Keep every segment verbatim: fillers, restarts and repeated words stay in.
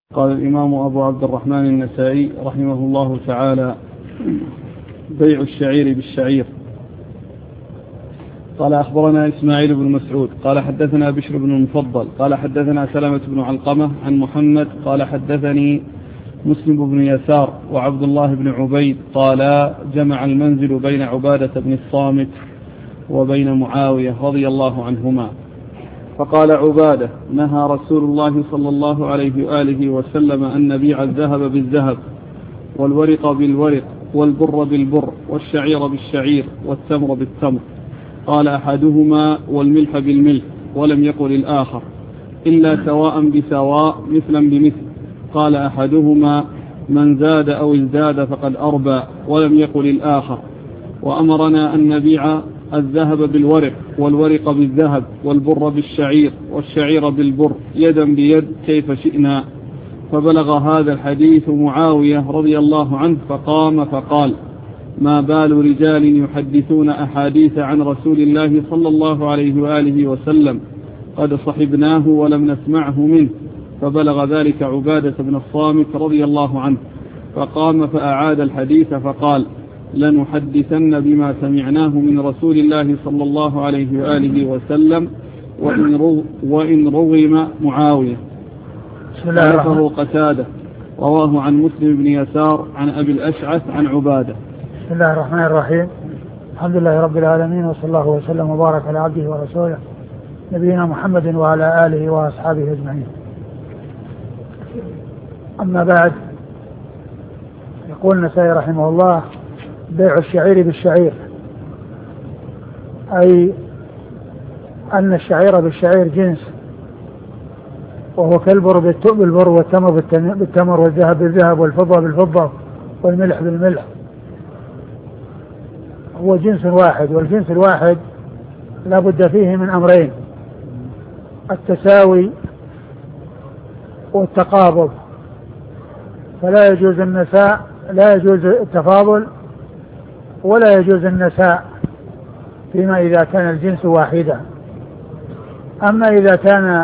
قال الإمام أبو عبد الرحمن النسائي رحمه الله تعالى: بيع الشعير بالشعير. قال أخبرنا إسماعيل بن مسعود قال حدثنا بشر بن المفضل قال حدثنا سلمة بن علقمة عن محمد قال حدثني مسلم بن يسار وعبد الله بن عبيد قال جمع المنزل بين عبادة بن الصامت وبين معاوية رضي الله عنهما. فقال عبادة: نهى رسول الله صلى الله عليه وآله وسلم أن نبيع الذهب بالذهب والورق بالورق والبر بالبر والشعير بالشعير والتمر بالتمر. قال أحدهما: والملح بالملح، ولم يقل الآخر: إلا سواء بسواء مثلا بمثل. قال أحدهما: من زاد أو ازداد فقد أربى، ولم يقل الآخر. وأمرنا أن نبيع الذهب بالورق والورق بالذهب والبر بالشعير والشعير بالبر يدا بيد كيف شئنا. فبلغ هذا الحديث معاوية رضي الله عنه فقام فقال: ما بال رجال يحدثون أحاديث عن رسول الله صلى الله عليه وآله وسلم قد صحبناه ولم نسمعه منه. فبلغ ذلك عبادة بن الصامت رضي الله عنه فقام فأعاد الحديث فقال: لنحدثن بما سمعناه من رسول الله صلى الله عليه وآله وسلم وإن رغم معاوية. عرفه قتادة رواه عن مسلم بن يسار عن أبي الأشعث عن عبادة. بسم الله الرحمن الرحيم. الحمد لله رب العالمين، وصلى الله وسلم وبارك على عبده ورسوله نبينا محمد وعلى آله وأصحابه أجمعين. أما بعد، يقول النسائي رحمه الله: بيع الشعير بالشعير، أي أن الشعير بالشعير جنس، وهو كالبر بالبر والتمر بالتمر والذهب بالذهب والفضة بالفضة والملح بالملح، هو جنس واحد. والجنس الواحد لا بد فيه من أمرين: التساوي والتقابض. فلا يجوز النساء، لا يجوز التفاضل ولا يجوز النساء فيما إذا كان الجنس واحدا. أما إذا كان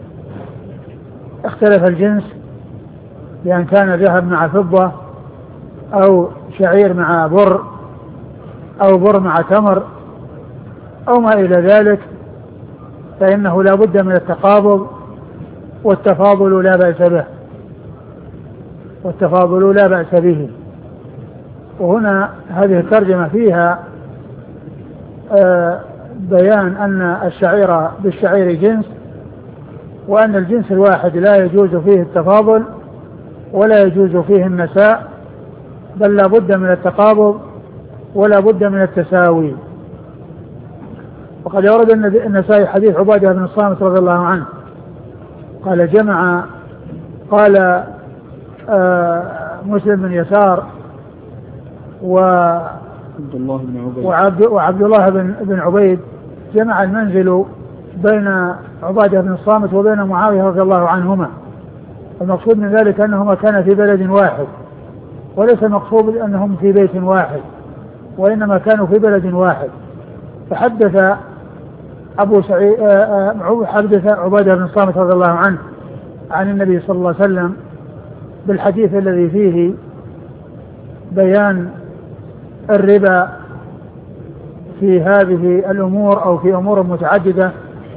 اختلف الجنس بأن كان ذهب مع فضة أو شعير مع بر أو بر مع تمر أو ما إلى ذلك، فإنه لا بد من التقابض، والتفاضل لا بأس به والتفاضل لا بأس به. وهنا هذه الترجمة فيها بيان أن الشعير بالشعير جنس، وأن الجنس الواحد لا يجوز فيه التفاضل ولا يجوز فيه النساء، بل لا بد من التقابض ولا بد من التساوي. وقد ورد النسائي حديث عبادة بن الصامت رضي الله عنه قال جمع قال مسلم بن يسار وعبد الله بن عبيد وعبد, وعبد الله بن, بن عبيد جمع المنزل بين عبادة بن الصامت وبين معاوية رضي الله عنهما. المقصود من ذلك أنهما كانا في بلد واحد، وليس المقصود أنهم في بيت واحد، وإنما كانوا في بلد واحد. فحدث أبو سعيد حدث عبادة بن الصامت رضي الله عنه عن النبي صلى الله عليه وسلم بالحديث الذي فيه بيان الربا في هذه الأمور أو في أمور متعددة.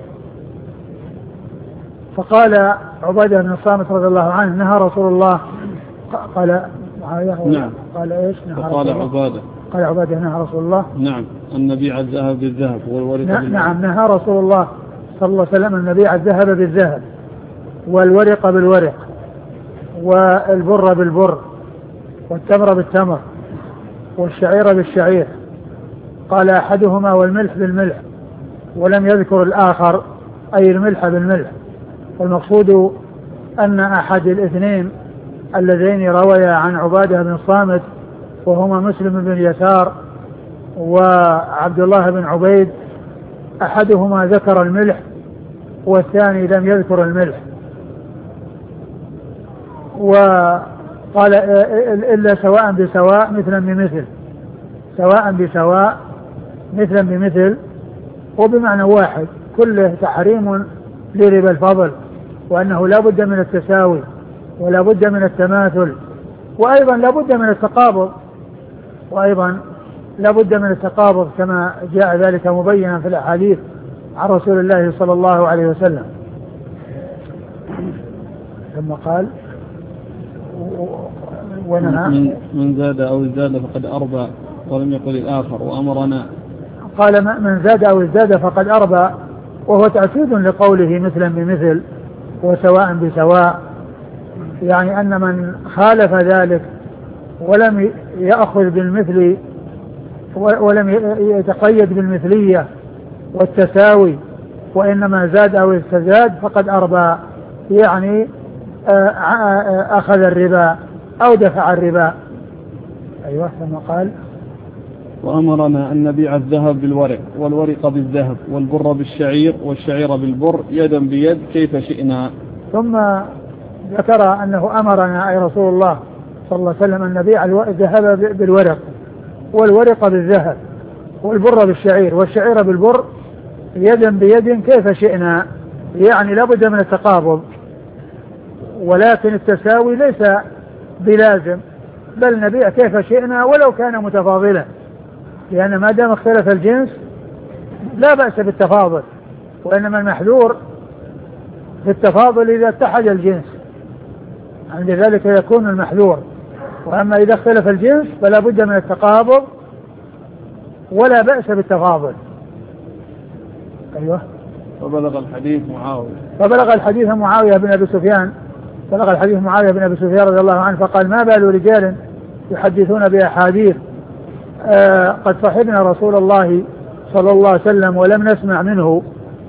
فقال عبادة بن الصامت رضي الله عنه: نهى رسول الله قال نعم قال إيش قال عبادة قال عبادة نهى رسول الله نعم أن نبيع الذهب بالذهب والورق بالورق. نعم نهى رسول الله صلى الله عليه وسلم أن نبيع الذهب بالذهب والورق بالورق والبر بالبر والتمر بالتمر والشعير بالشعير. قال أحدهما: والملح بالملح، ولم يذكر الآخر، أي الملح بالملح. والمقصود أن أحد الاثنين اللذين رويا عن عبادة بن الصامت وهما مسلم بن يسار وعبد الله بن عبيد، أحدهما ذكر الملح والثاني لم يذكر الملح. وقال: إلا سواء بسواء مثلا بمثل، سواء بسواء مثلا بمثل، وبمعنى واحد، كله تحريم لربا الفضل، وأنه لا بد من التساوي ولا بد من التماثل، وأيضا لا بد من التقابض، وأيضا لا بد من التقابض كما جاء ذلك مبينا في الأحاديث عن رسول الله صلى الله عليه وسلم. ثم قال ونهى من زاد أو ازداد فقد أربى ولم يقل الآخر وأمرنا. قال من زاد أو ازداد فقد أربى، وهو تأكيد لقوله مثلا بمثل وسواء بسواء، يعني أن من خالف ذلك ولم يأخذ بالمثل ولم يتقيد بالمثلية والتساوي وإنما زاد أو استزاد فقد أربى، يعني أخذ الربا أو دفع الربا. أيوة. ثم قال وأمرنا أن نبيع الذهب بالورق والورق بالذهب والبر بالشعير والشعير بالبر يدا بيد كيف شئنا. ثم ذكر أنه أمرنا أي رسول الله صلى الله عليه وسلم أن نبيع الذهب بالورق والورق بالذهب والبر بالشعير والشعير بالبر يدا بيد كيف شئنا، يعني لا بد من التقابض، ولكن التساوي ليس بلازم، بل نبيع كيف شئنا ولو كان متفاضلا، لأن ما دام اختلف الجنس لا بأس بالتفاضل، وإنما المحذور في التفاضل إذا اتحد الجنس، عند ذلك يكون المحذور، وأما إذا اختلف الجنس فلا بد من التقابض ولا بأس بالتفاضل. أيوة. فبلغ الحديث معاوية فبلغ الحديث معاوية بن أبي سفيان بلغ الحديث معاوية بن أبي سفيان رضي الله عنه فقال ما بال رجال يحدثون بأحاديث آه قد صحبنا رسول الله صلى الله عليه وسلم ولم نسمع منه.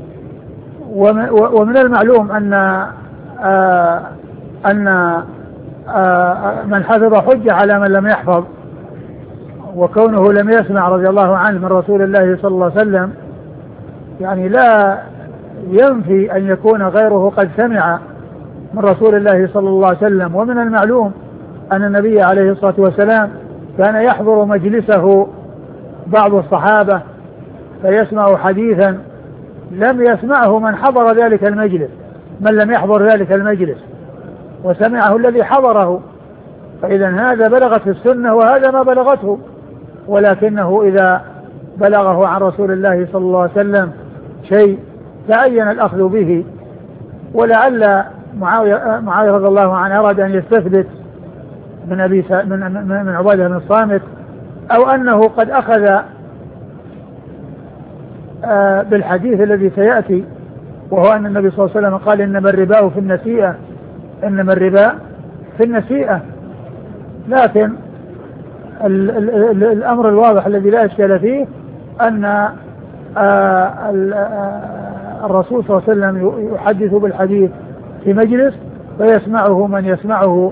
ومن المعلوم أن آه أن آه من حفظ حجة على من لم يحفظ، وكونه لم يسمع رضي الله عنه من رسول الله صلى الله عليه وسلم يعني لا ينفي أن يكون غيره قد سمع من رسول الله صلى الله عليه وسلم. ومن المعلوم أن النبي عليه الصلاة والسلام كان يحضر مجلسه بعض الصحابة فيسمع حديثا لم يسمعه من حضر ذلك المجلس، من لم يحضر ذلك المجلس وسمعه الذي حضره، فإذا هذا بلغت السنة وهذا ما بلغته، ولكنه إذا بلغه عن رسول الله صلى الله عليه وسلم شيء تعين الأخذ به. ولعل معاوية, معاوية رضي الله عنه أراد أن يستثبت من, أبي من, من عبادة بن الصامت أو أنه قد أخذ بالحديث الذي سيأتي، وهو أن النبي صلى الله عليه وسلم قال إنما الربا في النسيئة إنما الربا في النسيئة. لكن ال ال ال الأمر الواضح الذي لا إشكال فيه أن الرسول صلى الله عليه وسلم يحدث بالحديث في مجلس فيسمعه من يسمعه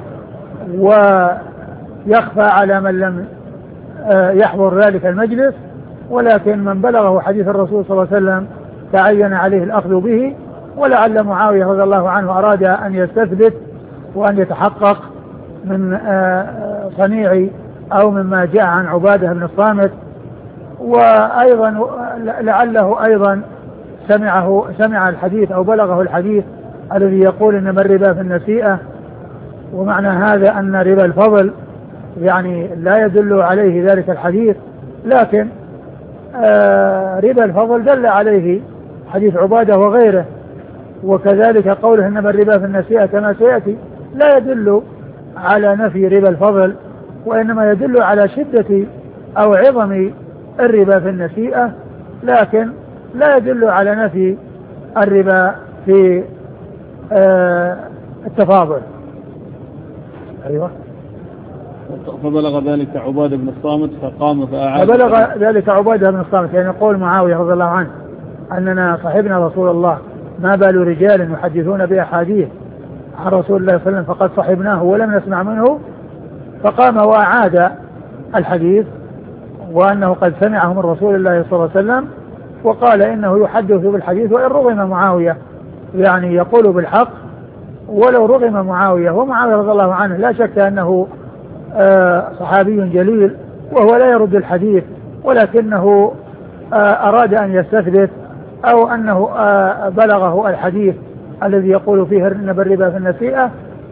ويخفى على من لم يحضر ذلك المجلس، ولكن من بلغه حديث الرسول صلى الله عليه وسلم تعين عليه الأخذ به. ولعل معاوية رضي الله عنه أراد أن يستثبت وأن يتحقق من صنيع أو مما جاء عن عبادة بن الصامت، وأيضا لعله أيضا سمعه سمع الحديث أو بلغه الحديث الذي يقول إنما الربا في النسيئة، ومعنى هذا أن ربا الفضل يعني لا يدل عليه ذلك الحديث، لكن آه ربا الفضل دل عليه حديث عبادة وغيره، وكذلك قوله إنما الربا في النسيئة كما سيأتي لا يدل على نفي ربا الفضل، وإنما يدل على شدة أو عظم الربا في النسيئة، لكن لا يدل على نفي الربا في آه التفاضل. أيوة. فبلغ ذلك عبادة بن الصامت فقام فأعاد. فبلغ ذلك عبادة بن الصامت يعني يقول معاوية رضي الله عنه أننا صحبنا رسول الله ما بال رجال يحدثون بأحاديث عن رسول الله صلى الله عليه وسلم فقد صحبناه ولم نسمع منه، فقام وأعاد الحديث وأنه قد سمعه من رسول الله صلى الله عليه وسلم، وقال إنه يحدث بالحديث وإن رغم معاوية، يعني يقول بالحق ولو رغم معاوية. ومعاوية رضي الله عنه لا شك أنه صحابي جليل وهو لا يرد الحديث، ولكنه أراد أن يستثبت أو أنه بلغه الحديث الذي يقول فيه إن الربا في النسيئة،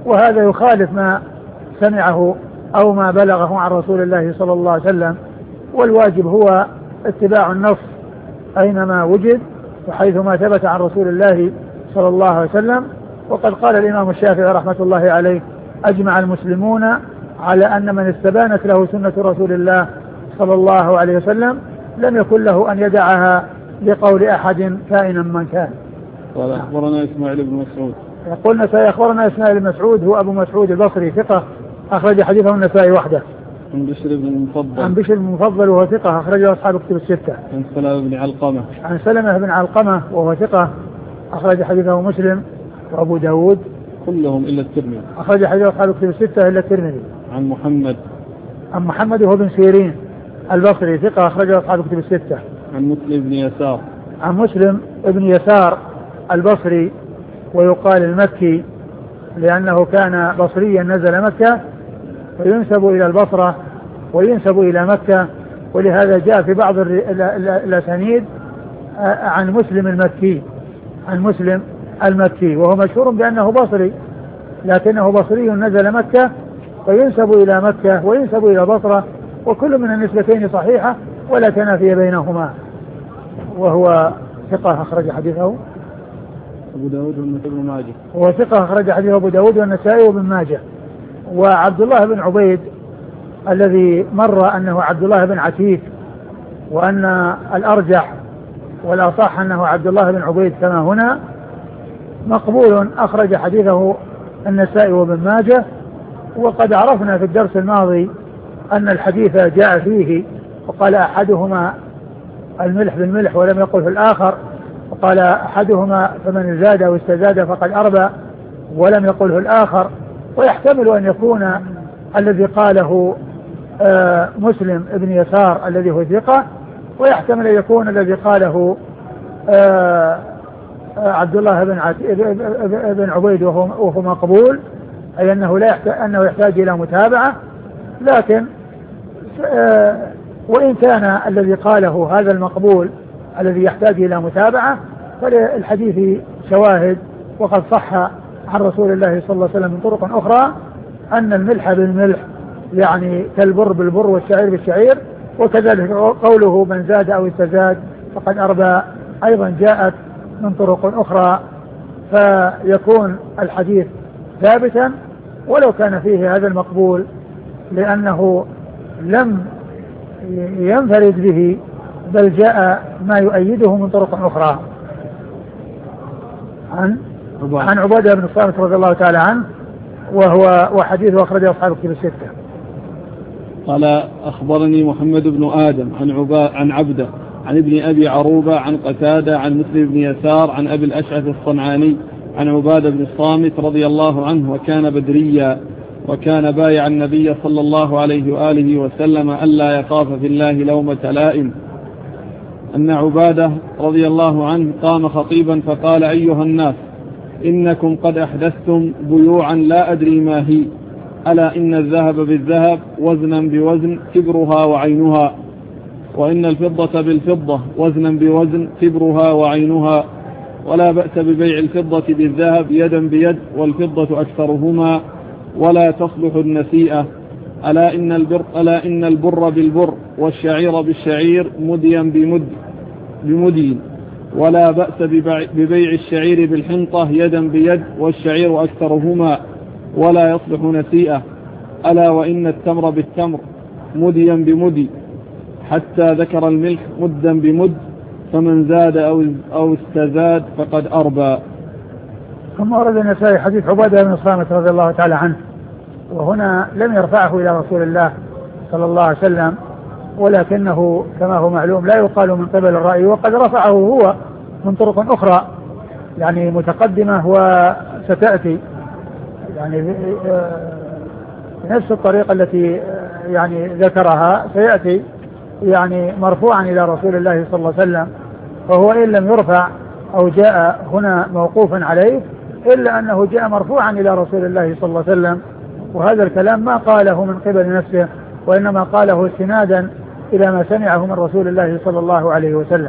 وهذا يخالف ما سمعه أو ما بلغه عن رسول الله صلى الله عليه وسلم. والواجب هو اتباع النص أينما وجد وحيثما ثبت عن رسول الله صلى الله عليه وسلم. وقد قال الإمام الشافعي رحمة الله عليه: أجمع المسلمون على أن من استبانت له سنة رسول الله صلى الله عليه وسلم لم يكن له أن يدعها لقول أحد كائنا من كان. قال أخبرنا إسماعيل بن مسعود. قلنا سيخبرنا إسماعيل بن مسعود هو أبو مسعود البصري ثقة أخرج حديثه النسائي وحده. عن بشر بن المفضل. عن بشر بن المفضل وهو ثقة أخرجه أصحاب كتب الستة. عن سلمة بن علقمة. عن سلمة بن علقمة وهو ثقة أخرج حديثه مسلم وأبو داود كلهم إلا الترمذي. أخرج حديثه أصحاب كتب الستة إلا الترمذي. عن محمد. عن محمد وهو بن سيرين البصري ثقة أخرجه أصحاب كتب الستة. عن مسلم بن يسار. عن مسلم بن يسار البصري ويقال المكي لأنه كان بصريا نزل مكة وينسب إلى البصرة وينسب إلى مكة. ولهذا جاء في بعض الأسانيد عن مسلم المكي عن مسلم المكي وهو مشهور بأنه بصري لكنه بصري نزل مكة وينسب إلى مكة وينسب إلى بصرة وكل من النسبتين صحيحة ولا تنافي بينهما. وهو ثقة أخرج حديثه أبو داود والنسائي وابن ماجه. هو ثقة أخرج حديثه أبو داود والنسائي وابن ماجه. وعبد الله بن عبيد الذي مر أنه عبد الله بن عتيك وأن الأرجح والأصح أنه عبد الله بن عبيد كما هنا مقبول أخرج حديثه النسائي وابن ماجه. وقد عرفنا في الدرس الماضي أن الحديث جاء فيه وقال أحدهما الملح بالملح ولم يقله الآخر وقال أحدهما فمن زاد أو استزاد فقد أربى ولم يقله الآخر. ويحتمل أن يكون الذي قاله آه مسلم ابن يسار الذي هو ثقة ويحتمل أن يكون الذي قاله آه آه عبد الله بن, بن عبيد وهو, وهو مقبول أي أنه, لا يحتاج أنه يحتاج إلى متابعة. لكن آه وإن كان الذي قاله هذا المقبول الذي يحتاج إلى متابعة فللحديث شواهد. وقد صح عن رسول الله صلى الله عليه وسلم من طرق أخرى أن الملح بالملح يعني كالبر بالبر والشعير بالشعير. وكذلك قوله من زاد أو استزاد فقد أربى أيضا جاءت من طرق أخرى فيكون الحديث ثابتا ولو كان فيه هذا المقبول لأنه لم ينفرد به بل جاء ما يؤيده من طرق أخرى. عن عن عبادة بن الصامت رضي الله تعالى عنه وهو وحديثه أخرجه أصحاب الكتب الستة. قال أخبرني محمد بن آدم عن عبا عن عبده عن ابن أبي عروبة عن قتادة عن مسلم بن يسار عن أبي الأشعث الصنعاني عن عبادة بن الصامت رضي الله عنه وكان بدريا وكان بايع النبي صلى الله عليه وآله وسلم ألا يخاف في الله لومة لائم أن عبادة رضي الله عنه قام خطيبا فقال أيها الناس إنكم قد أحدثتم بيوعا لا أدري ما هي ألا إن الذهب بالذهب وزنا بوزن كبرها وعينها وإن الفضة بالفضة وزنا بوزن كبرها وعينها ولا بأس ببيع الفضة بالذهب يدا بيد والفضة أكثرهما ولا تصلح النسيئة ألا إن البر, ألا إن البر بالبر والشعير بالشعير مديا بمد بمدين ولا بأس ببيع الشعير بالحنطة يدا بيد والشعير أكثرهما ولا يصلح نسيئة ألا وإن التمر بالتمر مديا بمدي حتى ذكر الملح مدا بمد فمن زاد أو, أو استزاد فقد أربى. ثم ورد النسائي حديث عبادة بن الصامت رضي الله تعالى عنه وهنا لم يرفعه إلى رسول الله صلى الله عليه وسلم ولكنه كما هو معلوم لا يقال من قبل الرأي وقد رفعه هو من طرق أخرى يعني متقدمة وستأتي يعني بنفس الطريقة التي يعني ذكرها سيأتي يعني مرفوعا إلى رسول الله صلى الله عليه وسلم. فهو إن لم يرفع أو جاء هنا موقوفا عليه إلا أنه جاء مرفوعا إلى رسول الله صلى الله عليه وسلم وهذا الكلام ما قاله من قبل نفسه وإنما قاله استنادا إلى ما سمعه من رسول الله صلى الله عليه وسلم.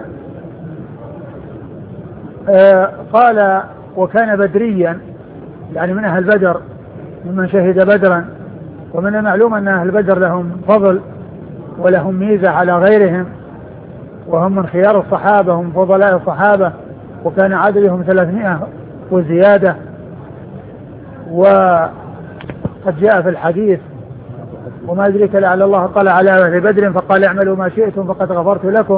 آه قال وكان بدريا يعني من أهل بدر ممن شهد بدرا. ومن المعلوم أن أهل بدر لهم فضل ولهم ميزة على غيرهم، وهم من خيار الصحابة، هم فضلاء الصحابة، وكان عددهم ثلاثمائة وزيادة. وقد جاء في الحديث: وما أدريك لعل الله طلع على أهل بدر فقال اعملوا ما شئتم فقد غفرت لكم.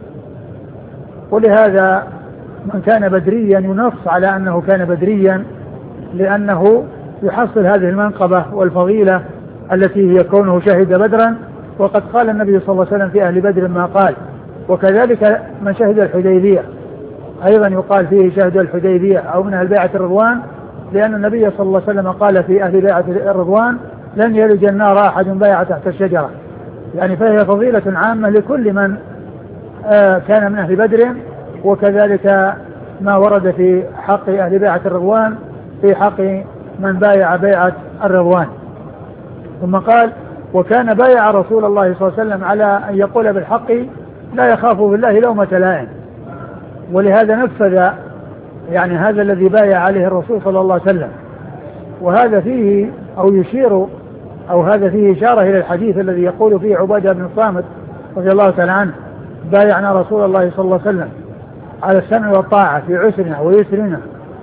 ولهذا من كان بدريا ينص على أنه كان بدريا، لأنه يحصل هذه المنقبة والفضيلة التي هي كونه شهد بدرا. وقد قال النبي صلى الله عليه وسلم في أهل بدر ما قال. وكذلك من شهد الحديبية أيضا يقال فيه شهد الحديبية أو من أهل بيعة الرضوان، لأن النبي صلى الله عليه وسلم قال في أهل بيعة الرضوان: لن يلج النار أحد بايع تحت الشجرة. يعني فهي فضيلة عامة لكل من آه كان من أهل بدر. وكذلك ما ورد في حق أهل بيعة الرضوان في حق من بايع بيعة الرضوان. ثم قال: وكان بايع رسول الله صلى الله عليه وسلم على أن يقول بالحق لا يخاف بالله لومة لائم. ولهذا نفذ يعني هذا الذي بايع عليه الرسول صلى الله عليه وسلم. وهذا فيه أو يشير أو هذا فيه إشارة إلى الحديث الذي يقول فيه عبادة بن الصامت رضي الله تعالى عنه: بايعنا رسول الله صلى الله عليه وسلم على السمع والطاعة في عسرنا ويسرنا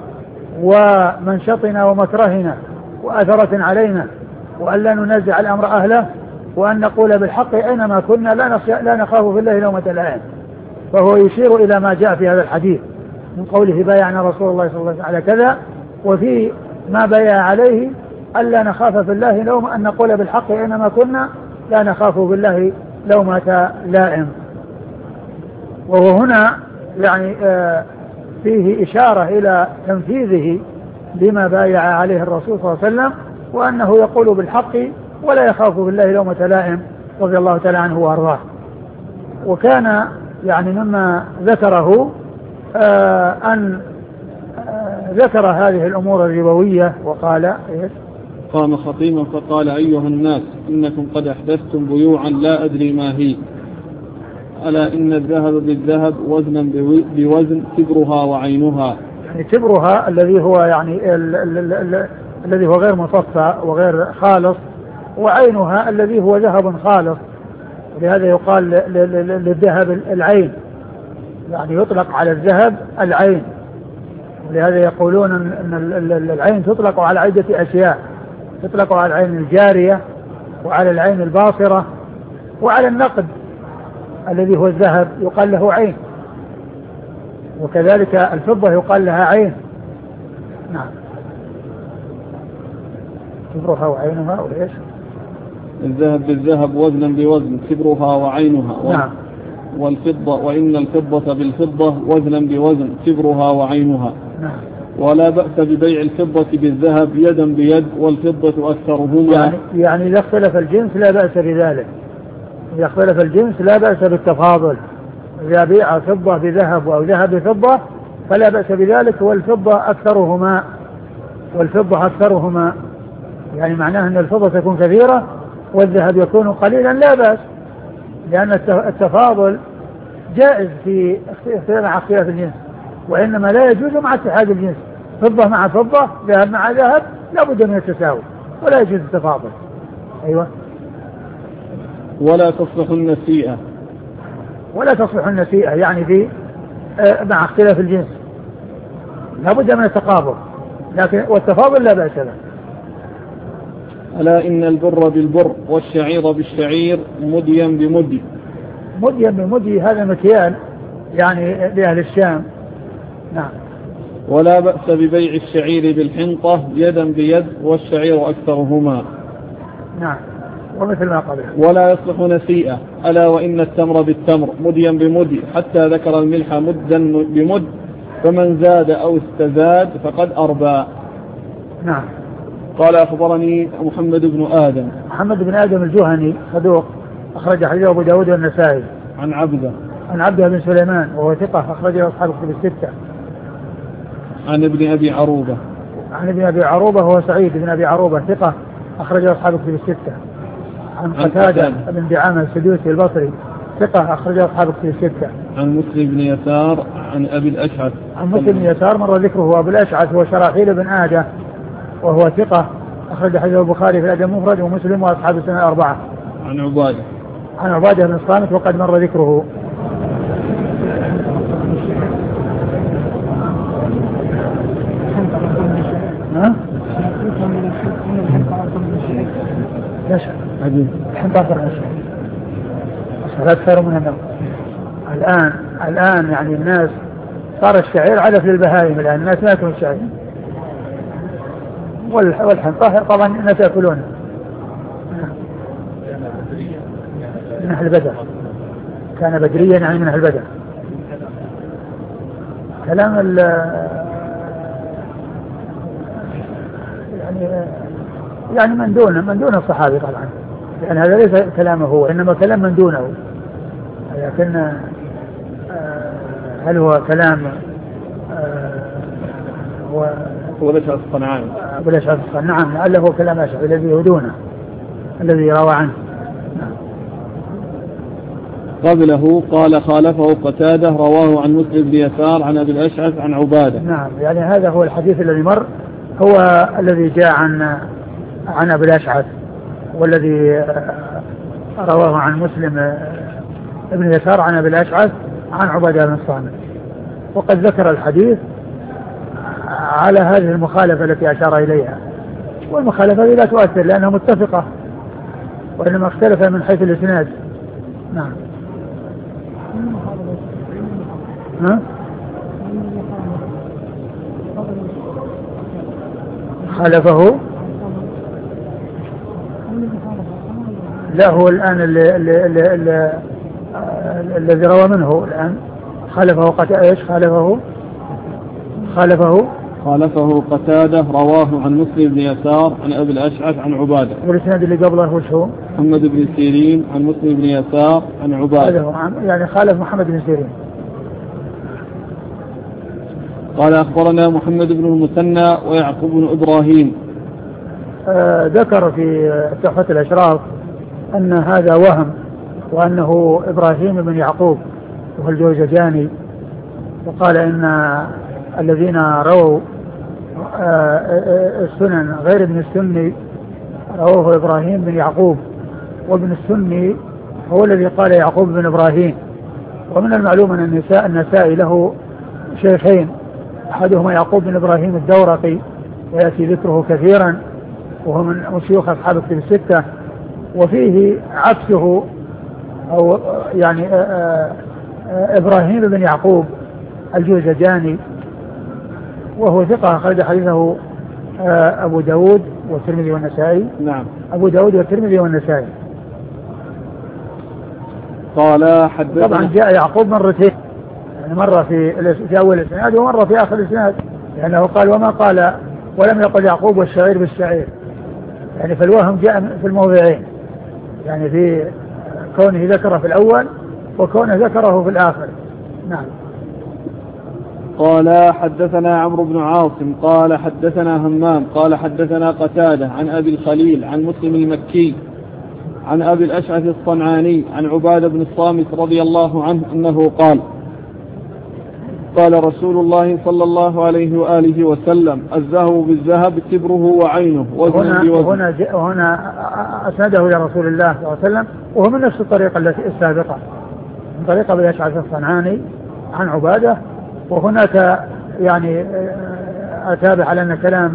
ومنشطنا ومكرهنا وأثرة علينا، وأن لا ننزع الأمر أهله، وأن نقول بالحق أينما كنا لا نخاف في الله لومة لائم. فهو يشير إلى ما جاء في هذا الحديث من قوله: بايعنا رسول الله صلى الله عليه وسلم على كذا، وفي ما بايع عليه ألا نخاف في الله لوم أن نقول بالحق أينما كنا لا نخاف بالله لومة لائم. وهو هنا يعني آه فيه إشارة إلى تنفيذه لما بايع عليه الرسول صلى الله عليه وسلم، وأنه يقول بالحق ولا يخاف بالله لومة لائم رضي الله تعالى عنه وأرضاه. وكان يعني مما ذكره آه أن آه ذكر هذه الأمور الربوية وقال إيش؟ قام خطيبا فقال: أيها الناس، إنكم قد أحدثتم بيوعا لا أدري ما هي، ألا إن الذهب بالذهب وزنا بوزن كبرها وعينها. يعني كبرها الذي هو يعني ال ال ال ال الذي هو غير مصفى وغير خالص، وعينها الذي هو ذهب خالص. ولهذا يقال للذهب العين، يعني يطلق على الذهب العين. ولهذا يقولون أن العين تطلق على عدة أشياء: تطلق على العين الجارية، وعلى العين الباصرة، وعلى النقد الذي هو الذهب يقال له عين، وكذلك الفضة يقال لها عين. نعم. كبرها وعينها وليش؟ الذهب بالذهب وزنا بوزن كبرها وعينها. نعم. والفضة وإن الفضة بالفضة وزنا بوزن كبرها وعينها. نعم. ولا بأس ببيع الفضة بالذهب يدا بيد والفضة أكثرهما. يعني يعني إذا اختلف الجنس لا بأس بذلك. إذا اختلف الجنس لا بأس بالتفاضل. إذا بيع فضة بذهب أو ذهب بفضة فلا بأس بذلك، والفضة أكثرهما والفضة أكثرهما يعني معناه أن الفضة تكون كثيرة والذهب يكون قليلا لا بأس، لأن التفاضل جائز في اختلاف مع اختلاف الجنس، وإنما لا يجوز مع اتحاد الجنس. فضة مع فضة، ذهب مع ذهب، لا بد من التساوي ولا يجوز التفاضل. أيوة. ولا تصلح النسيئة. ولا تصلح النسيئة يعني في آه مع اختلاف الجنس لا بد من التقابل، لكن والتفاضل لا بأس له. ألا إن البر بالبر والشعير بالشعير مديا بمدي. مديا بمدي هذا مكيال يعني لأهل الشام. نعم. ولا بأس ببيع الشعير بالحنطة يدا بيد والشعير أكثرهما. نعم. ومثل ما قبله. ولا يصلح نسيئة. ألا وإن التمر بالتمر مديا بمدي، حتى ذكر الملح مدا بمد، فمن زاد أو استزاد فقد أربى. نعم. قال: أخبرني محمد بن آدم. محمد بن آدم الجهني صدوق، أخرج حديثه أبو داود والنسائي. عن عبده. عن عبده بن سليمان وهو ثقة، أخرجه أصحاب الكتب الستة. عن ابن أبي عروبة. عن ابن أبي عروبة هو سعيد بن أبي عروبة ثقة، أخرجه أصحاب الكتب الستة. عن قتادة بن دعامة السدوسي البصري ثقة، أخرجه أصحاب الكتب الستة. عن مسلم بن يسار عن أبي الأشعث. عن مسلم بن يسار مر ذكره. أبو الأشعث هو شراحيل بن آدة وهو ثقة، أخرج حديث البخاري في الأدب المفرد ومسلم وأصحاب السنة الأربعة. عن عبادة عن عبادة بن الصامت وقد مر ذكره. ها؟ ليش؟ الحين طافر الشيء. لا أكثر من النوم. الآن الآن يعني الناس صار الشعير علف للبهائم، الآن الناس ما يأكلون الشعير، والحنطة طبعا الناس يأكلونه من أهل بدر، كان بدريا يعني من أهل بدر. كلام ال يعني يعني من دونه من دون الصحابي طبعا، لأن هذا ليس كلامه هو، إنما كلام من دونه. لكن هل هو كلام هو هو الأشعث الصنعاني؟ أبو الأشعث الصنعاني، نعم، لعله هو كلام أشعث الذي هو دونه الذي روى عنه. قبله قال خالفه قتادة رواه عن مسلم بن يسار عن أبي الأشعث عن عبادة. نعم، يعني هذا هو الحديث الذي مر، هو الذي جاء عن عن أبي الأشعث، والذي رواه عن مسلم ابن يسار عن أبي الأشعث عن عبادة بن الصامت. وقد ذكر الحديث على هذه المخالفة التي أشار إليها، والمخالفة لا تؤثر لأنها متفقة، وإنما اختلف من حيث الإسناد. نعم. ها؟ خالفه لا هو الآن اللي اللي اللي اللي الذي روى منه الآن خالفه قد ايش خالفه خالفه خالفه قتادة رواه عن مسلم بن يسار عن أبي الأشعث عن عبادة. والإسناد اللي قبله وش هو؟ محمد بن سيرين عن مسلم بن يسار عن عبادة. يعني خالف محمد بن سيرين. قال أخبرنا محمد بن المثنى ويعقوب بن إبراهيم. آه ذكر في تحفة الأشراف أن هذا وهم، وأنه إبراهيم بن يعقوب وهو الجوزجاني، وقال إن الذين رووا السنن غير ابن السني رواه إبراهيم بن يعقوب، وابن السني هو الذي قال يعقوب بن إبراهيم. ومن المعلوم أن النساء النسائي له شيخين، أحدهما يعقوب بن إبراهيم الدورقي ويأتي ذكره كثيرا وهو من شيوخ أصحاب الكتب الستة، وفيه عكسه أو يعني إبراهيم بن يعقوب الجوزجاني، وهو ثقة أخرج حديثه أبو داود والترمذي والنسائي. نعم. أبو داود والترمذي والنسائي. قال حدثنا. طبعا جاء يعقوب مرتين، يعني مرة في في أول الإسناد ومرة في آخر الإسناد، لأنه قال وما قال ولم يقل يعقوب والشعير بالشعير، يعني فالوهم جاء في الموضعين، يعني في كونه ذكره في الأول وكونه ذكره في الآخر. نعم. قال حدثنا عمرو بن عاصم قال حدثنا همام قال حدثنا قتادة عن أبي الخليل عن مسلم المكي عن أبي الأشعث الصنعاني عن عبادة بن الصامت رضي الله عنه أنه قال قال رسول الله صلى الله عليه وآله وسلم الذهب بالذهب تبره وعينه وزنا بوزن. هنا هنا أسنده إلى رسول الله صلى الله عليه وسلم، وهو من نفس الطريقة التي السابقة، من طريقة أبي الأشعث الصنعاني عن عبادة. وهناك يعني أتابع على أن كلام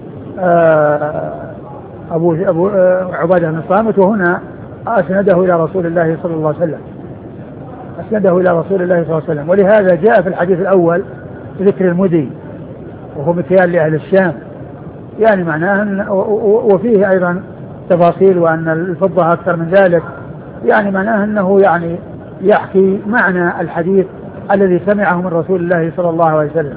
أبو أبو عبادة بن الصامت، وهنا أسنده إلى رسول الله صلى الله عليه وسلم، أسنده إلى رسول الله صلى الله عليه وسلم. ولهذا جاء في الحديث الأول ذكر المدي وهو مكيال لأهل الشام، يعني معناه، وفيه أيضا تفاصيل وأن الفضة أكثر من ذلك، يعني معناه أنه يعني يحكي معنى الحديث الذي سمعه من رسول الله صلى الله عليه وسلم.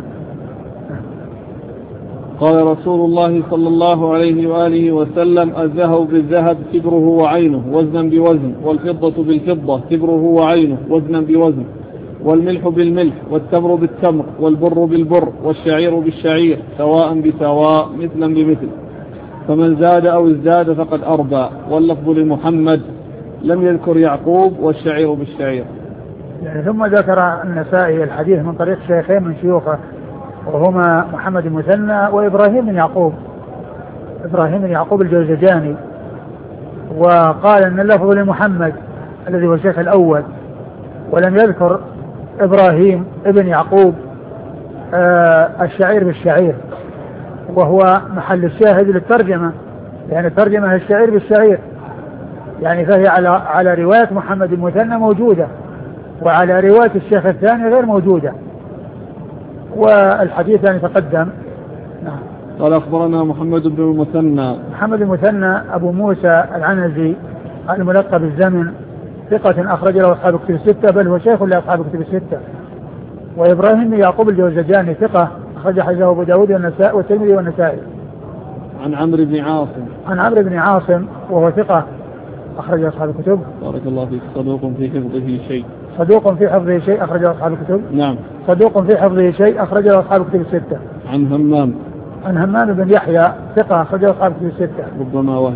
قال رسول الله صلى الله عليه وآله وسلم الذهب بالذهب تبره وعينه وزنا بوزن، والفضة بالفضة تبره وعينه وزنا بوزن، والملح بالملح والتمر بالتمر والبر بالبر والشعير بالشعير سواء بسواء مثلا بمثل، فمن زاد أو ازداد فقد أربى. واللفظ لمحمد لم يذكر يعقوب والشعير بالشعير. يعني ثم ذكر النسائي الحديث من طريق شيخين من شيوخه، وهما محمد المثنى وإبراهيم بن يعقوب إبراهيم بن يعقوب الجوزجاني، وقال أن اللفظ لمحمد الذي هو الشيخ الأول، ولم يذكر إبراهيم ابن يعقوب آه الشعير بالشعير، وهو محل الشاهد للترجمة، يعني الترجمة الشعير بالشعير، يعني فهي على على رواية محمد المثنى موجودة، وعلى رواية الشيخ الثاني غير موجودة، والحديث يعني تقدم. نعم. قال أخبرنا محمد بن المثنى. محمد المثنى أبو موسى العنزي الملقب بالزمن، ثقة أخرج له أصحاب كتب الستة، بل هو شيخ لأصحاب كتب الستة. وإبراهيم بن يعقوب الجوزجاني ثقة أخرج حديثه أبو داود والنسائي والترمذي والنسائي. عن عمرو بن عاصم. عن عمرو بن عاصم وهو ثقة أخرج أصحاب الكتب. بارك الله فيك. صدوق في حفظه شيء. صدوق في حفظه شيء أخرج أصحاب الكتب. نعم. صدوق في حفظه شيء أخرج أصحاب الكتب الستة. عن همام. عن همام بن يحيى ثقة أخرج أصحاب الكتب الستة. ربما وهم.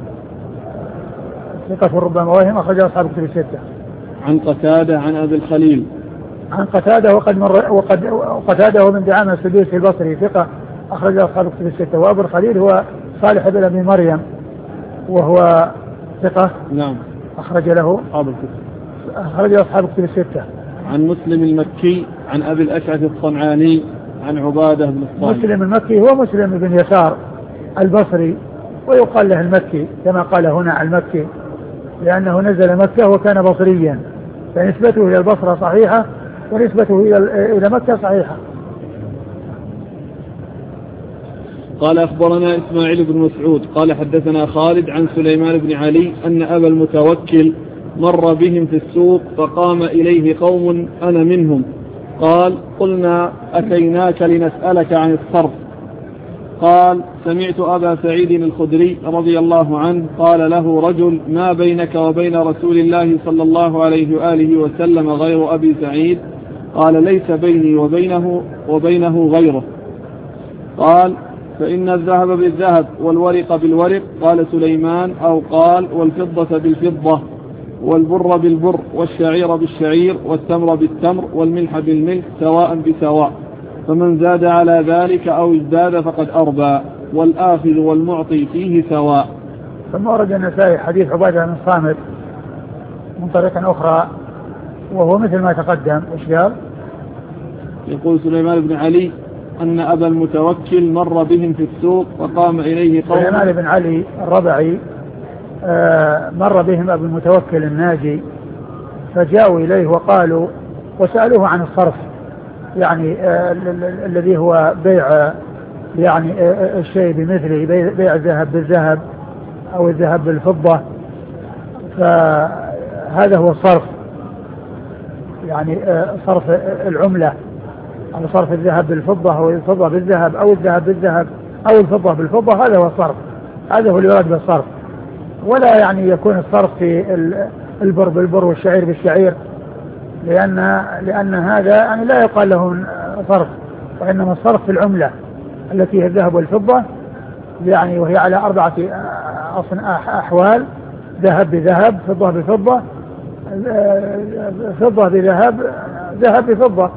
ثقة ربما وهم أخرج أصحاب الكتب الستة. عن قتادة عن أبي الخليل. عن قتادة وقد مر وقد قتادة هو من دعامة السدوسي البصري ثقة أخرج أصحاب الكتب الستة. وأبو الخليل هو صالح بن أبي مريم وهو ثقة. نعم. أخرج له أصحاب الكتب. أخرج أصحاب الكتب الستة. عن مسلم المكي عن أبي الأشعث الصنعاني عن عبادة بن الصامت. مسلم المكي هو مسلم بن يسار البصري، ويقال له المكي كما قال هنا المكي، لأنه نزل مكة وكان بصريا، فنسبته إلى البصرة صحيحة ونسبته إلى مكة صحيحة. قال أخبرنا إسماعيل بن مسعود قال حدثنا خالد عن سليمان بن علي أن أبا المتوكل مر بهم في السوق فقام إليه قوم أنا منهم، قال قلنا أتيناك لنسألك عن الصرف، قال سمعت أبا سعيد الخدري رضي الله عنه قال له رجل ما بينك وبين رسول الله صلى الله عليه وآله وسلم غير أبي سعيد؟ قال ليس بيني وبينه وبينه غيره. قال فإن الذهب بالذهب والورق بالورق، قال سليمان أو قال والفضة بالفضة والبر بالبر والشعير بالشعير والتمر بالتمر والملح بالملح سواء بسواء، فمن زاد على ذلك أو ازداد فقد أربى، والآخذ والمعطي فيه سواء. ثم ورد النسائي حديث عبادة بن الصامت من طريقة أخرى وهو مثل ما تقدم. إيش قال؟ يقول سليمان بن علي أن أبا المتوكل مر بهم في السوق فقام إليه قوم. سليمان بن علي الربعي آه مر بهم أبو المتوكل الناجي فجاءوا إليه وقالوا وسألوه عن الصرف، يعني آه الذي هو بيع يعني آه الشيء بمثله، بيع الذهب بالذهب أو الذهب بالفضة، فهذا هو الصرف، يعني آه صرف العملة أو صرف الذهب بالفضة أو الفضة بالذهب أو الذهب بالذهب أو الفضة بالفضة، هذا هو الصرف، هذا هو اللي يراد بالصرف. ولا يعني يكون الصرف في البر بالبر والشعير بالشعير، لأن لأن هذا يعني لا يقال له صرف، وإنما الصرف في العملة التي هي الذهب والفضة، يعني وهي على أربعة أحوال: ذهب بذهب، فضة بفضة، فضة بذهب، ذهب بفضة.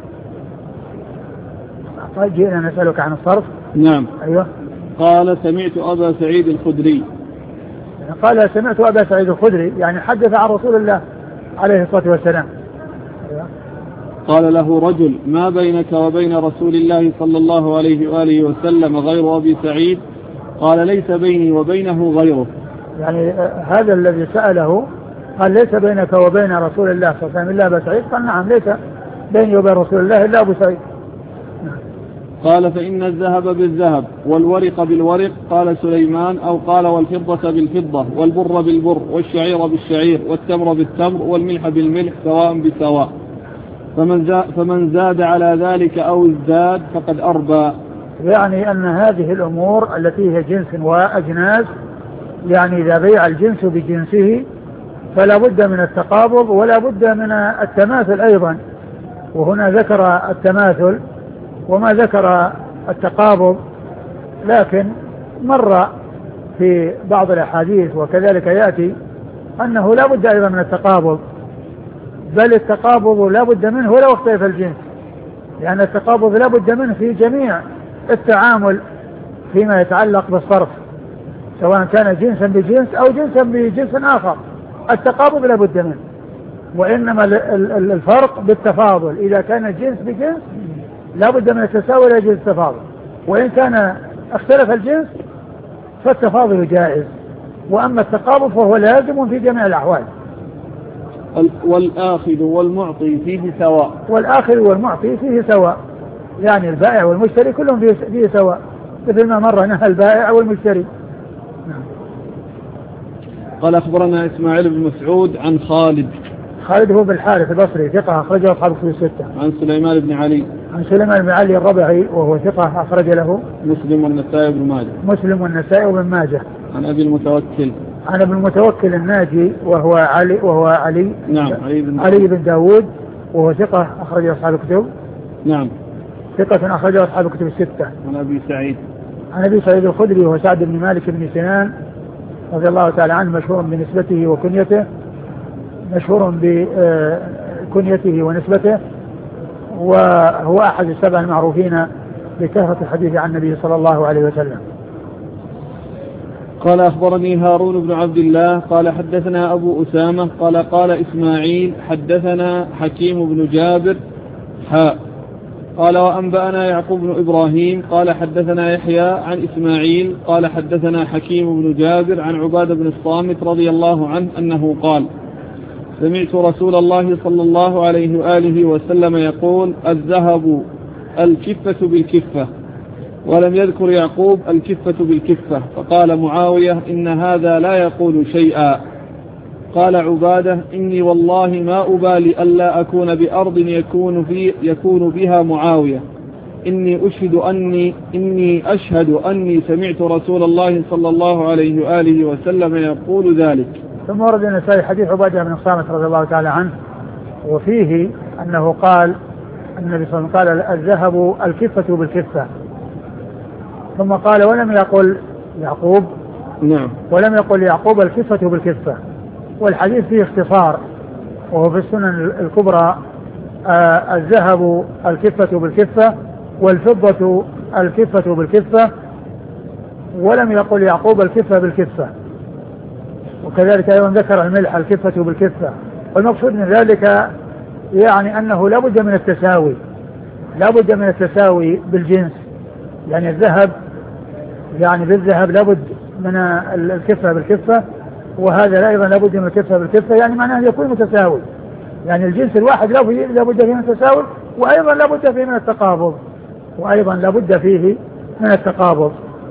جئنا نسألك عن الصرف. نعم. أيوة. قال سمعت أبا سعيد الخدري. قال سمعت أبا سعيد الخدري يعني حدث عن رسول الله عليه الصلاة والسلام. أيوة. قال له رجل ما بينك وبين رسول الله صلى الله عليه وآله وسلم غير أبي سعيد؟ قال ليس بيني وبينه غيره. يعني هذا الذي سأله قال ليس بينك وبين رسول الله صلى الله عليه وسلم إلا أبا سعيد؟ قال نعم ليس بيني وبين رسول الله إلا أبو سعيد. قال فإن الذهب بالذهب والورق بالورق، قال سليمان أو قال والفضة بالفضة والبر بالبر والشعير بالشعير والتمر بالتمر والملح بالملح سواء بسواء، فمن زاد, فمن زاد على ذلك أو ازداد فقد أربى. يعني أن هذه الأمور التي هي جنس وأجناس، يعني إذا بيع الجنس بجنسه فلا بد من التقابض ولا بد من التماثل أيضا، وهنا ذكر التماثل وما ذكر التقابض، لكن مر في بعض الأحاديث وكذلك يأتي أنه لا بد أيضا من التقابض، بل التقابض لا بد منه ولو اختلف الجنس، لأن يعني التقابض لا بد منه في جميع التعامل فيما يتعلق بالصرف سواء كان جنسا بجنس أو جنسا بجنس آخر، التقابض لا بد منه، وإنما الفرق بالتفاضل، إذا كان الجنس بجنس لا بد من التساوي لا يجوز التفاضل، وإن كان اختلف الجنس فالتفاضل جائز، وأما التقابض فهو لازم في جميع الأحوال. والآخذ والمعطي فيه سواء. والآخذ والمعطي فيه سواء، يعني البائع والمشتري كلهم فيه سواء، مثل ما مر نهى البائع والمشتري. قال أخبرنا إسماعيل بن مسعود عن خالد. خالد هو بالحارث البصري ثقة أخرجه أصحاب الكتب الستة. عن سليمان بن علي. عن سليمان بن علي الربعي وهو ثقة أخرج له مسلم والنسائي بن ماجه. مسلم والنسائي بن ماجه. عن أبي المتوكل. عن أبي المتوكل الناجي وهو علي وهو علي. نعم علي بن علي بن داود وهو ثقة أخرج أصحاب الكتب. نعم. ثقة أخرج أصحاب الكتب الستة. عن أبي سعيد. عن أبي سعيد الخدري وهو سعد بن مالك بن سنان رضي الله تعالى عنه، مشهور بنسبته وكنيته، مشهور بكنيته ونسبته، وهو أحد السبع المعروفين بكثرة الحديث عن النبي صلى الله عليه وسلم. قال أخبرني هارون بن عبد الله قال حدثنا أبو أسامة قال قال إسماعيل حدثنا حكيم بن جابر حاء قال وأنبأنا يعقوب بن إبراهيم قال حدثنا يحيى عن إسماعيل قال حدثنا حكيم بن جابر عن عبادة بن الصامت رضي الله عنه أنه قال سمعت رسول الله صلى الله عليه وآله وسلم يقول الذهب الكفة بالكفة، ولم يذكر يعقوب الكفة بالكفة، فقال معاوية إن هذا لا يقول شيئا. قال عبادة إني والله ما أبالي ألا أكون بأرض يكون, في يكون بها معاوية، إني أشهد أني, إني أشهد أني سمعت رسول الله صلى الله عليه وآله وسلم يقول ذلك. ثم ورد النسائي حديث عبادة بن الصامت رضي الله تعالى عنه، وفيه أنه قال النبي صلى الله عليه وسلم قال الذهب الكفة بالكفة، ثم قال ولم يقل يعقوب نعم ولم يقل يعقوب الكفة بالكفة. والحديث فيه اختصار، وهو في السنن الكبرى آه الذهب الكفة بالكفة والفضة الكفة بالكفة، ولم يقل يعقوب الكفة بالكفة. وكذلك أيضا ذكر الملح الكفة بالكفة. والمقصود من ذلك يعني أنه لا بد من التساوي، لا بد من التساوي بالجنس، يعني الذهب يعني بالذهب لا بد من الكفة بالكفة، وهذا أيضا لا بد من الكفة بالكفة، يعني معناه أن يكون متساوي، يعني الجنس الواحد لا بد فيه من التساوي، وأيضا لا بد فيه من التقابض وأيضا لا بد فيه من التقابض.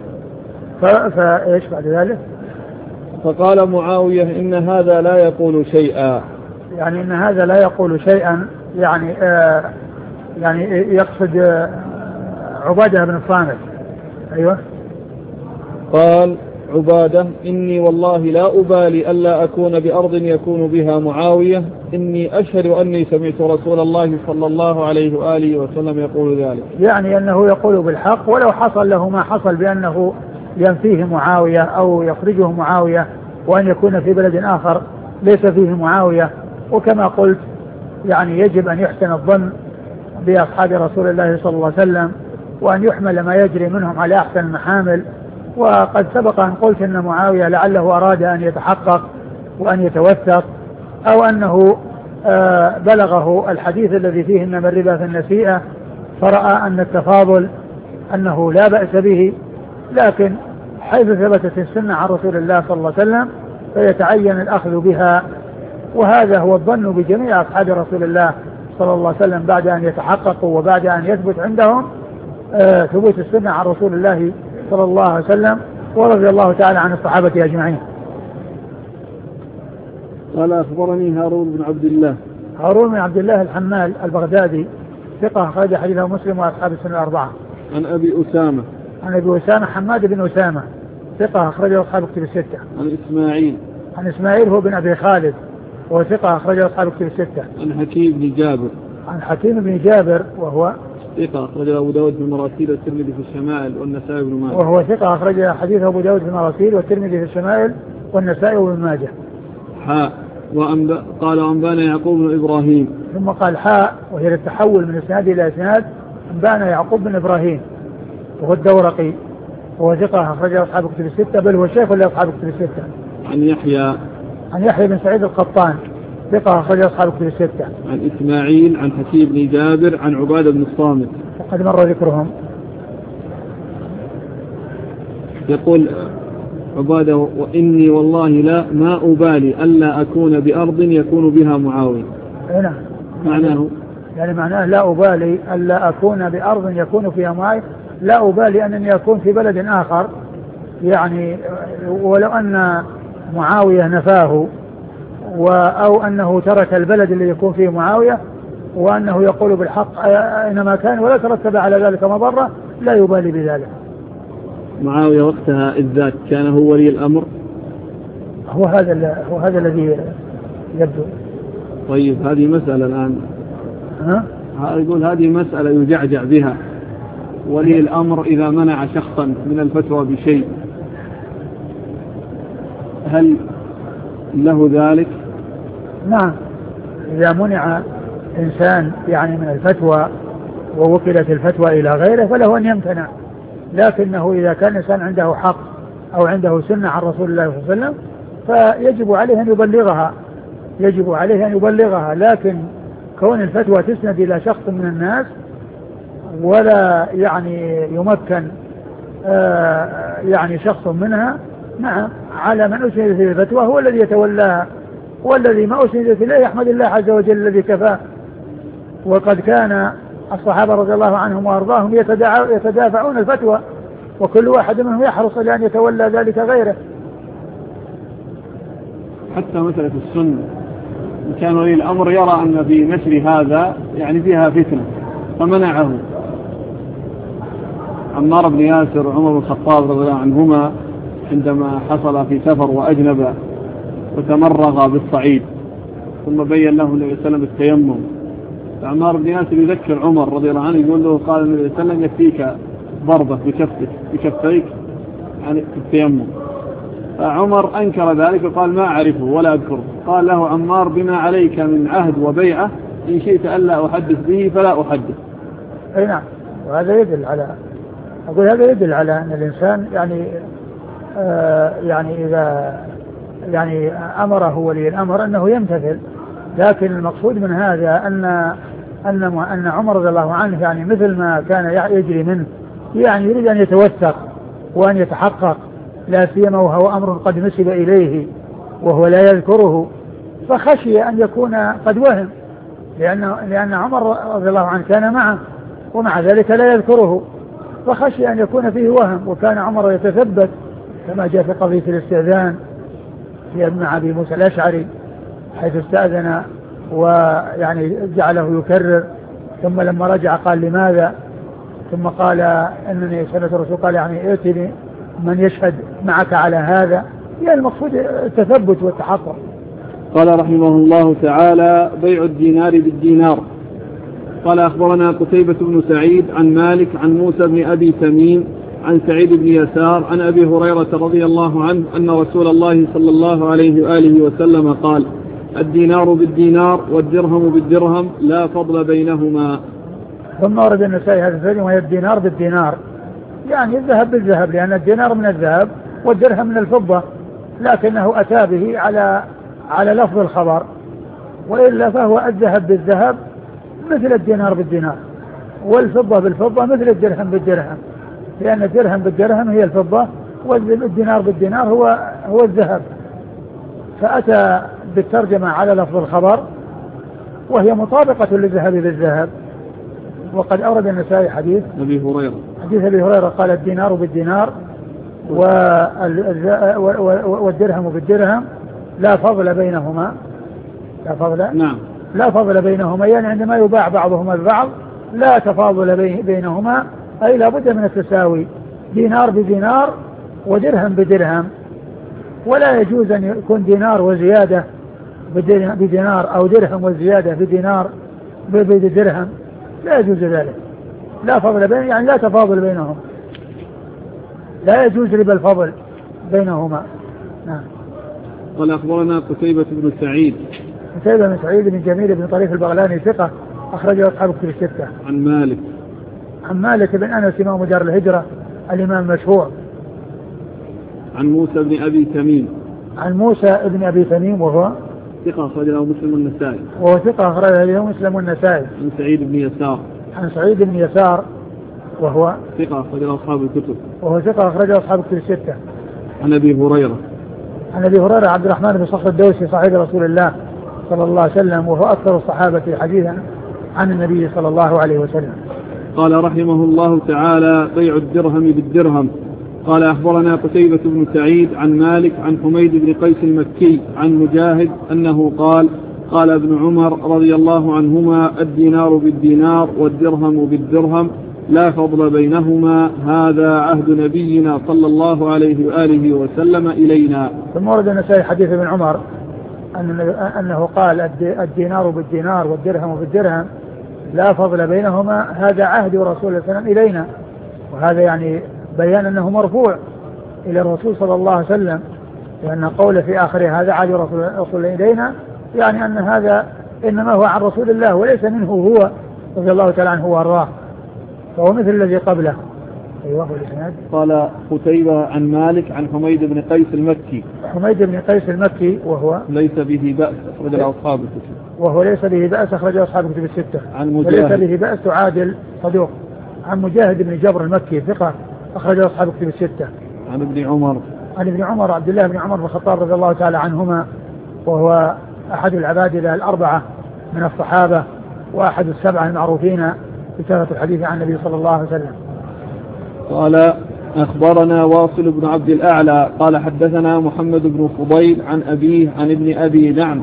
فإيش بعد ذلك؟ فقال معاوية إن هذا لا يقول شيئا، يعني إن هذا لا يقول شيئا، يعني آه يعني يقصد آه عبادة بن الصامت. أيوة. قال عبادة إني والله لا أبالي ألا أكون بأرض يكون بها معاوية، إني أشهد أني سمعت رسول الله صلى الله عليه وآله وسلم يقول ذلك، يعني أنه يقول بالحق ولو حصل له ما حصل بأنه ينفيه معاوية أو يخرجه معاوية، وأن يكون في بلد آخر ليس فيه معاوية. وكما قلت يعني يجب أن يحسن الظن بأصحاب رسول الله صلى الله عليه وسلم، وأن يحمل ما يجري منهم على أحسن المحامل. وقد سبق أن قلت أن معاوية لعله أراد أن يتحقق وأن يتوثق، أو أنه بلغه الحديث الذي فيه إنما الربا في النسيئة، فرأى أن التفاضل أنه لا بأس به، لكن حيث ثبتت السنة عن رسول الله صلى الله عليه وسلم فيتعين الأخذ بها. وهذا هو الظن بجميع أصحاب رسول الله صلى الله عليه وسلم بعد أن يتحققوا وبعد أن يثبت عندهم آه ثبوت السنة عن رسول الله صلى الله عليه وسلم، ورضي الله تعالى عن الصحابة أجمعين. قال أخبرني هارون بن عبد الله. هارون بن عبد الله الحمال البغدادي ثقة أخرج حديثه مسلم وأصحاب السنة الأربعة. عن أبي أسامة. عن أبي أسامة حماد بن أسامة ثقة أخرجه أصحاب الكتب الستة. عن إسماعيل. عن إسماعيل هو بن أبي خالد وهو ثقة أخرجه أصحاب الكتب الستة. عن حكيم بن جابر. عن حكيم بن جابر وهو ثقة أخرجه أبو داود في المراسيل والترمذي في الشمائل والنسائي بن ماجه. وهو ثقة أخرج حديثه أبو داود في المراسيل والترمذي في الشمائل والنسائي بن ماجه. حاء وأنب... قال وأنبانا يعقوب بن إبراهيم. ثم قال حاء وهي للتحول من إسناد إلى إسناد، أنبانا يعقوب بن إبراهيم وهو الدورقي هو ثقة أخرجه أصحاب كتب الستة، بل هو شيخ لأصحاب كتب الستة. عن يحيى عن يحيى بن سعيد القطان ثقة أخرجه أصحاب كتب الستة. عن إسماعيل عن حكيم بن جابر عن عبادة بن الصامت وقد مر ذكرهم. يقول عبادة: وإني والله لا ما أبالي ألا أكون بأرض يكون بها معاوية. هنا معناه يعني معناه لا أبالي ألا أكون بأرض يكون فيها معاوية، لا أبالي أنني أكون في بلد آخر، يعني ولو أن معاوية نفاه أو أنه ترك البلد اللي يكون فيه معاوية وأنه يقول بالحق أينما كان ولا ترتب على ذلك مضرة، لا يبالي بذلك. معاوية وقتها الذات كان هو ولي الأمر. هو هذا هو هذا الذي يبدو. طيب هذه مسألة الآن. ها؟ يقول هذه مسألة يجعجع بها. ولي الأمر إذا منع شخصا من الفتوى بشيء هل له ذلك؟ نعم، إذا منع إنسان يعني من الفتوى ووكلت الفتوى إلى غيره فله أن يمتنع، لكنه إذا كان إنسان عنده حق أو عنده سنة عن رسول الله صلى الله عليه وسلم فيجب عليه أن يبلغها يجب عليه أن يبلغها لكن كون الفتوى تسند إلى شخص من الناس ولا يعني يمكن آه يعني شخص منها، نعم على من أسندت إليه الفتوى هو الذي يتولاها، والذي ما أسندت إليه يحمد الله عز وجل الذي كفاه. وقد كان الصحابة رضي الله عنهم وأرضاهم يتدافعون الفتوى، وكل واحد منهم يحرص لأن يتولى ذلك غيره. حتى مسألة السنة كان ولي الأمر يرى أن في نشر هذا يعني فيها فتنة فمنعه. عمار بن ياسر وعمر بن الخطاب رضي الله عنهما عندما حصل في سفر وأجنب وتمرغ بالصعيد ثم بين له النبي صلى الله عليه وسلم التيمم، عمار بن ياسر يذكر عمر رضي الله عنه يقول له: قال النبي صلى الله عليه وسلم يكفيك ضربة بكفتك بكفتيك يعني في التيمم. فعمر أنكر ذلك وقال: ما أعرفه ولا أذكره. قال له عمار: بما عليك من عهد وبيعة إن شئت ألا أحدث به فلا أحدث. أي نعم، وهذا يدل على أقول هذا يدل على أن الإنسان يعني آه يعني إذا يعني أمره ولي الأمر أنه يمتثل، لكن المقصود من هذا أن أن أن عمر رضي الله عنه يعني مثل ما كان يجري منه يعني يريد أن يتوثق وأن يتحقق، لا سيما وهو أمر قد نسب إليه وهو لا يذكره، فخشي أن يكون قد وهم، لأن لأن عمر رضي الله عنه كان معه ومع ذلك لا يذكره، فخشي أن يكون فيه وهم. وكان عمر يتثبت كما جاء في قضية الاستئذان في ابن أبي موسى الأشعري حيث استأذن ويعني جعله يكرر، ثم لما رجع قال: لماذا؟ ثم قال: إنني سمعت الرسول قال يعني ائتني من يشهد معك على هذا، يعني المقصود التثبت والتحقق. قال رحمه الله تعالى: بيع الدينار بالدينار. قال أخبرنا قتيبة بن سعيد عن مالك عن موسى بن أبي تميم عن سعيد بن يسار عن أبي هريرة رضي الله عنه أن رسول الله صلى الله عليه وآله وسلم قال: الدينار بالدينار والدرهم بالدرهم لا فضل بينهما. ثم ورد النسائي هذا الفرق وهي الدينار بالدينار، يعني الذهب بالذهب، لأن الدينار من الذهب والدرهم من الفضة، لكنه أتى به على على لفظ الخبر، وإلا فهو الذهب بالذهب مثل الدينار بالدينار، والفضة بالفضة مثل الدرهم بالدرهم، لأن الدرهم بالدرهم هي الفضة والدينار بالدينار هو هو الذهب، فأتى بالترجمة على لفظ الخبر وهي مطابقة للذهب بالذهب. وقد أورد النسائي حديث أبي هريرة حديث أبي هريرة قال: الدينار بالدينار والدرهم بالدرهم لا فضل بينهما. لا فضل نعم لا فضل بينهما، يعني عندما يباع بعضهما البعض لا تفاضل بينهما، أي لا بد من التساوي، دينار بدينار ودرهم بدرهم، ولا يجوز أن يكون دينار وزيادة بدينار أو درهم وزيادة بدينار بدرهم، لا يجوز ذلك. لا فضل بين يعني لا تفاضل بينهم، لا يجوز ربا الفضل بينهما. نعم. قال أخبرنا قتيبة بن سعيد قتيبة بن سعيد بن جميل بن طريف البغلاني ثقة أخرجه أصحاب كتب الستة. عن مالك عن مالك بن أنس إمام دار الهجرة الإمام المشهور عن موسى بن أبي تميم. عن موسى بن أبي تميم وهو ثقة أخرج له مسلم والنسائي. وهو ثقة أخرج له مسلم والنسائي. عن سعيد بن يسار. عن سعيد بن يسار وهو ثقة أخرج له أصحاب الكتب. وهو ثقة أخرج له أصحاب الكتب الستة. عن أبي هريرة. عن أبي هريرة عبد الرحمن بن صخر الدوسي صاحب رسول الله صلى الله عليه وسلم وهو أكثر الصحابة حديثا عن النبي صلى الله عليه وسلم. قال رحمه الله تعالى: بيع الدرهم بالدرهم. قال أخبرنا قتيبة بن سعيد عن مالك عن حميد بن قيس المكي عن مجاهد أنه قال: قال ابن عمر رضي الله عنهما: الدينار بالدينار والدرهم بالدرهم لا فضل بينهما، هذا عهد نبينا صلى الله عليه وآله وسلم إلينا. ثم ورد النسائي حديث ابن عمر أنه قال: الدينار بالدينار والدرهم بالدرهم لا فضل بينهما، هذا عهد رسول الله صلى الله عليه وسلم إلينا. وهذا يعني بيان أنه مرفوع إلى الرسول صلى الله عليه وسلم، لأن قوله في آخره هذا عهد رسول الله إلينا يعني أن هذا إنما هو عن رسول الله وليس منه هو رضي الله تعالى عنه وارضاه، فهو مثل الذي قبله. أيوه الإسناد. قال قتيبة عن مالك عن حميد بن قيس المكي. حميد بن قيس المكي وهو ليس به بأس أخرج له أصحاب الكتب. وهو ليس به بأس أخرج له أصحاب الكتب الستة. عن مجاهد. وليس به بأس عادل صدوق. عن مجاهد بن جبر المكي ثقة أخرج له أصحاب الكتب الستة. عن ابن عمر. عن ابن عمر عبد الله بن عمر بن الخطاب رضي الله تعالى عنهما، وهو أحد العبادلة الأربعة من الصحابة وأحد السبعة المعروفين بكثرة الحديث عن النبي صلى الله عليه وسلم. قال أخبرنا واصل بن عبد الأعلى قال حدثنا محمد بن فضيل عن أبيه عن ابن أبي نعم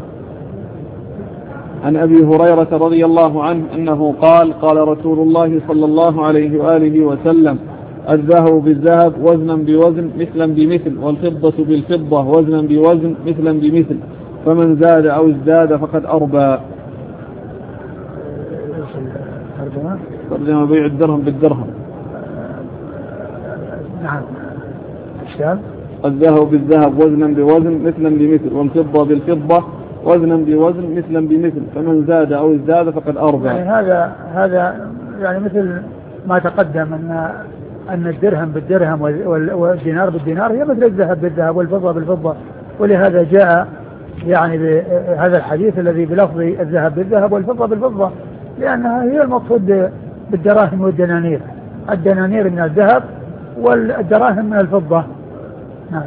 عن أبي هريرة رضي الله عنه أنه قال: قال رسول الله صلى الله عليه وآله وسلم: الذهب بالذهب وزنا بوزن مثلا بمثل، والفضة بالفضة وزنا بوزن مثلا بمثل، فمن زاد أو ازداد فقد أربى. ترجمة بيع الدرهم بالدرهم. نعم. الشام. الذهب بالذهب وزنا بوزن مثلا بمثل، والفضة بالفضة وزنا بوزن مثلا بمثل، فمن زاد أو ازداد فقد أربى. يعني هذا هذا يعني مثل ما تقدم أن أن الدرهم بالدرهم والدينار بالدينار هي مثل الذهب بالذهب والفضة بالفضة، ولهذا جاء يعني بهذا الحديث الذي بلفظ الذهب بالذهب والفضة بالفضة، لأنها هي المقصود بالدراهم والدنانير، الدنانير من الذهب والدراهم من الفضة. نعم.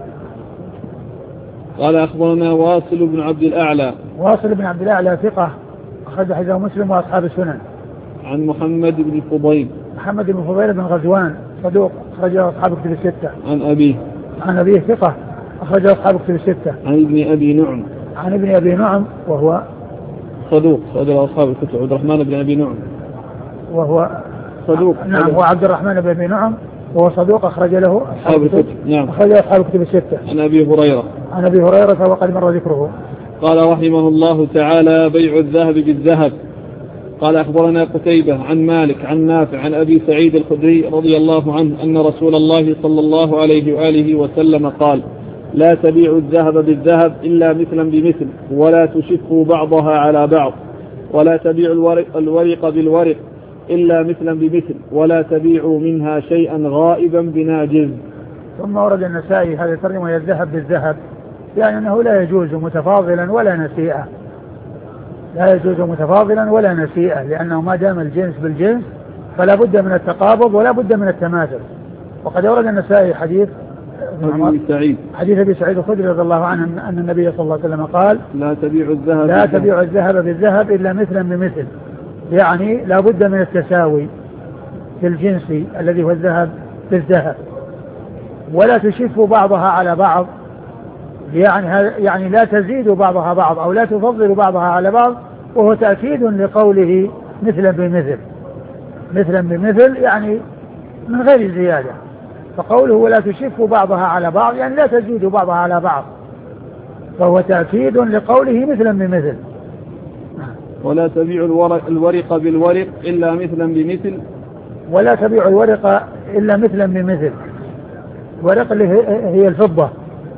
قال أخبرنا واصل بن عبد الأعلى. واصل بن عبد الأعلى ثقة أخرج حديثه مسلم وأصحاب السنن. عن محمد بن فضيل. محمد بن فضيل بن غزوان صدوق أخرجه أصحاب الكتب الستة. عن أبيه. عن أبيه ثقة أخرجه أصحاب الكتب الستة. عن ابن أبي نعم. عن ابن أبي نعم وهو صدوق أخرجه أصحاب الكتب. عبد الرحمن بن أبي نعم وهو صدوق. نعم. وعبد الرحمن بن أبي نعم وهو صدوق أخرج له أصحاب الكتب. نعم. أخرجه أصحاب الكتب الستة. عن أبي هريرة. عن أبي هريرة وقد مر ذكره. قال رحمه الله تعالى: بيع الذهب بالذهب. قال أخبرنا قتيبة عن مالك عن نافع عن أبي سعيد الخدري رضي الله عنه أن رسول الله صلى الله عليه وآله وسلم قال: لا تبيعوا الذهب بالذهب إلا مثلا بمثل، ولا تشفوا بعضها على بعض، ولا تبيعوا الورق, الورق بالورق إلا مثلا بمثل، ولا تبيعوا منها شيئا غائبا بناجز. ثم ورد النسائي هذا ترجمة الذهب بالذهب، يعني أنه لا يجوز متفاضلا ولا نسيئة، لا يجوز متفاضلا ولا نسيئة، لأنه ما دام الجنس بالجنس فلا بد من التقابض ولا بد من التماثل. وقد ورد النسائي حديث أبي سعيد حديث أبي سعيد الخدري رضي الله عنه أن النبي صلى الله عليه وسلم قال: لا تبيعوا الذهب لا تبيعوا الذهب بالذهب إلا مثلا بمثل، يعني لا بد من التساوي في الجنس الذي هو الذهب بالذهب، ولا تشفوا بعضها على بعض، يعني يعني لا تزيدوا بعضها بعض أو لا تفضلوا بعضها على بعض، وهو تأكيد لقوله مثلا بمثل. مثلا بمثل يعني من غير زيادة، فقوله ولا تشفوا بعضها على بعض يعني لا تزيدوا بعضها على بعض، فهو تأكيد لقوله مثلا بمثل. ولا تبيعوا الورق, الورق بالورق إلا مثلا بمثل. ولا تبيعوا الورق إلا مثلا بمثل، الورق اللي هي الفضة.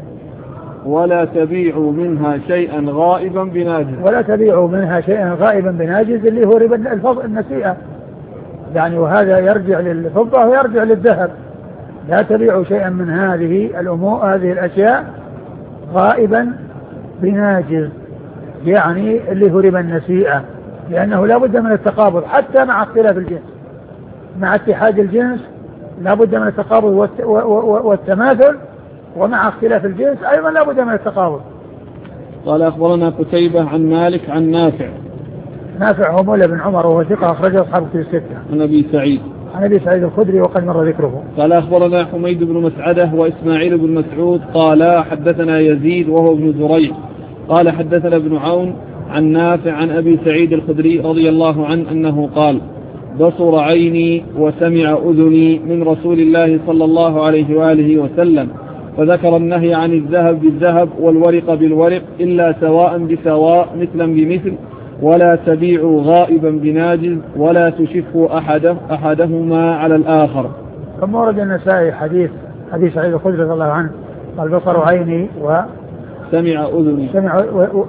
ولا تبيعوا منها شيئا غائبا بناجز. ولا تبيعوا منها شيئا غائبا بناجز اللي هو ربا النسيئة، يعني وهذا يرجع للفضة ويرجع للذهب، لا تبيعوا شيئا من هذه الأمور هذه الأشياء غائبا بناجز، يعني اللي هو ربا النسيئة، لأنه لا بد من التقابض حتى مع اختلاف الجنس، مع اتحاد الجنس لا بد من التقابض والتماثل، ومع اختلاف الجنس أيضا لا بد من التقابض. قال أخبرنا قتيبة عن مالك عن نافع. نافع هو مولى بن عمر وهو ثقة أخرجه أصحاب الكتب الستة. عن أبي سعيد. عن أبي سعيد الخدري وقد مر ذكره. قال أخبرنا حميد بن مسعدة وإسماعيل بن مسعود قال حدثنا يزيد وهو ابن زريع قال حدثنا ابن عون عن نافع عن أبي سعيد الخدري رضي الله عنه أنه قال بصر عيني وسمع أذني من رسول الله صلى الله عليه وآله وسلم، فذكر النهي عن الذهب بالذهب والورق بالورق إلا سواء بسواء مثلا بمثل، ولا تبيعوا غائبا بناجز، ولا تشفوا أحده أحدهما على الآخر. ثم ورد النسائي حديث أبي سعيد الخدري رضي الله عنه قال بصر عيني و سمع أذني سمع و... و...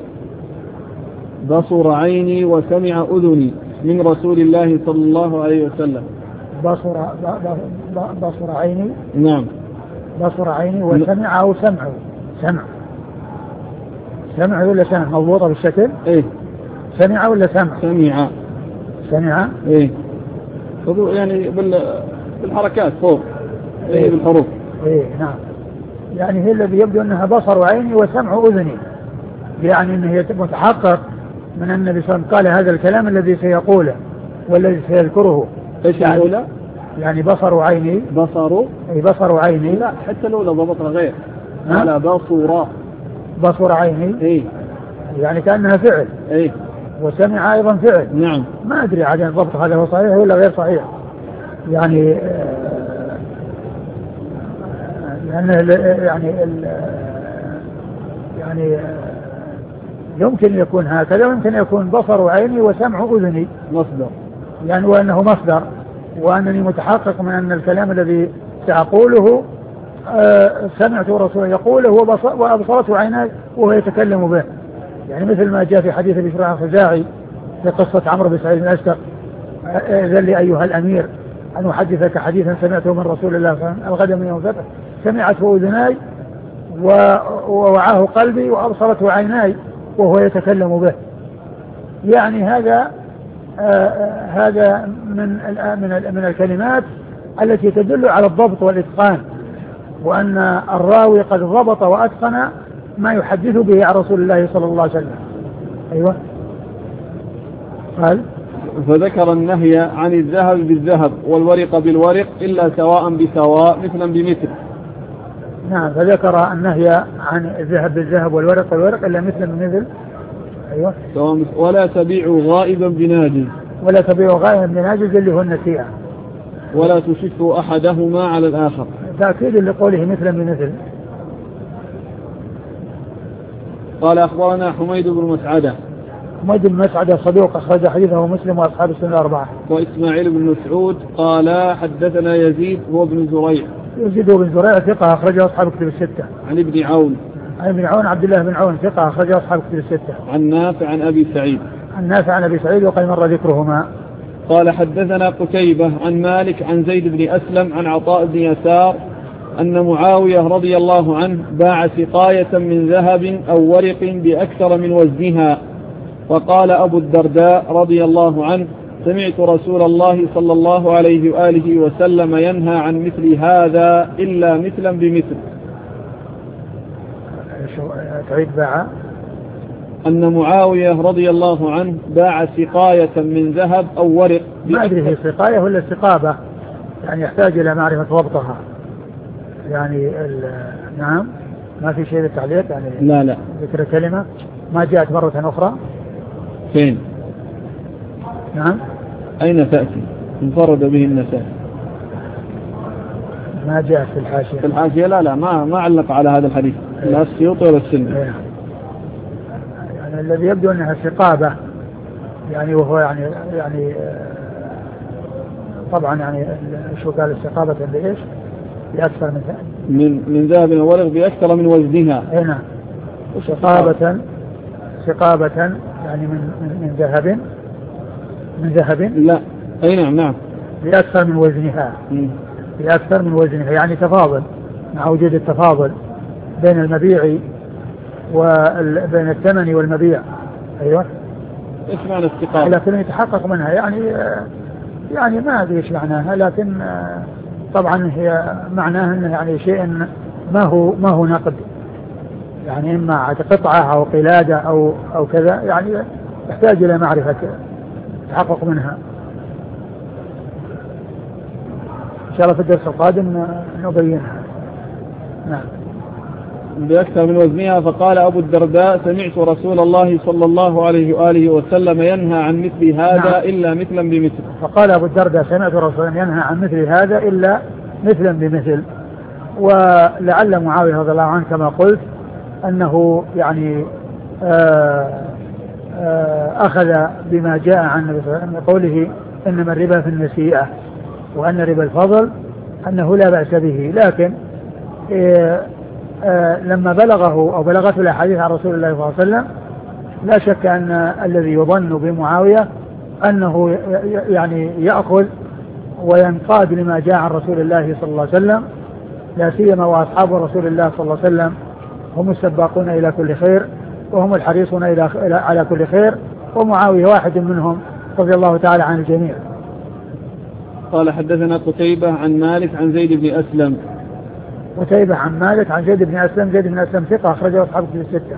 بصر عيني وسمع أذني من رسول الله صلى الله عليه وسلم. بصر ب... ب... بصر عيني نعم بصر عيني وسمع أو سمع سمع سمع ولا سمع مضبوطة بالشكل إيه سمع ولا سمع سمع سمع إيه يعني بال... بالحركات فوق إيه, إيه بالحروف إيه نعم، يعني هي الذي يبدو أنها بصر عيني وسمع أذني، يعني أنه متحقق من النبي صلى الله عليه وسلم قال هذا الكلام الذي سيقوله والذي سيذكره. إيش يعني الأولى؟ يعني بصر عيني بصر أي بصر عيني لا حتى الأولى ضبطها غير على بصر بصر عيني إيه يعني كأنها فعل إيه وسمع أيضا فعل. نعم ما أدري عاد الضبط هذا هو صحيح ولا غير صحيح، يعني آه يعني يعني يعني يمكن يكون هكذا ويمكن يكون بصر عيني وسمع أذني مصدر، يعني وأنه مصدر، وأنني متحقق من أن الكلام الذي سأقوله آه سمعت رسول يقوله وأبصرته عيناي وهو يتكلم به، يعني مثل ما جاء في حديث ابي شريح الخزاعي في قصة عمرو بن سعيد الأشتر إذن لي أيها الأمير أن أحدثك حديثا سمعته من رسول الله صلى الله عليه وسلم الغد من يوم الفتح سمعته أذناي ووعاه قلبي وأبصرته عيناي وهو يتكلم به، يعني هذا آه هذا من من من الكلمات التي تدل على الضبط والإتقان، وأن الراوي قد ضبط وأتقن ما يحدث به عن رسول الله صلى الله عليه وسلم. أيوة قال فذكر النهي عن الذهب بالذهب والورق بالورق إلا سواء بسواء مثلا بمثل. نعم فذكر النهي عن الذهب بالذهب والورق بالورق إلا مثلا بمثل. أيوة ولا تبيعوا غائبا بناجز ولا تبيعوا غائبا بناجز اللي هو النسيئة، ولا تشفوا أحدهما على الآخر تأكيد لقوله مثلا بمثل. قال أخبرنا حميد بن مسعدة. حميد بن مسعدة صدوق أخرج حديثه مسلم وأصحاب السنة الأربعة. وإسماعيل بن مسعود قال حدثنا يزيد هو بن زريع. يزيد بن زريع ثقة أخرجه أصحاب الكتب الستة. عن ابن عون. عن ابن عون عبد الله بن عون ثقة أخرجه أصحاب الكتب الستة. عن نافع عن أبي سعيد. عن نافع عن أبي سعيد وقد مر ذكرهما. قال حدثنا قتيبة عن مالك عن زيد بن أسلم عن عطاء بن يسار أن معاوية رضي الله عنه باع سقاية من ذهب أو ورق بأكثر من وزنها، فقال أبو الدرداء رضي الله عنه سمعت رسول الله صلى الله عليه وآله وسلم ينهى عن مثل هذا إلا مثلا بمثل. تعيد باع أن معاوية رضي الله عنه باع سقاية من ذهب أو ورق. ما أدري هي سقاية ولا سقابة، يعني يحتاج إلى معرفة ضبطها، يعني نعم ما في شيء للتعليق يعني. لا لا ذكر كلمة ما جاءت مرة أخرى. فين؟ نعم أين تأتي؟ انفرد به النسائي. ما جاءت في الحاشية. في الحاشية لا لا ما ما علق على هذا الحديث. إيه. لا السيوط ولا السنة. إيه. يعني الذي يبدو أنها سقابة، يعني وهو يعني يعني طبعا يعني شو قال السقابة بإيش؟ بأكثر من من من ذهب وورق بأكثر من وزنها. أي نعم. سقابة سقابة يعني من من, من ذهب من ذهب لا أي نعم نعم بأكثر من وزنها. م. بأكثر من وزنها، يعني تفاضل مع وجود التفاضل بين المبيع وبين الثمن والمبيع. أيوة. إيش معنى استقامة؟ لكن يتحقق منها يعني يعني ما أدري إيش معناها، لكن طبعا هي معناها أنه يعني شيء ما هو ما هو نقد، يعني إما قطعة أو قلادة أو أو كذا، يعني يحتاج إلى معرفة التحقق منها. إن شاء الله في الدرس القادم نبينها. نعم. بأكثر من وزنها. فقال أبو الدرداء سمعت رسول الله صلى الله عليه وآله وسلم ينهى عن مثل هذا نعم. إلا مثلا بمثل. فقال أبو الدرداء سمعت رسول الله ينهى عن مثل هذا إلا مثلا بمثل. ولعل معاوية رضي الله عنه كما قلت أنه يعني آآ آآ أخذ بما جاء عن النبي صلى الله عليه وسلم قوله إنما الربا في النسيئة وأن ربا الفضل أنه لا بأس به، لكن لما بلغه أو بلغته الأحاديث عن رسول الله صلى الله عليه وسلم لا شك أن الذي يظن بمعاوية أنه يعني يأخذ وينقاد لما جاء عن رسول الله صلى الله عليه وسلم، لا سيما وأصحاب رسول الله صلى الله عليه وسلم هم السباقون إلى كل خير وهم الحريصون إلى على كل خير، ومعاوية واحد منهم رضي الله تعالى عن الجميع. قال حدثنا قتيبة عن مالك عن زيد بن أسلم. قتيبة عن مالك عن زيد بن أسلم. زيد بن أسلم ثقة أخرجه أصحاب الكتب الستة.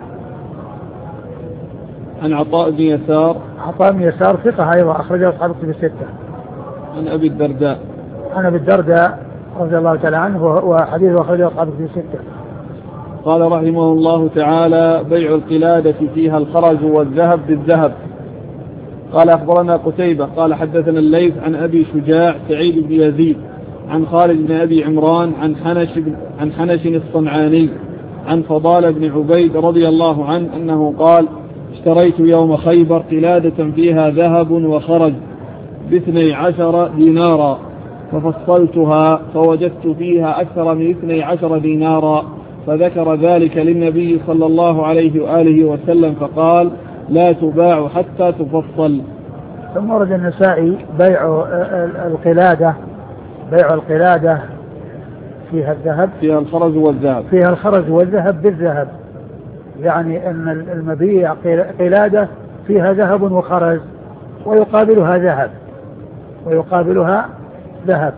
عن عطاء بن يسار. عطاء بن يسار ثقة أيضا أخرجه أصحاب الكتب الستة. عن أبي الدرداء. عن أبي الدرداء رضي الله تعالى عنه وحديثه أخرجه أصحاب الكتب الستة. قال رحمه الله تعالى بيع القلادة فيها الخرز والذهب بالذهب. قال أخبرنا قتيبة قال حدثنا الليث عن أبي شجاع سعيد بن يزيد عن خالد بن أبي عمران عن حنش, عن حنش الصنعاني عن فضال بن عبيد رضي الله عنه أنه قال اشتريت يوم خيبر قلادة فيها ذهب وخرج باثني عشر دينارا ففصلتها فوجدت فيها أكثر من اثني عشر دينارا، فذكر ذلك للنبي صلى الله عليه وآله وسلم فقال لا تباع حتى تفصل. ثم ورد النسائي بيع القلادة بيع القلادة فيها الذهب فيها الخرز والذهب فيها الخرز والذهب بالذهب، يعني أن المبيع قلادة فيها ذهب وخرز ويقابلها ذهب ويقابلها ذهب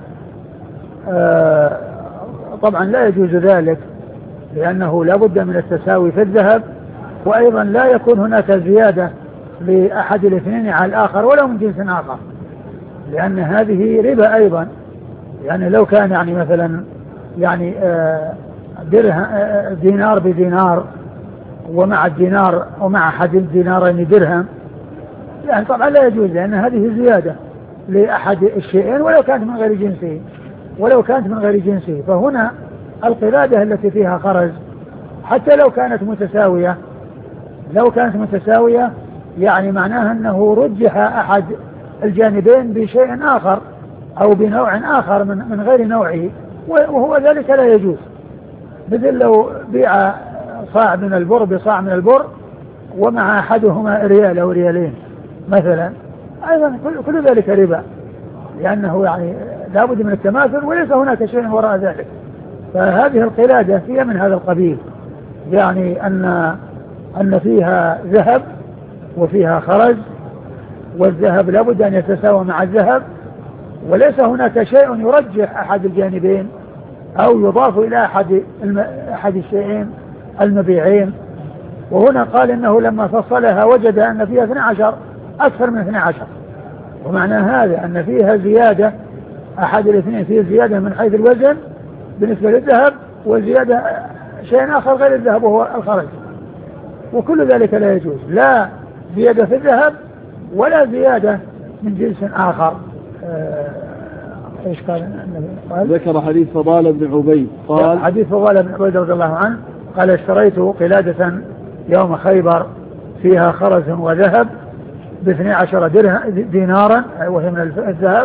آه طبعا لا يجوز ذلك، لأنه لا بد من التساوي في الذهب، وأيضا لا يكون هناك زيادة لأحد الاثنين على الآخر ولو من جنس آخر، لأن هذه ربا أيضا. يعني لو كان يعني مثلا يعني آه درهم آه دينار بدينار ومع الدينار ومع أحد الدينارين درهم، يعني طبعا لا يجوز، لأن هذه زيادة لأحد الشيئين ولو كانت من غير جنسه ولو كانت من غير جنسه. فهنا القلادة التي فيها خرز حتى لو كانت متساوية لو كانت متساوية يعني معناها أنه رجح أحد الجانبين بشيء آخر أو بنوع آخر من, من غير نوعه، وهو ذلك لا يجوز. مثل لو بيع صاع من البر بصاع من البر ومع أحدهما ريال أو ريالين مثلا، أيضا كل ذلك ربا، لأنه يعني لا بد من التماثل وليس هناك شيء وراء ذلك. فهذه القلادة فيها من هذا القبيل، يعني أن أن فيها ذهب وفيها خرج، والذهب لا بد أن يتساوى مع الذهب، وليس هناك شيء يرجح أحد الجانبين أو يضاف إلى أحد أحد الشيئين المبيعين. وهنا قال إنه لما فصلها وجد أن فيها اثني عشر أكثر من اثني عشر، ومعنى هذا أن فيها زيادة أحد الاثنين، فيه زيادة من حيث الوزن بالنسبة للذهب وزيادة شيء آخر غير الذهب وهو الخرج، وكل ذلك لا يجوز، لا زيادة في الذهب ولا زيادة من جنس آخر. آه ايش قال النبي؟ ذكر حديث فضال بن عبيد قال حديث فضال بن عبيد رضي الله عنه قال اشتريت قلادة يوم خيبر فيها خرز وذهب باثني عشر درهم دينارا وهي من الذهب،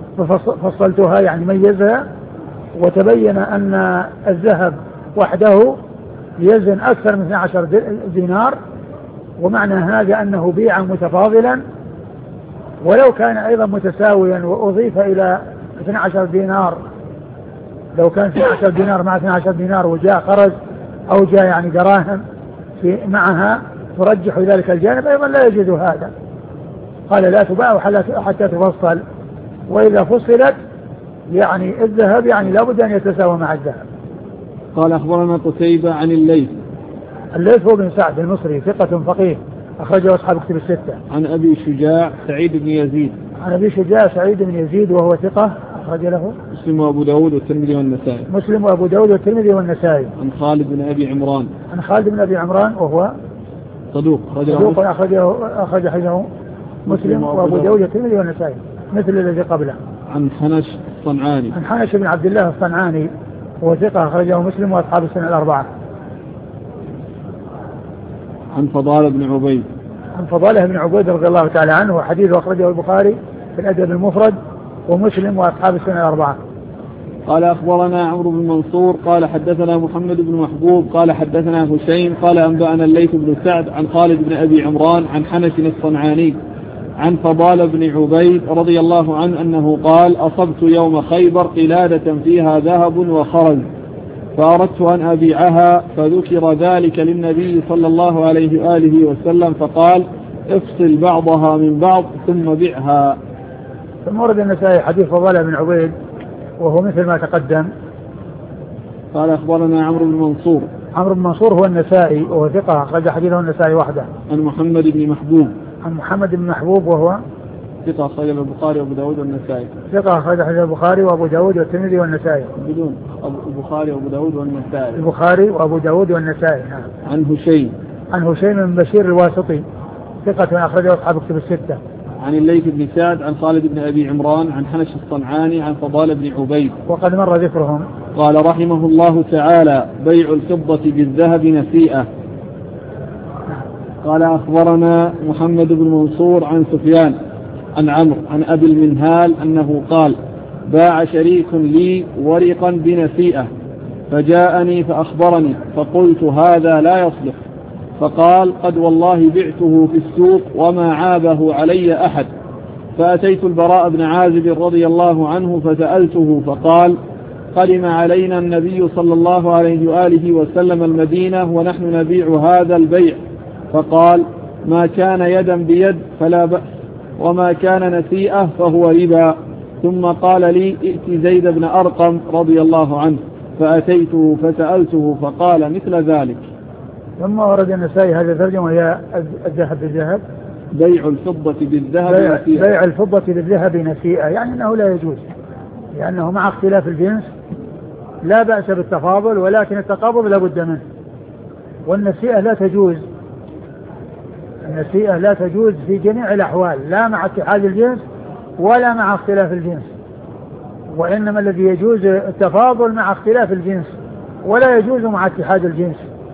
ففصلتها يعني ميزها، وتبين أن الذهب وحده يزن أكثر من اثني عشر دينار، ومعنى هذا أنه بيع متفاضلا، ولو كان أيضا متساويا وأضيف إلى اثني عشر دينار لو كان اثني عشر دينار مع اثني عشر دينار وجاء خرج أو جاء يعني دراهم في معها ترجح ذلك الجانب أيضا لا يجوز هذا. قال لا تباع حتى تفصل، وإذا فصلت يعني الذهب يعني لابد أن يتساوى مع الذهب. قال أخبرنا قتيبة عن الليث. الليث هو بن سعد المصري ثقة فقيه أخرجه أصحاب كتب الستة. عن أبي شجاع سعيد بن يزيد. عن أبي شجاع سعيد بن يزيد وهو ثقة أخرج له مسلم وأبو داود والترمذي والنسائي. مسلم وأبو داود والترمذي والنسائي. عن خالد بن أبي عمران. عن خالد بن أبي عمران وهو صدوق صدوق أخرجه أخرج حديثه مسلم وأبو داود والترمذي والنسائي مثل الذي قبله. عن حنش الصنعاني. عن حنش بن عبد الله الصنعاني وهو ثقة أخرجه مسلم وأصحاب السنة الأربعة. عن فضالة بن عبيد. عن فضالة بن عبيد رضي الله تعالى عنه وحديث أخرجه البخاري في الأدب المفرد ومسلم وأصحاب السنة الأربعة. قال أخبرنا عمرو بن منصور قال حدثنا محمد بن محبوب قال حدثنا هشيم قال أنبأنا الليث بن سعد عن خالد بن أبي عمران عن حنش الصنعاني عن فضالة بن عبيد رضي الله عنه أنه قال أصبت يوم خيبر قلادة فيها ذهب وخرز فأردت أن أبيعها فذكر ذلك للنبي صلى الله عليه وآله وسلم فقال افصل بعضها من بعض ثم بيعها. ثم ورد النسائي حديث فضالة بن عبيد وهو مثل ما تقدم. قال أخبرنا عمرو بن منصور. عمرو بن منصور هو النسائي وهو ثقة أخرج حديثه النسائي وحده. عن محمد بن محبوب. عن محمد بن محبوب وهو ثقة أخرج البخاري وأبو داود والنسائي. ثقة أخرج حديث البخاري وأبو داود والترمذي والنسائي. بدون البخاري وأبو داود والنسائي. البخاري وأبو داود والنسائي. نعم. عن هشيم. عن هشيم بن بشير الواسطي ثقة أخرجه أصحاب كتب الستة. عن الليث بن سعد عن خالد بن أبي عمران عن حنش الصنعاني عن فضالة بن عبيد وقد مر ذكرهم. قال رحمه الله تعالى بيع الفضة بالذهب نسيئة. قال أخبرنا محمد بن منصور عن سفيان عن عمرو عن أبي المنهال أنه قال باع شريك لي ورقا بنسيئة فجاءني فأخبرني فقلت هذا لا يصلح فقال قد والله بعته في السوق وما عابه علي أحد فأتيت البراء بن عازب رضي الله عنه فسألته فقال قدم علينا النبي صلى الله عليه وآله وسلم المدينة ونحن نبيع هذا البيع فقال ما كان يدا بيد فلا بأس وما كان نسيئة فهو ربا ثم قال لي ائت زيد بن أرقم رضي الله عنه فأتيته فسألته فقال مثل ذلك. ثم ورد النسائي هذا الترجمة وهي الذهب بالذهب بيع الفضة بالذهب بيع, نسيئة. بيع الفضة بالذهب نسيئة يعني أنه لا يجوز لأنه مع اختلاف الجنس لا بأس بالتفاضل ولكن التقابض لا بد منه والنسيئة لا تجوز. النسيئة لا تجوز في جميع الأحوال لا مع اتحاد الجنس ولا مع اختلاف الجنس وإنما الذي يجوز التفاضل مع اختلاف الجنس ولا يجوز مع اتحاد الجنس.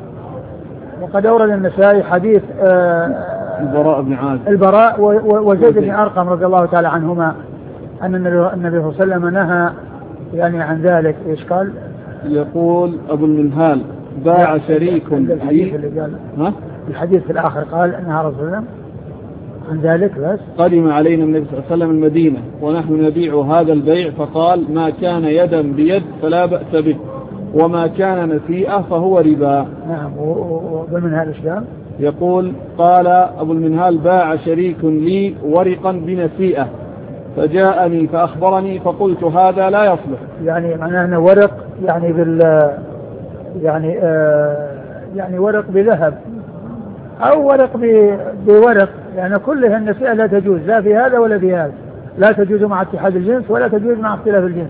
وقد أورد النسائي حديث البراء بن عازب البراء وزيد بن أرقم رضي الله تعالى عنهما أن النبي صلى الله عليه وسلم نهى يعني عن ذلك. إيش قال؟ يقول أبو المنهال باع شريك الحديث اللي قال ها؟ الحديث في الآخر قال نهى رسول الله عن ذلك بس قدم علينا النبي صلى الله عليه وسلم المدينة ونحن نبيع هذا البيع فقال ما كان يدا بيد فلا بأس به وما كان نسيئة فهو ربا. نعم. وابو المنهال الإسلام يقول قال أبو المنهال باع شريك لي ورقا بنسيئة فجاءني فأخبرني فقلت هذا لا يصلح يعني معناه أنه ورق يعني بال يعني آه يعني ورق بذهب أو ورق بورق يعني كلها النسيئة لا تجوز لا في هذا ولا في هذا لا تجوز مع اتحاد الجنس ولا تجوز مع اختلاف الجنس.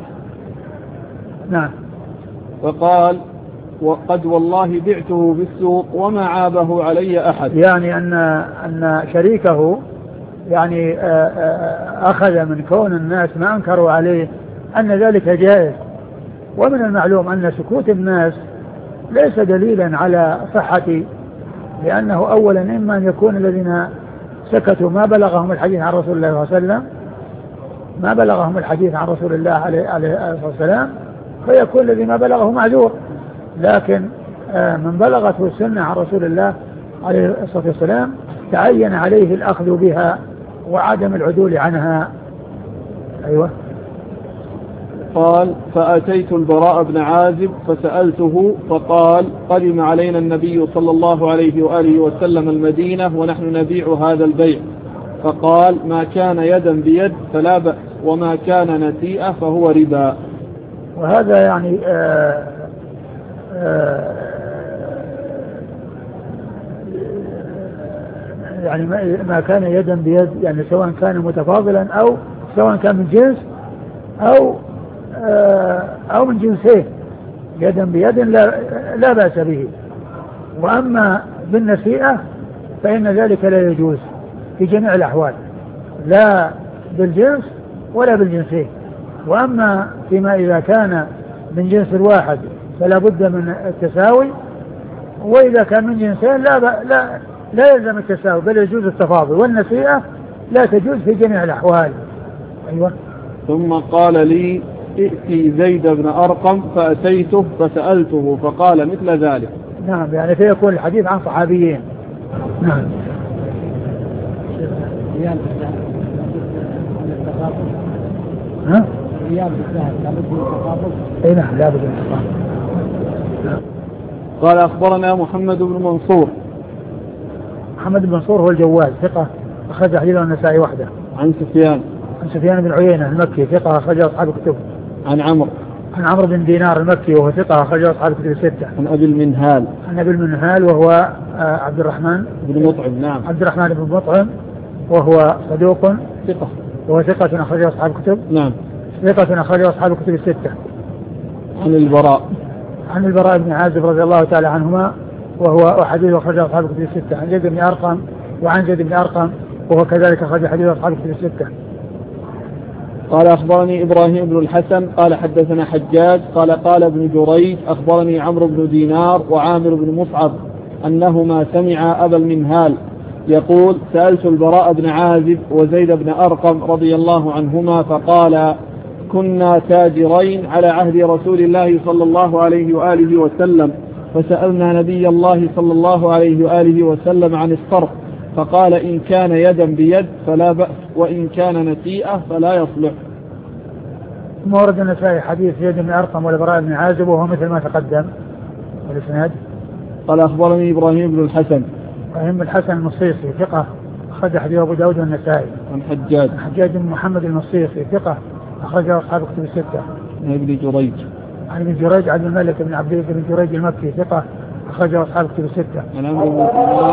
نعم. فقال وقد والله بعته بالسوق وما عابه علي أحد يعني أن أن شريكه يعني أخذ من كون الناس ما أنكروا عليه أن ذلك جائز ومن المعلوم أن سكوت الناس ليس دليلا على صحة لأنه أولا إما أن يكون الذين سكتوا ما بلغهم الحديث عن رسول الله صلى الله عليه وسلم ما بلغهم الحديث عن رسول الله عليه الصلاة والسلام فيكون الذي ما بلغه معذور لكن من بلغته السنة عن رسول الله عليه الصلاة والسلام تعين عليه الأخذ بها وعدم العدول عنها. أيوة. قال فأتيت البراء بن عازب فسألته فقال قدم علينا النبي صلى الله عليه وآله وسلم المدينة ونحن نبيع هذا البيع، فقال ما كان يدا بيد فلا بأس وما كان نسيئة فهو ربا. وهذا يعني آآ آآ يعني ما كان يدا بيد، يعني سواء كان متفاضلا أو سواء كان من جنس أو أو من جنسين، يدا بيد لا, لا بأس به. وأما بالنسيئة فإن ذلك لا يجوز في جميع الأحوال، لا بالجنس ولا بالجنسين. وأما فيما إذا كان من جنس الواحد فلا بد من التساوي، وإذا كان من جنسين لا لا لا يلزم التساوي بل يجوز التفاضل، والنسيئة لا تجوز في جميع الأحوال. أيوة. ثم قال لي ائتي زيد بن أرقم فأتيته فسألته فقال مثل ذلك. نعم، يعني فيكون الحديث عن صحابيين. نعم. ها؟ اي نعم لا بد من التفاضل. قال أخبرنا محمد بن منصور. محمد بن منصور هو الجواز، ثقة أخرج حديثه النسائي وحده. عن سفيان. عن سفيان بن عيينة المكي، ثقة أخرج أصحاب الكتب. عن عمرو. عن عمرو بن دينار المكي وهو ثقة أخرج أصحاب الكتب الستة. عن أبي المنهال. عن أبي المنهال وهو عبد الرحمن بن مطعم. نعم. عبد الرحمن بن مطعم وهو صدوق ثقة وهو ثقة أخرج أصحاب الكتب. نعم. ثقة أخرج أصحاب الكتب الستة. عن البراء. عن البراء بن عازب رضي الله تعالى عنهما وهو حديث أخرج أصحاب الكتب الستة. عن زيد بن أرقم وعن زيد بن أرقم وهو كذلك أخرج حديث أصحاب الكتب الستة. قال أخبرني إبراهيم بن الحسن قال حدثنا حجاج قال قال ابن جريج أخبرني عمرو بن دينار وعامر بن مصعب أنهما سمع أبا المنهال يقول سألت البراء بن عازب وزيد بن أرقم رضي الله عنهما فقال كنا تاجرين على عهد رسول الله صلى الله عليه وآله وسلم، فسألنا نبي الله صلى الله عليه وآله وسلم عن الصرف، فقال إن كان يدا بيد فلا بأس وإن كان نسيئة فلا يصلح. مورد النسائي حديث زيد بن أرقم والبراء بن عازب وهو مثل ما تقدم. والإسناد قال أخبرني إبراهيم بن الحسن. إبراهيم بن الحسن المصيصي ثقة أخرج حديث أبو داود والنسائي. عن حجاج. عن حجاج بن محمد المصيصي ثقة أخرج أصحاب الكتب الستة. عن ابن جريج. عن ابن جريج عبد الملك بن عبد بن جريج المكي ثقة أخرج أصحاب الكتب الستة. عن عمرو بن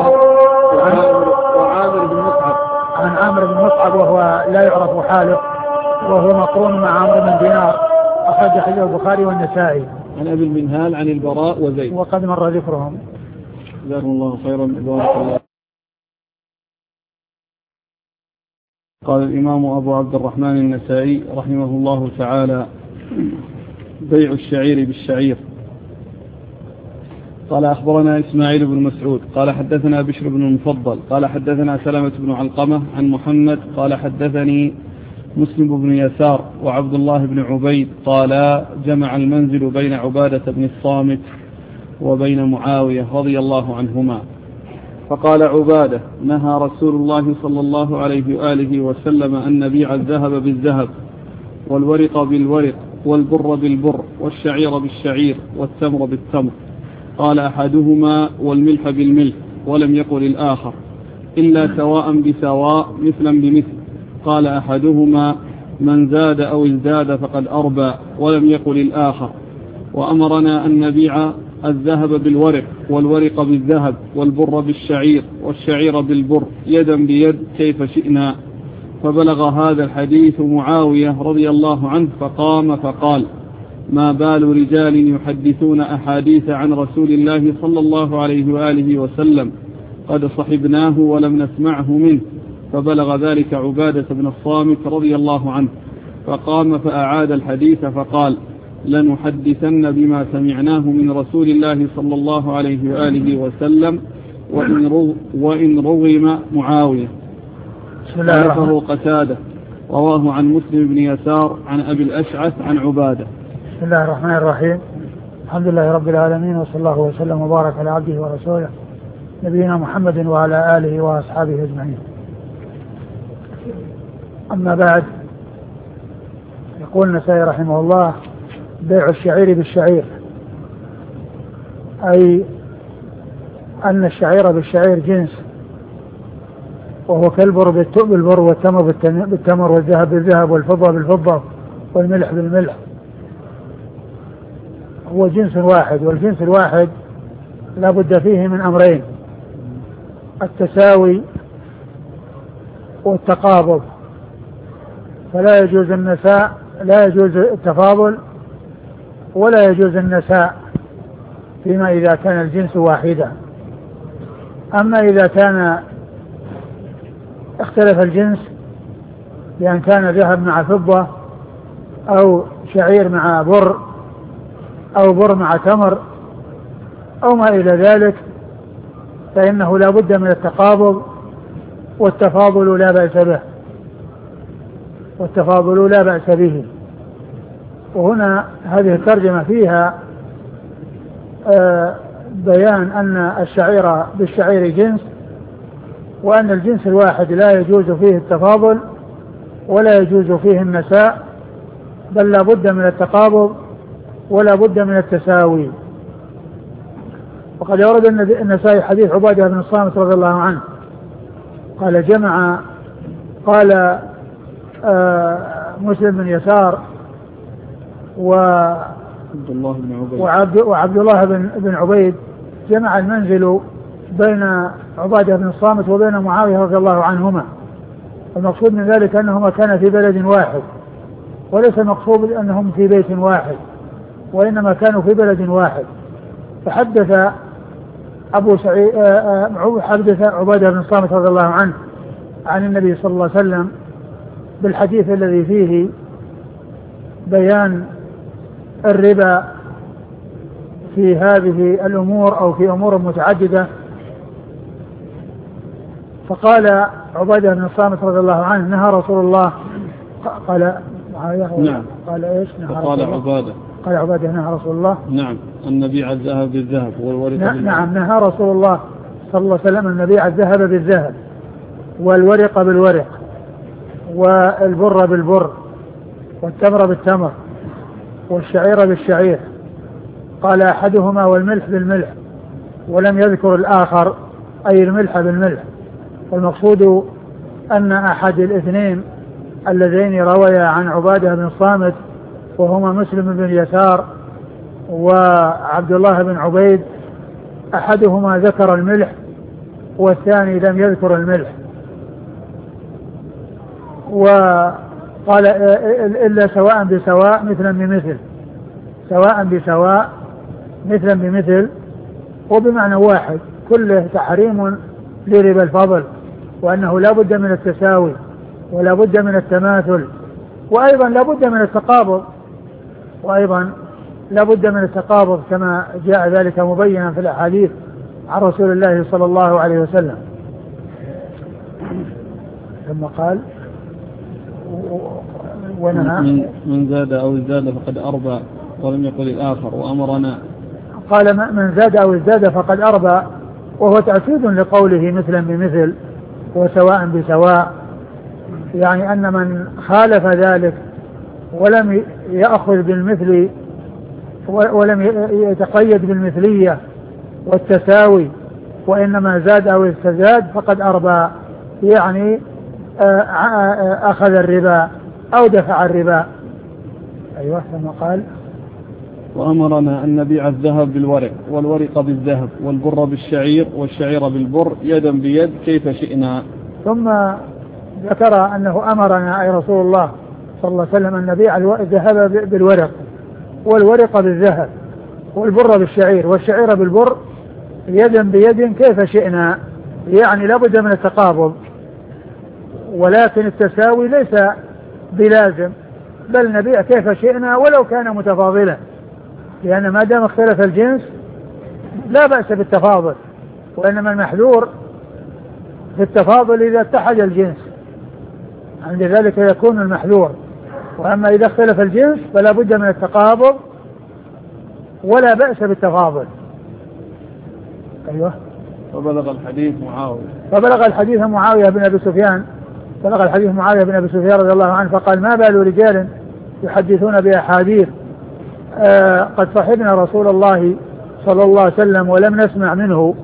وعامر بن مصعب. عن عامر بن مصعب وهو لا يعرف حاله وهو مقرون مع عمرو بن دينار أخرج حديث البخاري والنسائي. عن أبي المنهال عن البراء وزيد وقد مر ذكرهم. جزاكم الله خيرا. بارك الله. قال الإمام أبو عبد الرحمن النسائي رحمه الله تعالى بيع الشعير بالشعير. قال أخبرنا إسماعيل بن مسعود قال حدثنا بشر بن المفضل قال حدثنا سلمة بن علقمة عن محمد قال حدثني مسلم بن يسار وعبد الله بن عبيد قال جمع المنزل بين عبادة بن الصامت وبين معاوية رضي الله عنهما، فقال عبادة نهى رسول الله صلى الله عليه وآله وسلم أن نبيع الذهب بالذهب والورق بالورق والبر بالبر والشعير بالشعير والتمر بالتمر، قال أحدهما والملح بالملح ولم يقل الآخر إلا سواء بسواء مثلا بمثل، قال أحدهما من زاد أو ازداد فقد أربى ولم يقل الآخر، وأمرنا أن نبيع الذهب بالورق والورق بالذهب والبر بالشعير والشعير بالبر يدا بيد كيف شئنا. فبلغ هذا الحديث معاوية رضي الله عنه فقام فقال ما بال رجال يحدثون أحاديث عن رسول الله صلى الله عليه وآله وسلم قد صحبناه ولم نسمعه منه. فبلغ ذلك عبادة بن الصامت رضي الله عنه فقام فأعاد الحديث فقال لنحدثن بما سمعناه من رسول الله صلى الله عليه وآله وسلم وإن رغم معاوية. خالفه قتادة رواه عن مسلم بن يسار عن أبي الأشعث عن عبادة. بسم الله الرحمن الرحيم. الحمد لله رب العالمين وصلى الله وسلم وبارك على عبده ورسوله نبينا محمد وعلى آله وأصحابه أجمعين. أما بعد، يقول النسائي رحمه الله: بيع الشعير بالشعير، أي أن الشعير بالشعير جنس، وهو كالبر بالبر والتمر بالتمر والذهب بالذهب والفضة بالفضة والملح بالملح، هو جنس واحد، والجنس الواحد لا بد فيه من أمرين: التساوي والتقابض، فلا يجوز النساء، لا يجوز التفاضل ولا يجوز النساء فيما إذا كان الجنس واحدا. أما إذا كان اختلف الجنس بأن كان ذهب مع فضة أو شعير مع بر أو بر مع تمر أو ما إلى ذلك، فإنه لا بد من التقابض، والتفاضل لا بأس به والتفاضل لا بأس به. وهنا هذه الترجمة فيها آه بيان أن الشعير بالشعير جنس، وأن الجنس الواحد لا يجوز فيه التفاضل ولا يجوز فيه النساء، بل لا بد من التقابض ولا بد من التساوي. وقد ورد النسائي حديث عبادة بن الصامت رضي الله عنه قال جمع قال آه مسلم بن يسار وعبد الله بن عبيد وعبد, وعبد الله بن, بن عبيد جمع المنزل بين عبادة بن الصامت وبين معاوية رضي الله عنهما. المقصود من ذلك أنهما كانا في بلد واحد، وليس المقصود أنهم في بيت واحد، وإنما كانوا في بلد واحد. فحدث أبو سعيد حدث عبادة بن الصامت رضي الله عنه عن النبي صلى الله عليه وسلم بالحديث الذي فيه بيان الربا في هذه الأمور أو في أمور متعددة. فقال عبادة بن الصامت رضي الله عنه: نهى رسول الله. قال نعم. قال ايش؟ نهى قال عبادة قال عبادة نهى رسول الله نعم أن نبيع الذهب بالذهب والورق بالورق. نعم نهى رسول الله صلى الله عليه وسلم أن نبيع الذهب بالذهب والورق بالورق والبر بالبر والتمر بالتمر والشعير بالشعير. قال أحدهما والملح بالملح، ولم يذكر الآخر أي الملح بالملح. والمقصود أن أحد الاثنين اللذين رويا عن عبادة بن الصامت وهما مسلم بن يسار وعبد الله بن عبيد، أحدهما ذكر الملح والثاني لم يذكر الملح. وقال إلا سواء بسواء مثلا بمثل، سواء بسواء مثلا بمثل، وبمعنى واحد، كله تحريم لربا الفضل، وأنه لا بد من التساوي ولا بد من التماثل، وأيضا لا بد من التقابض وأيضا لا بد من التقابض كما جاء ذلك مبينا في الأحاديث عن رسول الله صلى الله عليه وسلم. ثم قال: ونهى من زاد أو ازداد فقد أربى، ولم يقل الآخر وأمرنا. قال من زاد أو ازداد فقد أربى، وهو تأكيد لقوله مثلا بمثل وسواء بسواء، يعني أن من خالف ذلك ولم يأخذ بالمثل ولم يتقيد بالمثلية والتساوي، وإنما زاد أو استزاد فقد أربى، يعني أخذ الربا أو دفع الربا. أيوة. ثم قال: وأمرنا أن نبيع الذهب بالورق والورق بالذهب والبر بالشعير والشعير بالبر يدا بيد كيف شئنا. ثم ذكر أنه أمرنا أي رسول الله صلى الله عليه وسلم أن نبيع الذهب بالورق والورق بالذهب والبر بالشعير والشعير بالبر يدا بيد كيف شئنا، يعني لابد من التقابض، ولكن التساوي ليس بلازم، بل نبيع كيف شئنا ولو كان متفاضلا، لأن ما دام اختلف الجنس لا بأس بالتفاضل، وإنما المحذور في التفاضل إذا اتحد الجنس، عند ذلك يكون المحذور. وأما إذا اختلف الجنس فلا بد من التقابض ولا بأس بالتفاضل. أيوة. فبلغ الحديث معاوية فبلغ الحديث معاوية بن أبي سفيان بلغ الحديث معاوية بن أبي سفيان رضي الله عنه فقال: ما بال رجال يحدثون بأحاديث آه قد صحبنا رسول الله صلى الله عليه وسلم ولم نسمع منه.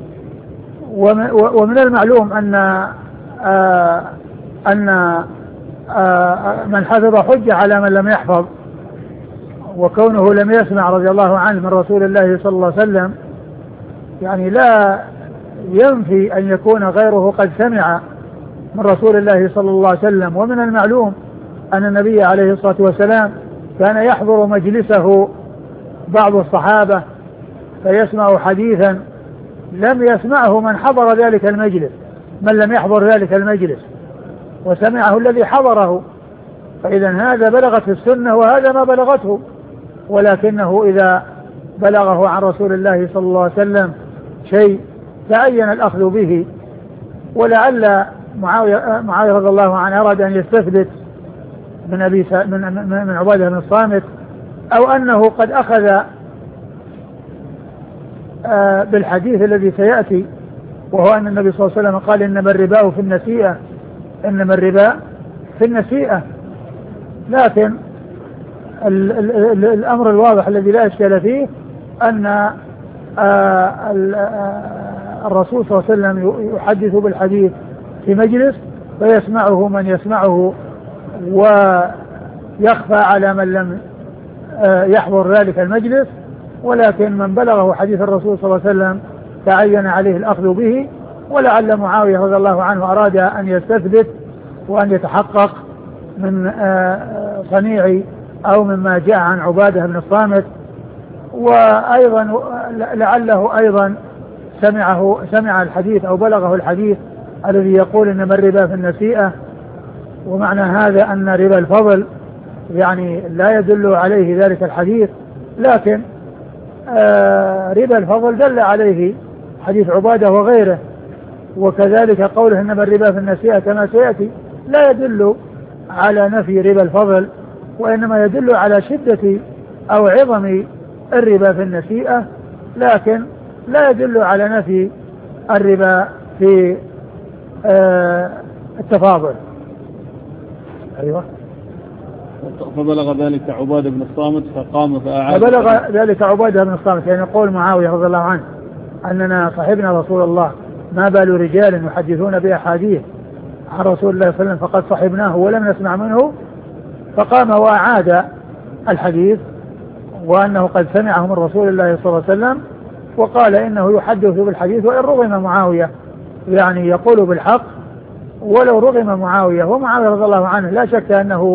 ومن المعلوم أن آه أن آه من حفظ حجة على من لم يحفظ، وكونه لم يسمع رضي الله عنه من رسول الله صلى الله عليه وسلم يعني لا ينفي أن يكون غيره قد سمع من رسول الله صلى الله عليه وسلم. ومن المعلوم أن النبي عليه الصلاة والسلام كان يحضر مجلسه بعض الصحابة فيسمع حديثا لم يسمعه من حضر ذلك المجلس، من لم يحضر ذلك المجلس وسمعه الذي حضره، فإذا هذا بلغت السنة وهذا ما بلغته. ولكنه إذا بلغه عن رسول الله صلى الله عليه وسلم شيء تعين الأخذ به، ولعل معاوية, معاوية رضي الله عنه أراد أن يستثبت من, أبي من, من, من عبادة بن الصامت، أو أنه قد أخذ آه بالحديث الذي سيأتي، وهو أن النبي صلى الله عليه وسلم قال إنما الربا في النسيئة، إنما الربا في النسيئة. لكن ال ال ال الأمر الواضح الذي لا إشكال فيه أن آه الرسول صلى الله عليه وسلم يحدث بالحديث في مجلس فيسمعه من يسمعه ويخفى على من لم آه يحضر ذلك المجلس، ولكن من بلغه حديث الرسول صلى الله عليه وسلم تعين عليه الأخذ به. ولعل معاوية رضي الله عنه أراد أن يستثبت وأن يتحقق من صنيع أو مما جاء عن عبادة بن الصامت، وأيضا لعله أيضا سمعه سمع الحديث أو بلغه الحديث الذي يقول إنما الربا في النسيئة، ومعنى هذا أن ربا الفضل يعني لا يدل عليه ذلك الحديث، لكن آه ربا الفضل دل عليه حديث عبادة وغيره. وكذلك قوله إنما الربا في النسيئة كما سيأتي لا يدل على نفي ربا الفضل، وإنما يدل على شدة أو عظم الربا في النسيئة، لكن لا يدل على نفي الربا في آه التفاضل. أيوة. فبلغ ذلك عبادة بن الصامت فقام فأعاد. فبلغ ذلك عبادة بن الصامت، يعني يقول معاوية رضي الله عنه أننا صحبنا رسول الله ما بال رجال يحدثون بأحاديث عن رسول الله صلى الله عليه وسلم فقد صحبناه ولم نسمع منه، فقام وأعاد الحديث وأنه قد سمعه من رسول الله صلى الله عليه وسلم، وقال إنه يحدث بالحديث وإن رغم معاوية، يعني يقول بالحق ولو رغم معاوية. ومعاوية رضي الله عنه لا شك أنه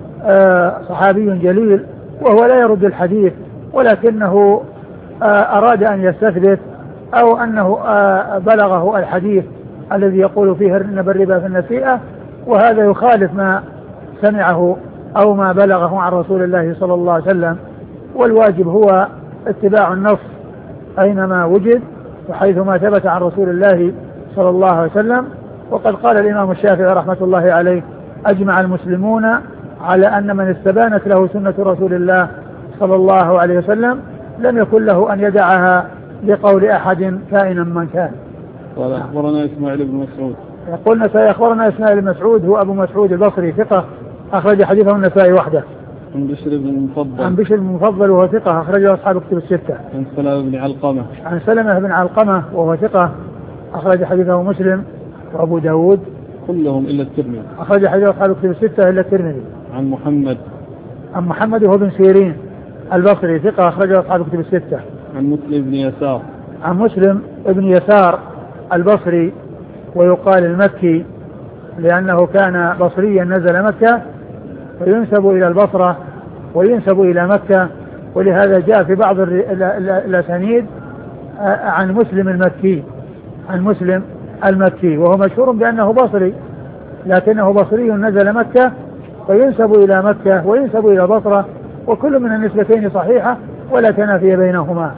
صحابي جليل وهو لا يرد الحديث، ولكنه أراد أن يستثبت أو أنه بلغه الحديث الذي يقول فيه إنما الربا في النسيئة، وهذا يخالف ما سمعه أو ما بلغه عن رسول الله صلى الله عليه وسلم. والواجب هو اتباع النص أينما وجد وحيثما ثبت عن رسول الله صلى الله عليه وسلم. وقد قال الإمام الشافعي رحمة الله عليه أجمع المسلمون على أن من استبانت له سنة رسول الله صلى الله عليه وسلم لم يكن له أن يدعها لقول أحد كائنا من كان. قال أخبرنا إسماعيل بن مسعود. قلنا سيخبرنا إسماعيل بن مسعود هو أبو مسعود البصري ثقة أخرج حديثه النسائي وحده. عن بشر بن المفضل. عن بشر بن المفضل وهو ثقة أخرجه أصحاب كتب الستة. عن سلمة بن علقمة. عن سلمة بن علقمة وهو ثقة أخرج حديثه مسلم وأبو داود كلهم إلا الترمذي. أخرج حديثه أصحاب كتب الستة إلا الترمذي. عن محمد. عن محمد وهو بن سيرين البصري ثقة أخرجه أصحاب كتب الستة. عن مسلم بن يسار. عن مسلم بن يسار البصري ويقال المكي لأنه كان بصريا نزل مكة فينسب إلى البصرة وينسب إلى مكة، ولهذا جاء في بعض الأسانيد عن مسلم المكي عن مسلم المكي وهو مشهور بأنه بصري، لكنه بصري نزل مكة فينسب إلى مكة وينسب إلى بصرة، وكل من النسبتين صحيحة ولا تنافي بينهما.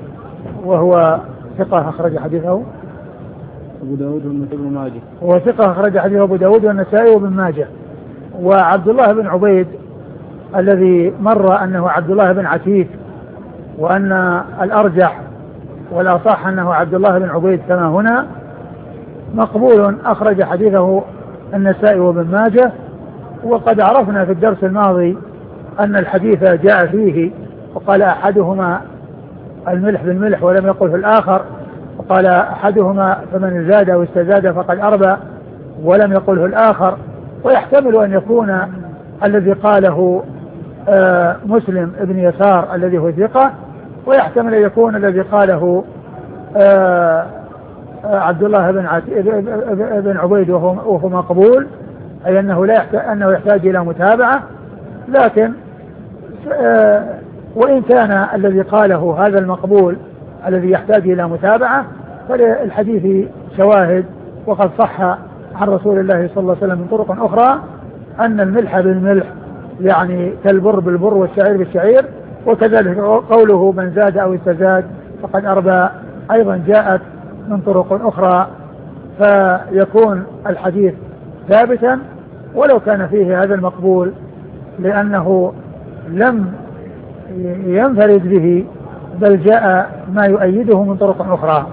وهو ثقة أخرج حديثه أبو داود والنسائي وابن ماجه. هو ثقة أخرج حديثه أبو داود والنسائي وابن ماجه. وعبد الله بن عبيد الذي مر أنه عبد الله بن عتيك، وأن الأرجح والأصح أنه عبد الله بن عبيد كما هنا، مقبول أخرج حديثه النسائي وابن ماجه. وقد عرفنا في الدرس الماضي أن الحديث جاء فيه وقال أحدهما الملح بالملح ولم يقل في الآخر، وقال أحدهما فمن زاد أو استزاد فقد أربى ولم يقل في الآخر. ويحتمل أن يكون الذي قاله آه مسلم ابن يسار الذي هو ثقة، ويحتمل أن يكون الذي قاله آه آه عبد الله بن, بن عبيد وهو, وهو مقبول، أي أنه, لا يحتاج أنه يحتاج إلى متابعة. لكن آه وإن كان الذي قاله هذا المقبول الذي يحتاج إلى متابعة فالحديث شواهد، وقد صح عن رسول الله صلى الله عليه وسلم من طرق أخرى أن الملح بالملح يعني كالبر بالبر والشعير بالشعير، وكذلك قوله من زاد أو استزاد فقد أربى أيضا جاءت من طرق أخرى، فيكون الحديث ثابتا ولو كان فيه هذا المقبول، لأنه لم ينفرد به بل جاء ما يؤيده من طرق أخرى.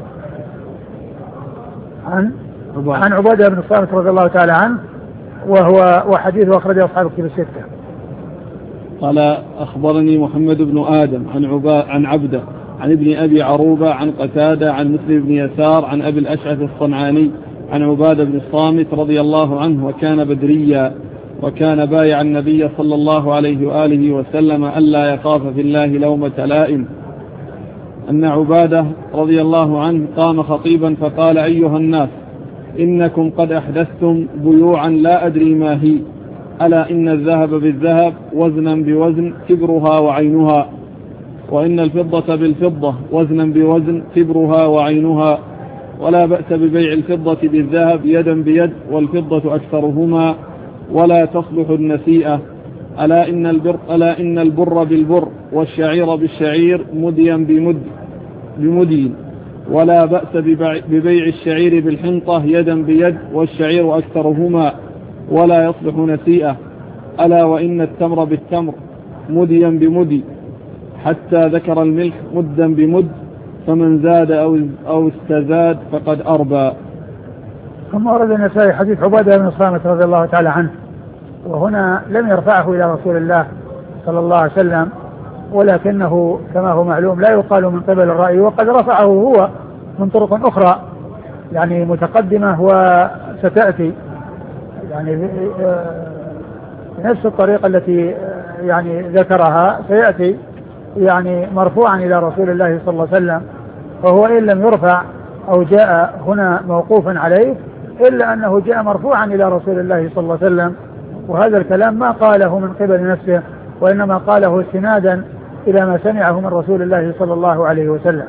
عن عن عبادة بن الصامت رضي الله تعالى عنه، وهو وحديثه أخرجه أصحاب الكتب الستة. قال أخبرني محمد بن آدم عن عبا عن عبده عن ابن أبي عروبة عن قتادة عن مسلم بن يسار عن أبي الأشعث الصنعاني عن عبادة بن الصامت رضي الله عنه وكان بدريا وكان بايع النبي صلى الله عليه وآله وسلم ألا يخاف في الله لومة لائم، أن عبادة رضي الله عنه قام خطيبا فقال أيها الناس إنكم قد أحدثتم بيوعا لا أدري ما هي، ألا إن الذهب بالذهب وزنا بوزن كبرها وعينها، وإن الفضة بالفضة وزنا بوزن كبرها وعينها، ولا بأس ببيع الفضة بالذهب يدا بيد والفضة أكثرهما، ولا تصلح النسيئة، ألا إن البر, ألا إن البر بالبر والشعير بالشعير مديا بمد بمدي، ولا بأس ببيع الشعير بالحنطة يدا بيد والشعير أكثرهما، ولا يصلح نسيئة، ألا وإن التمر بالتمر مديا بمدي، حتى ذكر الملح مدا بمد، فمن زاد أو, أو استزاد فقد أربى. ثم ورد النسائي حديث عبادة بن الصامت رضي الله تعالى عنه، وهنا لم يرفعه إلى رسول الله صلى الله عليه وسلم، ولكنه كما هو معلوم لا يقال من قبل الرأي، وقد رفعه هو من طرق أخرى يعني متقدمة وستأتي يعني نفس الطريقة التي يعني ذكرها سيأتي يعني مرفوعا إلى رسول الله صلى الله عليه وسلم، فهو إن لم يرفع أو جاء هنا موقوفا عليه إلا أنه جاء مرفوعا إلى رسول الله صلى الله عليه وسلم، وهذا الكلام ما قاله من قبل نفسه وإنما قاله استنادا إلى ما سمعه من رسول الله صلى الله عليه وسلم.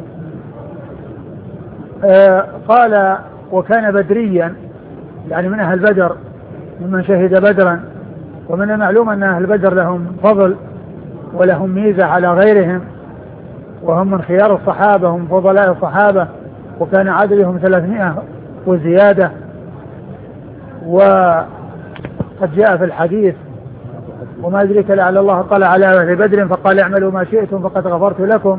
آه قال وكان بدريا يعني من أهل بدر ممن شهد بدرا، ومن المعلوم أن أهل بدر لهم فضل ولهم ميزة على غيرهم، وهم من خيار الصحابة هم فضلاء الصحابة، وكان عددهم ثلاثمائة وزيادة. وقد جاء في الحديث وما أدريك لعل الله طلع على أهل بدر فقال اعملوا ما شئتم فقد غفرت لكم.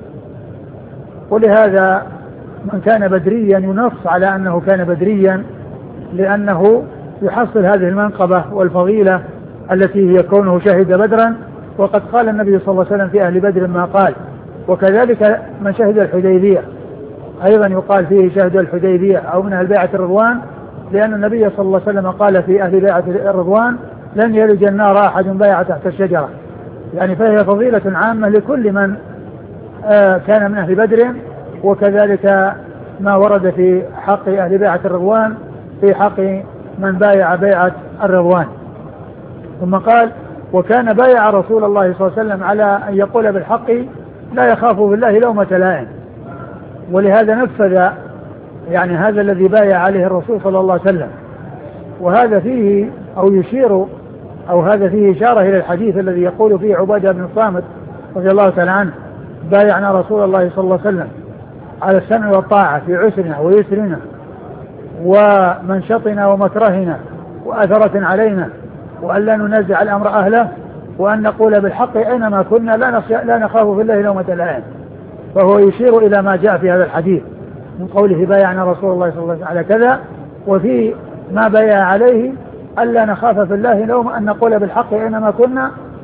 ولهذا من كان بدريا ينص على أنه كان بدريا لأنه يحصل هذه المنقبة والفضيلة التي هي كونه شهد بدرا، وقد قال النبي صلى الله عليه وسلم في أهل بدر ما قال. وكذلك من شهد الحديبية أيضا يقال فيه شهد الحديبية أو من أهل بيعة الرضوان، لأن النبي صلى الله عليه وسلم قال في أهل بيعة الرضوان لن يلج النار أحد بايع تحت الشجرة، يعني فهي فضيلة عامة لكل من آه كان من أهل بدر. وكذلك ما ورد في حق أهل بيعة الرضوان في حق من بايع بيعة الرضوان. ثم قال وكان بايع رسول الله صلى الله عليه وسلم على أن يقول بالحق لا يخاف بالله لومة لائم، ولهذا نفذ يعني هذا الذي بايع عليه الرسول صلى الله عليه وسلم. وهذا فيه أو يشير أو هذا فيه إشارة إلى الحديث الذي يقول فيه عبادة بن الصامت رضي الله تعالى عنه بايعنا رسول الله صلى الله عليه وسلم على السمع والطاعة في عسرنا ويسرنا ومنشطنا ومكرهنا وأثرة علينا، وأن لا ننازع الأمر أهله، وأن نقول بالحق أينما كنا لا, لا نخاف في الله لومة لائم. فهو يشير إلى ما جاء في هذا الحديث من قوله بايعنا رسول الله صلى الله عليه وسلم على كذا، وفي ما بايع عليه ألا نخاف في الله لوم أن نقول بالحق أينما كنا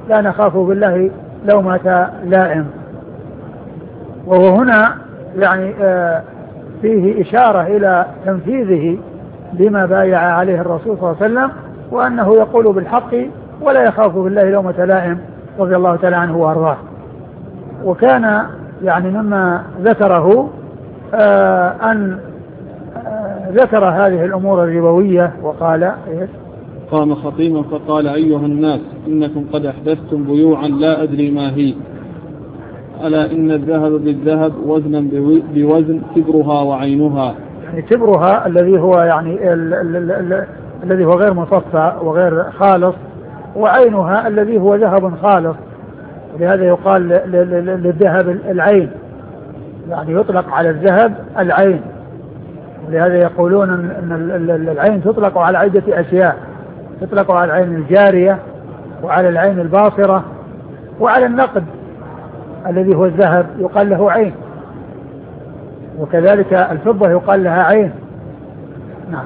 لا نخاف بالله لومة لائم. وهو هنا يعني آه فيه إشارة إلى تنفيذه لما بايع عليه الرسول صلى الله عليه وسلم، وأنه يقول بالحق ولا يخاف بالله لومة لائم رضي الله تعالى عنه وأرضاه. وكان يعني مما ذكره آه أن آه ذكر هذه الأمور الربوية وقال إيش؟ قام خطيبا فقال: أيها الناس، إنكم قد أحدثتم بيوعا لا أدري ما هي، ألا إن الذهب بالذهب وزنا بوزن، تبرها وعينها. يعني تبرها الذي هو يعني ال ال ال ال الذي هو غير مصفى وغير خالص، وعينها الذي هو ذهب خالص. ولهذا يقال للذهب العين، يعني يطلق على الذهب العين. ولهذا يقولون أن العين تطلق على عدة أشياء، تطلق على العين الجارية، وعلى العين الباصرة، وعلى النقد الذي هو الذهب يقال له عين، وكذلك الفضة يقال لها عين. نعم.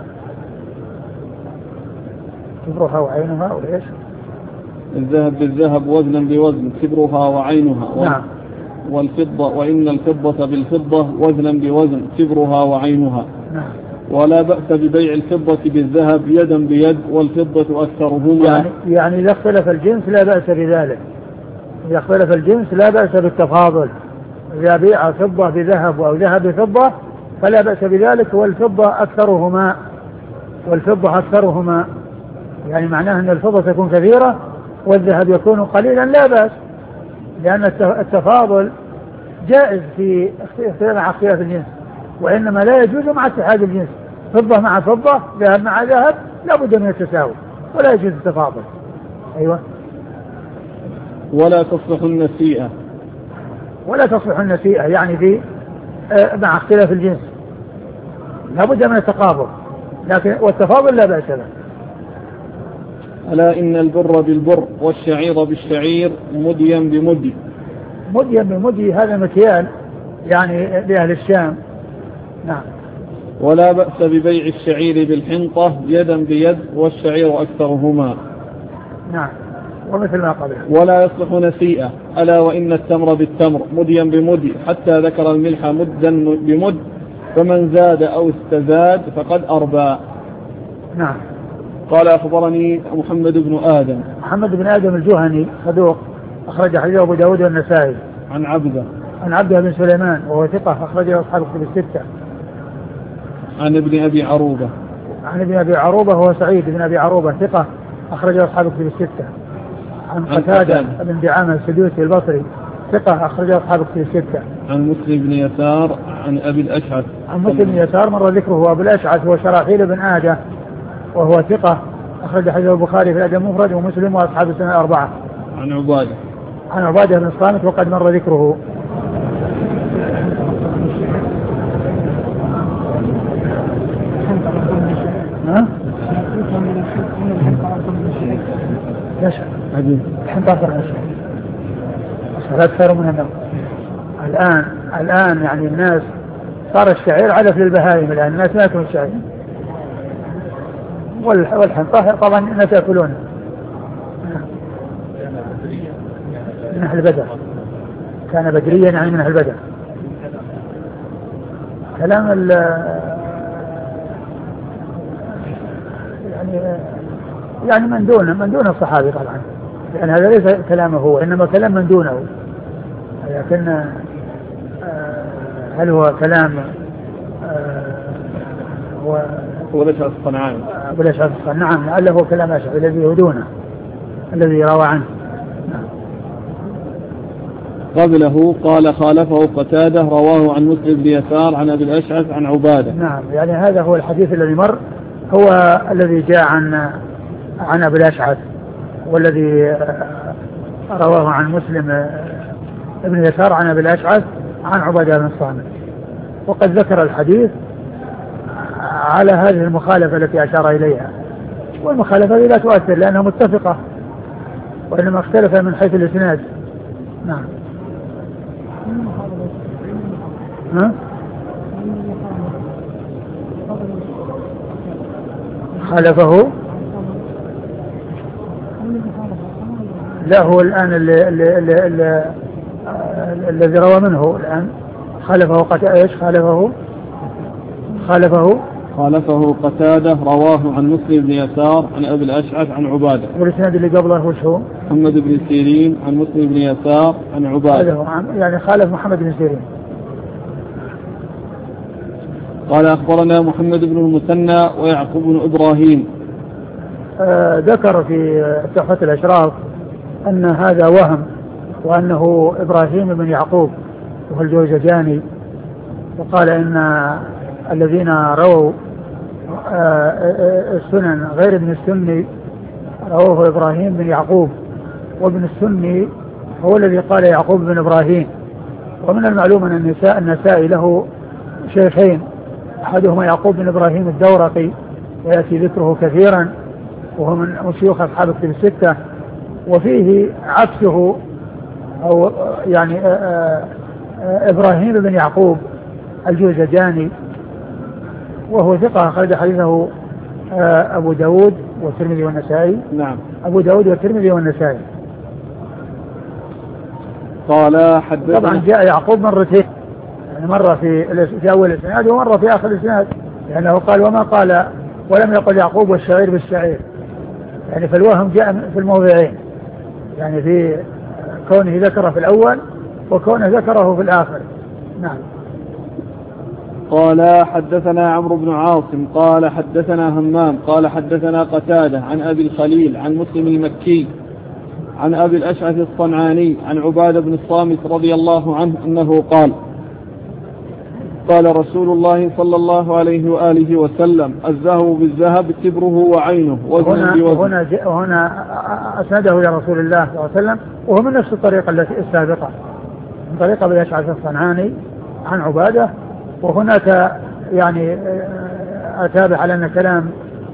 تبرها وعينها وليش؟ الذهب بالذهب وزنا بوزن، تبرها وعينها. نعم. والفضة وإن الفضة بالفضة وزنا بوزن، تبرها وعينها. نعم. ولا بأس ببيع الفضة بالذهب يدا بيد، والفضة أكثرهما. يعني, يعني إذا اختلف الجنس لا بأس بذلك، إذا اختلف الجنس لا بأس بالتفاضل. إذا بيع فضة بذهب أو ذهب بفضة فلا بأس بذلك، والفضة أكثرهما والفضة أكثرهما يعني معناه أن الفضة تكون كثيرة والذهب يكون قليلا، لا بأس، لأن التفاضل جائز في مع اختلاف الجنس، وإنما لا يجوز مع اتحاد الجنس. فضة مع فضة، ذهب مع ذهب، لا بد من التساوي ولا يجوز التفاضل. أيوة. ولا تصلح النسيئة، ولا تصلح النسيئة يعني في آه مع اختلاف الجنس لا بد من التقابل، لكن والتفاضل لا بأس به. ألا إن البر بالبر والشعير بالشعير مديا بمدي. مديا بمدي هذا مكيال يعني لأهل الشام. نعم. ولا بأس ببيع الشعير بالحنطة يدا بيد، والشعير أكثرهما. نعم. ومثل ما قبل. ولا يصلح نسيئة. ألا وإن التمر بالتمر مديا بمدي، حتى ذكر الملح مدا بمد، فمن زاد أو استزاد فقد أربى. نعم. قال: أخبرني محمد بن آدم. محمد بن آدم الجهني صدوق، أخرج حديثه أبو داود والنسائي. عن عبده عن عبده بن سليمان وهو ثقة، أخرجه أصحاب الكتب الستة. عن ابن أبي عروبة. عن ابن أبي عروبة هو سعيد بن أبي عروبة ثقة، أخرجه أصحاب الكتب الستة. عن قتادة بن دعامة السدوسي البصري ثقة، أخرجه أصحاب الكتب الستة. عن مسلم بن يسار عن أبي الأشعث. عن مسلم بن يسار مر ذكره. أبو الأشعث هو شراحيل بن آدة وهو ثقة، أخرج حديث البخاري في الأدب المفرد ومسلم وأصحاب السنة الأربعة. عن عبادة. عن عبادة بن الصامت وقد مر ذكره. ها؟ ليش؟ عجيب. الحين تأخر عشر. لا أكثر من النوم. الآن الآن يعني الناس صار الشعير علف للبهائم، الآن الناس ما يأكلون الشعير، والحنطة طبعا الناس يأكلونه من أهل بدر، كان بدريا يعني من أهل بدر. كلام ال يعني يعني من دونه من دون الصحابي طبعا، لأن هذا ليس كلامه هو، إنما كلام من دونه. لكن هل هو كلام هو هو الأشعث الصنعاني؟ أبو الأشعث الصنعاني، نعم، لعله هو كلام أشعث الذي هو دونه الذي روى عنه. قبله قال: خالفه قتادة رواه عن مسلم بن يسار عن أبي الأشعث عن عبادة. نعم، يعني هذا هو الحديث الذي مر، هو الذي جاء عن عن أبي الأشعث، والذي رواه عن مسلم ابن يسار عن أبي الأشعث عن عبادة بن الصامت. وقد ذكر الحديث على هذه المخالفة التي أشار إليها، والمخالفة لا تؤثر لأنها متفقة، وإنما اختلف من حيث الإسناد. نعم. ها؟ خالفه لا هو الآن الذي روى منه الآن خالفه قتادة ايش خالفه خالفه خالفه قتادة رواه عن مسلم بن يسار عن أبي الأشعث عن عبادة. والإسناد اللي قبله وش هو؟ محمد بن سيرين عن مسلم بن يسار عن عبادة. يعني خالف محمد بن سيرين. قال أخبرنا محمد بن المثنى ويعقوب بن إبراهيم. آه ذكر في تحفة الأشراف أن هذا وهم وأنه إبراهيم بن يعقوب وهو الجوزجاني، وقال إن الذين رووا السنن غير ابن السني رواه إبراهيم بن يعقوب، وابن السني هو الذي قال يعقوب بن إبراهيم. ومن المعلوم أن النساء النسائي له شيخين، أحدهما يعقوب بن إبراهيم الدورقي ويأتي ذكره كثيرا وهو من شيوخ أصحاب الكتب الستة، وفيه عكسه أو يعني إبراهيم بن يعقوب الجوزجاني وهو ثقة أخرج حديثه أبو داود والترمذي والنسائي. نعم. أبو داود والترمذي والنسائي. قال حدثنا. طبعا جاء يعقوب مرتين، يعني مرة في في أول الإسناد ومرة في آخر الإسناد، لأنه قال وما قال ولم يقل يعقوب والشعير بالشعير، يعني فالوهم جاء في الموضعين، يعني في كونه ذكره في الأول وكونه ذكره في الآخر. نعم. قال حدثنا عمرو بن عاصم قال حدثنا همام قال حدثنا قتادة عن أبي الخليل عن مسلم المكي عن أبي الأشعث الصنعاني عن عبادة بن الصامت رضي الله عنه أنه قال قال رسول الله صلى الله عليه وآله وسلم الذهب بالذهب تبره وعينه وزن بوزن. هنا هنا أسنده إلى رسول الله صلى الله عليه وسلم وهو من نفس الطريقة التي السابقة، من طريقة أبي الأشعث الصنعاني عن عبادة، وهناك يعني أتابع على أن كلام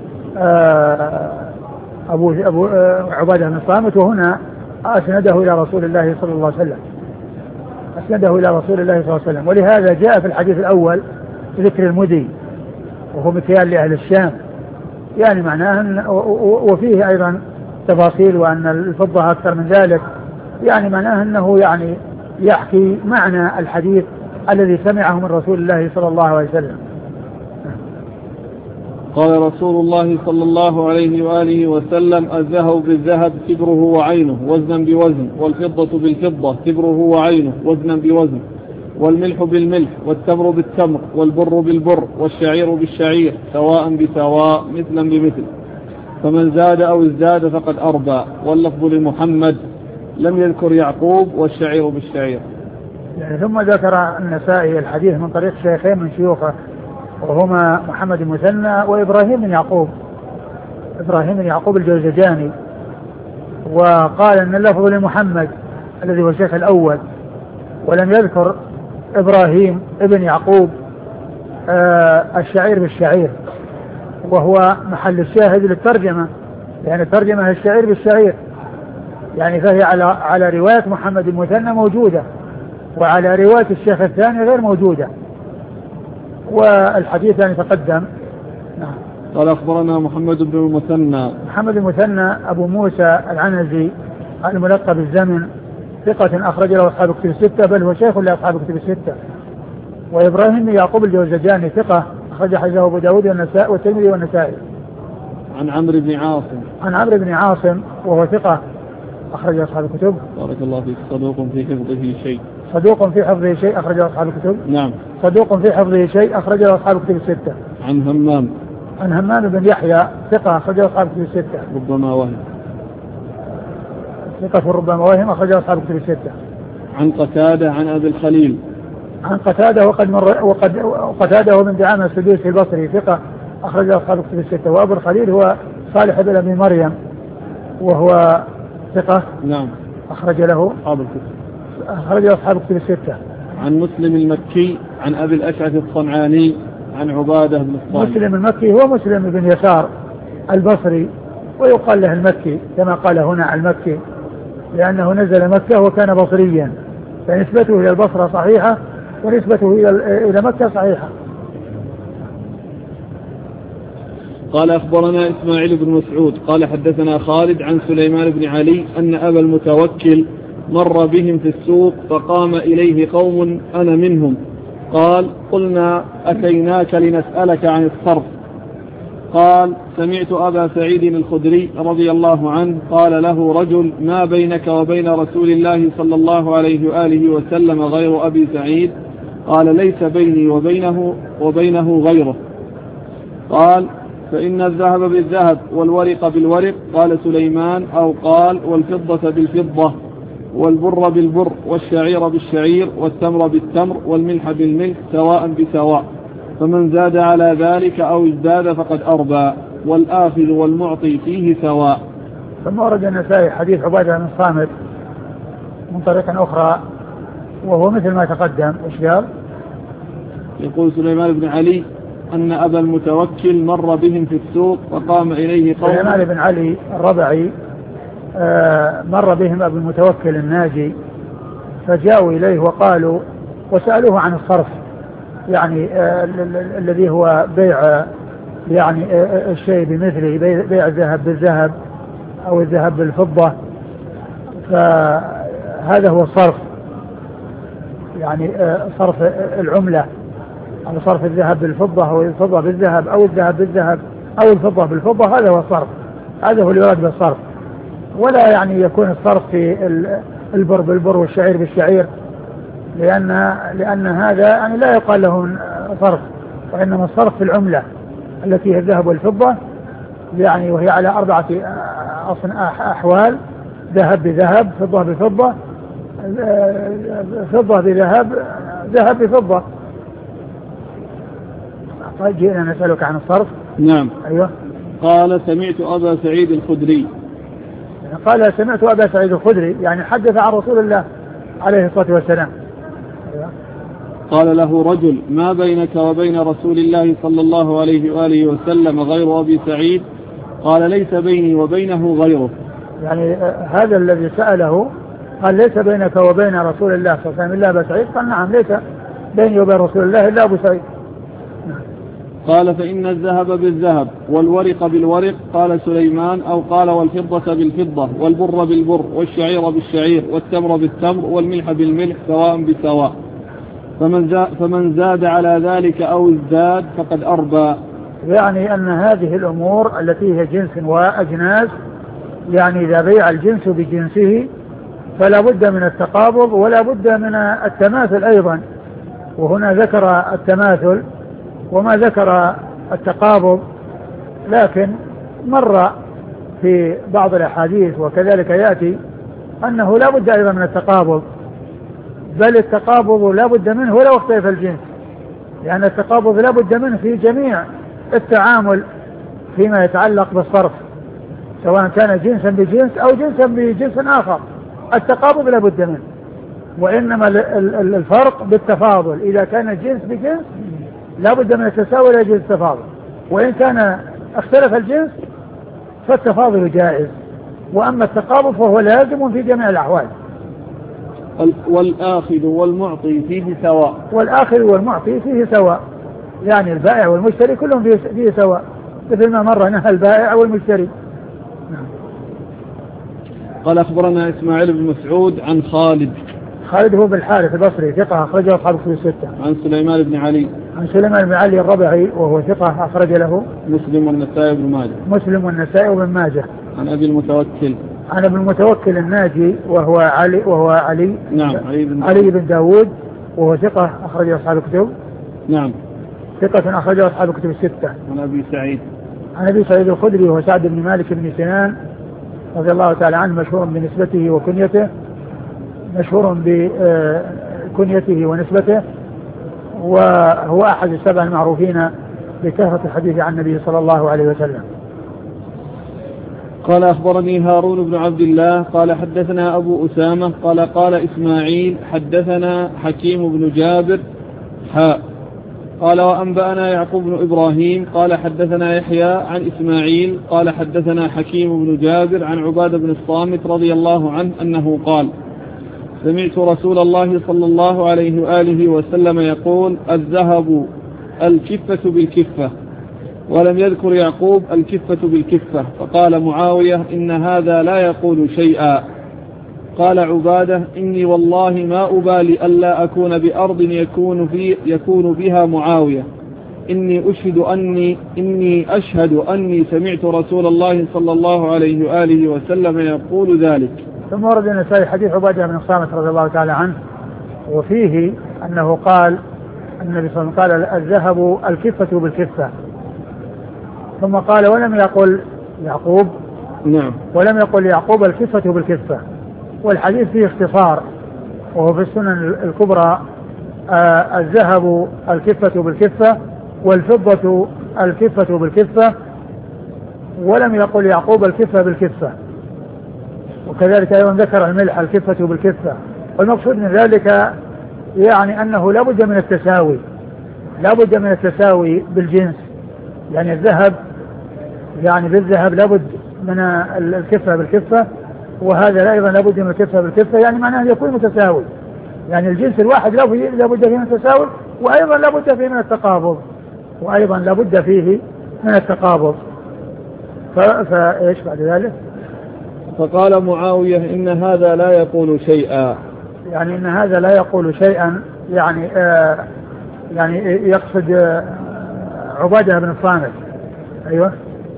أبو, أبو عبادة بن الصامت، وهنا أسنده إلى رسول الله صلى الله عليه وسلم أسنده إلى رسول الله صلى الله عليه وسلم. ولهذا جاء في الحديث الأول ذكر المدي وهو مكيال لأهل الشام، يعني معناه وفيه أيضا تفاصيل وأن الفضة أكثر من ذلك، يعني معناه أنه يعني يحكي معنى الحديث الذي سمعه من رسول الله صلى الله عليه وسلم. قال رسول الله صلى الله عليه وآله وسلم الذهب بالذهب تبره وعينه وزنا بوزن، والفضة بالفضة تبره وعينه وزنا بوزن، والملح بالملح والتمر بالتمر والبر بالبر والشعير بالشعير سواء بسواء مثلا بمثل، فمن زاد أو ازداد فقد أربى. واللفظ لمحمد لم يذكر يعقوب والشعير بالشعير. يعني ثم ذكر النسائي الحديث من طريق شيخين من شيوخه وهما محمد المثنى وإبراهيم بن يعقوب إبراهيم بن يعقوب الجوزجاني، وقال أن اللفظ لمحمد الذي هو الشيخ الأول، ولم يذكر إبراهيم ابن يعقوب آه الشعير بالشعير، وهو محل الشاهد للترجمة، يعني الترجمة الشعير بالشعير، يعني فهي على على رواية محمد المثنى موجودة وعلى رواية الشيخ الثاني غير موجودة، والحديث يعني تقدم. نعم. قال أخبرنا محمد بن المثنى محمد المثنى أبو موسى العنزي الملقب بالزمن، ثقة أخرج له أصحاب الكتب الستة، بل هو شيخ لأصحاب الكتب الستة. وإبراهيم بن يعقوب الجوزجاني ثقة أخرج حديثه أبو داود والنساء والترمذي والنسائي. عن عمرو بن عاصم عن عمرو بن عاصم وهو ثقة أخرج أصحاب الكتب. بارك الله فيك. صدوق في حفظه شيء صدوق في حفظه شيء أخرج أصحاب الكتب. نعم. صدوق في حفظه شيء أخرج أصحاب الكتب الستة. عن همام عن همام بن يحيى ثقة أخرج أصحاب الكتب الستة. ربما وهم ثقة ربما وهم أخرج أصحاب الكتب الستة. عن قتادة عن أبي الخليل عن قتادة وقد مر وقد قتادة من دعامة السدوسي البصري ثقة أخرج أصحاب الكتب الستة. وأبو الخليل هو صالح بن أبي مريم وهو ثقة. نعم. أخرج له أصحاب الكتب أخرج أصحاب الكتب الستة. عن مسلم المكي عن أبي الأشعث الصنعاني عن عبادة بن الصامت. مسلم المكي هو مسلم بن يسار البصري، ويقال له المكي كما قال هنا المكي، لأنه نزل مكة وكان بصريا، فنسبته إلى البصرة صحيحة ونسبته إلى إلى مكة صحيحة. قال أخبرنا إسماعيل بن مسعود قال حدثنا خالد عن سليمان بن علي أن أبا المتوكل مر بهم في السوق فقام إليه قوم أنا منهم قال قلنا أتيناك لنسألك عن الصرف قال سمعت أبا سعيد الخدري رضي الله عنه قال له رجل ما بينك وبين رسول الله صلى الله عليه وآله وسلم غير أبي سعيد قال ليس بيني وبينه, وبينه غيره قال فإن الذهب بالذهب والورق بالورق قال سليمان أو قال والفضة بالفضة والبر بالبر والشعير بالشعير والتمر بالتمر والملح بالملح سواء بسواء فمن زاد على ذلك أو ازداد فقد أربى والآخذ والمعطي فيه سواء. ثم ورد النسائي حديث عبادة بن الصامت من طريق أخرى وهو مثل ما تقدم. إيش قال؟ يقول سليمان بن علي أن أبا المتوكل مر بهم في السوق وقام إليه قوم. سليمان بن علي الربعي آه مر بهم أبو المتوكل الناجي فجاءوا إليه وقالوا وسألوه عن الصرف يعني آه الذي هو بيع يعني آه الشيء بمثله بيع الذهب بالذهب أو الذهب بالفضة فهذا هو الصرف يعني آه صرف العملة أو صرف الذهب بالفضة أو الفضة بالذهب أو الذهب بالذهب أو الفضة بالفضة هذا هو الصرف. هذا هو اللي يراد بالصرف ولا يعني يكون الصرف في البر بالبر والشعير بالشعير لأن, لأن هذا يعني لا يقال له صرف وإنما الصرف في العملة التي هي الذهب والفضة يعني وهي على أربعة أحوال ذهب بذهب فضة بفضة فضة بذهب ذهب بفضة. طيب جئنا نسألك عن الصرف. نعم. أيوة. قال سمعت أبا سعيد الخدري قال سمعت أبا سعيد الخدري يعني حدث عن رسول الله عليه الصلاة والسلام. أيوة. قال له رجل ما بينك وبين رسول الله صلى الله عليه وآله وسلم غير أبي سعيد قال ليس بيني وبينه غيره يعني هذا الذي سأله قال ليس بينك وبين رسول الله صلى الله عليه وسلم إلا أبا سعيد قال نعم ليس بيني وبين رسول الله إلا أبو سعيد. قال فإن الذهب بالذهب والورق بالورق قال سليمان أو قال والفضة بالفضة والبر بالبر والشعير بالشعير والتمر بالتمر والملح بالملح سواء بسواء فمن زاد, فمن زاد على ذلك أو ازداد فقد أربى. يعني أن هذه الأمور التي هي جنس وأجناس يعني إذا بيع الجنس بجنسه فلا بد من التقابض ولا بد من التماثل أيضا وهنا ذكر التماثل وما ذكر التقابض لكن مر في بعض الأحاديث وكذلك يأتي أنه لا بد أيضا من التقابض بل التقابض لا بد منه ولو اختلف الجنس لأن التقابض لا بد منه في جميع التعامل فيما يتعلق بالصرف سواء كان جنسا بجنس أو جنسا بجنس آخر التقابض لا بد منه وإنما الفرق بالتفاضل إذا كان الجنس بجنس لا بد من التساوي لا يجوز التفاضل وإن كان اختلف الجنس فالتفاضل جائز وأما التقابض فهو لازم في جميع الأحوال. والآخذ والمعطي فيه سواء والآخذ والمعطي فيه سواء يعني البائع والمشتري كلهم فيه, فيه سواء مثل ما مر نهى البائع والمشتري. قال أخبرنا إسماعيل بن مسعود عن خالد خالد هو بالحارث البصري ثقة أخرجه أصحاب الكتب الستة. عن سليمان بن علي عن سليمان بن علي الربعي وهو ثقة أخرج له مسلم والنسائي بن ماجه مسلم والنسائي وابن ماجه. عن أبي المتوكل عن أبي المتوكل الناجي وهو علي وهو علي نعم علي بن, علي بن داود وهو ثقة أخرجه أصحاب الكتب نعم ثقة أخرجه أصحاب الكتب الستة. عن أبي سعيد عن أبي سعيد الخدري وهو سعد بن مالك بن سنان رضي الله تعالى عنه مشهور بنسبته وكنيته مشهور بكنيته ونسبته وهو أحد السبع المعروفين بكثرة الحديث عن النبي صلى الله عليه وسلم. قال أخبرني هارون بن عبد الله قال حدثنا أبو أسامة قال قال إسماعيل حدثنا حكيم بن جابر حاء قال وأنبأنا يعقوب بن إبراهيم قال حدثنا يحيى عن إسماعيل قال حدثنا حكيم بن جابر عن عبادة بن الصامت رضي الله عنه أنه قال سمعت رسول الله صلى الله عليه وآله وسلم يقول الذهب الكفة بالكفة ولم يذكر يعقوب الكفة بالكفة، فقال معاوية إن هذا لا يقول شيئا. قال عبادة إني والله ما أبالي ألا أكون بأرض يكون, في يكون بها معاوية، إني أشهد أني, إني أشهد أني سمعت رسول الله صلى الله عليه وآله وسلم يقول ذلك. ثم ورد النسائي حديث عبادة بن الصامت رضي الله تعالى عنه، وفيه أنه قال النبي صلى الله عليه وسلم قال الذهب الكفة بالكفة، ثم قال ولم يقل يعقوب نعم ولم يقل يعقوب الكفة بالكفة. والحديث فيه اختصار، وهو في السنن الكبرى آه الذهب الكفة بالكفة والفضة الكفة بالكفة، ولم يقل يعقوب الكفة بالكفة. وكذلك أيضا ذكر الملح الكفة بالكفة. والمقصود من ذلك يعني أنه لا بد من التساوي، لا بد من التساوي بالجنس، يعني الذهب يعني بالذهب لا بد من الكفة بالكفة، وهذا أيضا لا بد من الكفة بالكفة، يعني معناه أن يكون متساوي، يعني الجنس الواحد لا بد فيه من التساوي، وأيضا لا بد فيه من التقابض وأيضا لا بد فيه من التقابض. فإيش بعد ذلك؟ فقال معاوية إن هذا لا يقول شيئا، يعني إن هذا لا يقول شيئا، يعني آه يعني يقصد آه عبادة بن الصامت. أيوة.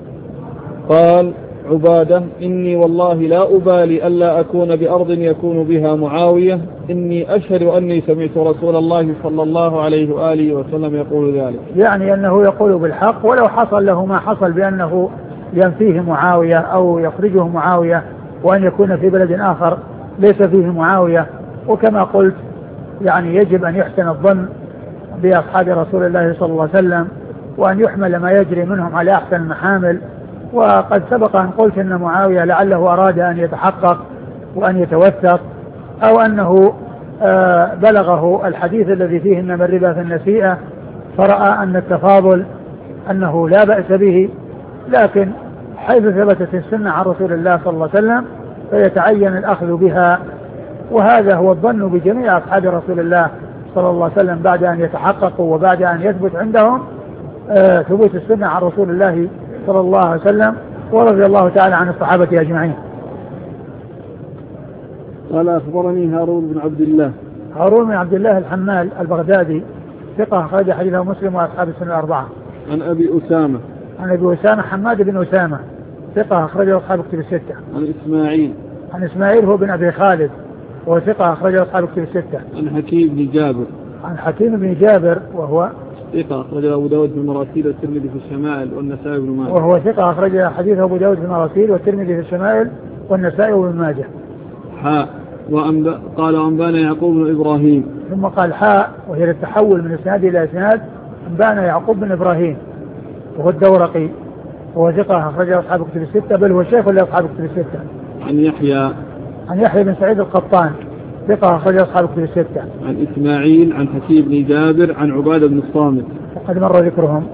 قال عبادة إني والله لا أبالي ألا أكون بأرض يكون بها معاوية، إني أشهد أني سمعت رسول الله صلى الله عليه وآله وسلم يقول ذلك، يعني أنه يقول بالحق ولو حصل له ما حصل بأنه ينفيه معاوية أو يخرجه معاوية، وأن يكون في بلد آخر ليس فيه معاوية. وكما قلت يعني يجب أن يحسن الظن بأصحاب رسول الله صلى الله عليه وسلم، وأن يحمل ما يجري منهم على أحسن المحامل. وقد سبق أن قلت أن معاوية لعله أراد أن يتحقق وأن يتوثق، أو أنه بلغه الحديث الذي فيه إنما الربا في النسيئة، فرأى أن التفاضل أنه لا بأس به، لكن حيث ثبتت السنة عن رسول الله صلى الله عليه وسلم فيتعين الأخذ بها. وهذا هو الظن بجميع أصحاب رسول الله صلى الله عليه وسلم بعد أن يتحققوا وبعد أن يثبت عندهم آه ثبوت السنة عن رسول الله صلى الله عليه وسلم، ورضي الله تعالى عن الصحابة أجمعين. قال أخبرني هارون بن عبد الله. هارون بن عبد الله الحمال البغدادي ثقة أخرج حديثه مسلم وأصحاب السنة الأربعة. عن أبي أسامة. عن أبي أسامة حماد بن أسامة ثقة أخرجه أصحاب الكتب الستة. عن إسماعيل. عن إسماعيل هو بن أبي خالد وهو ثقة أخرجه أصحاب الكتب الستة. عن حكيم بن جابر. عن حكيم بن جابر وهو ثقة أخرجه أبو داود في المراسيل والترمذي في الشمائل والنسائي بن ماجه. وهو ثقة أخرجه حديث أبو داود في المراسيل والترمذي في الشمائل والنسائي وابن ماجه. حاء وأنب... قال أنبانا يعقوب بن إبراهيم. ثم قال حاء وهي للتحول من إسناد إلى إسناد. أنبانا يعقوب بن إبراهيم وهو الدورقي وهو ثقة أخرجه أصحاب الكتب الستة، بل هو شيخ لأصحاب الكتب الستة. عن يحيى. عن يحيى بن سعيد القطان ثقة أخرجه أصحاب الكتب الستة. عن إسماعيل عن حكيم بن جابر عن عبادة بن الصامت وقد مر ذكرهم.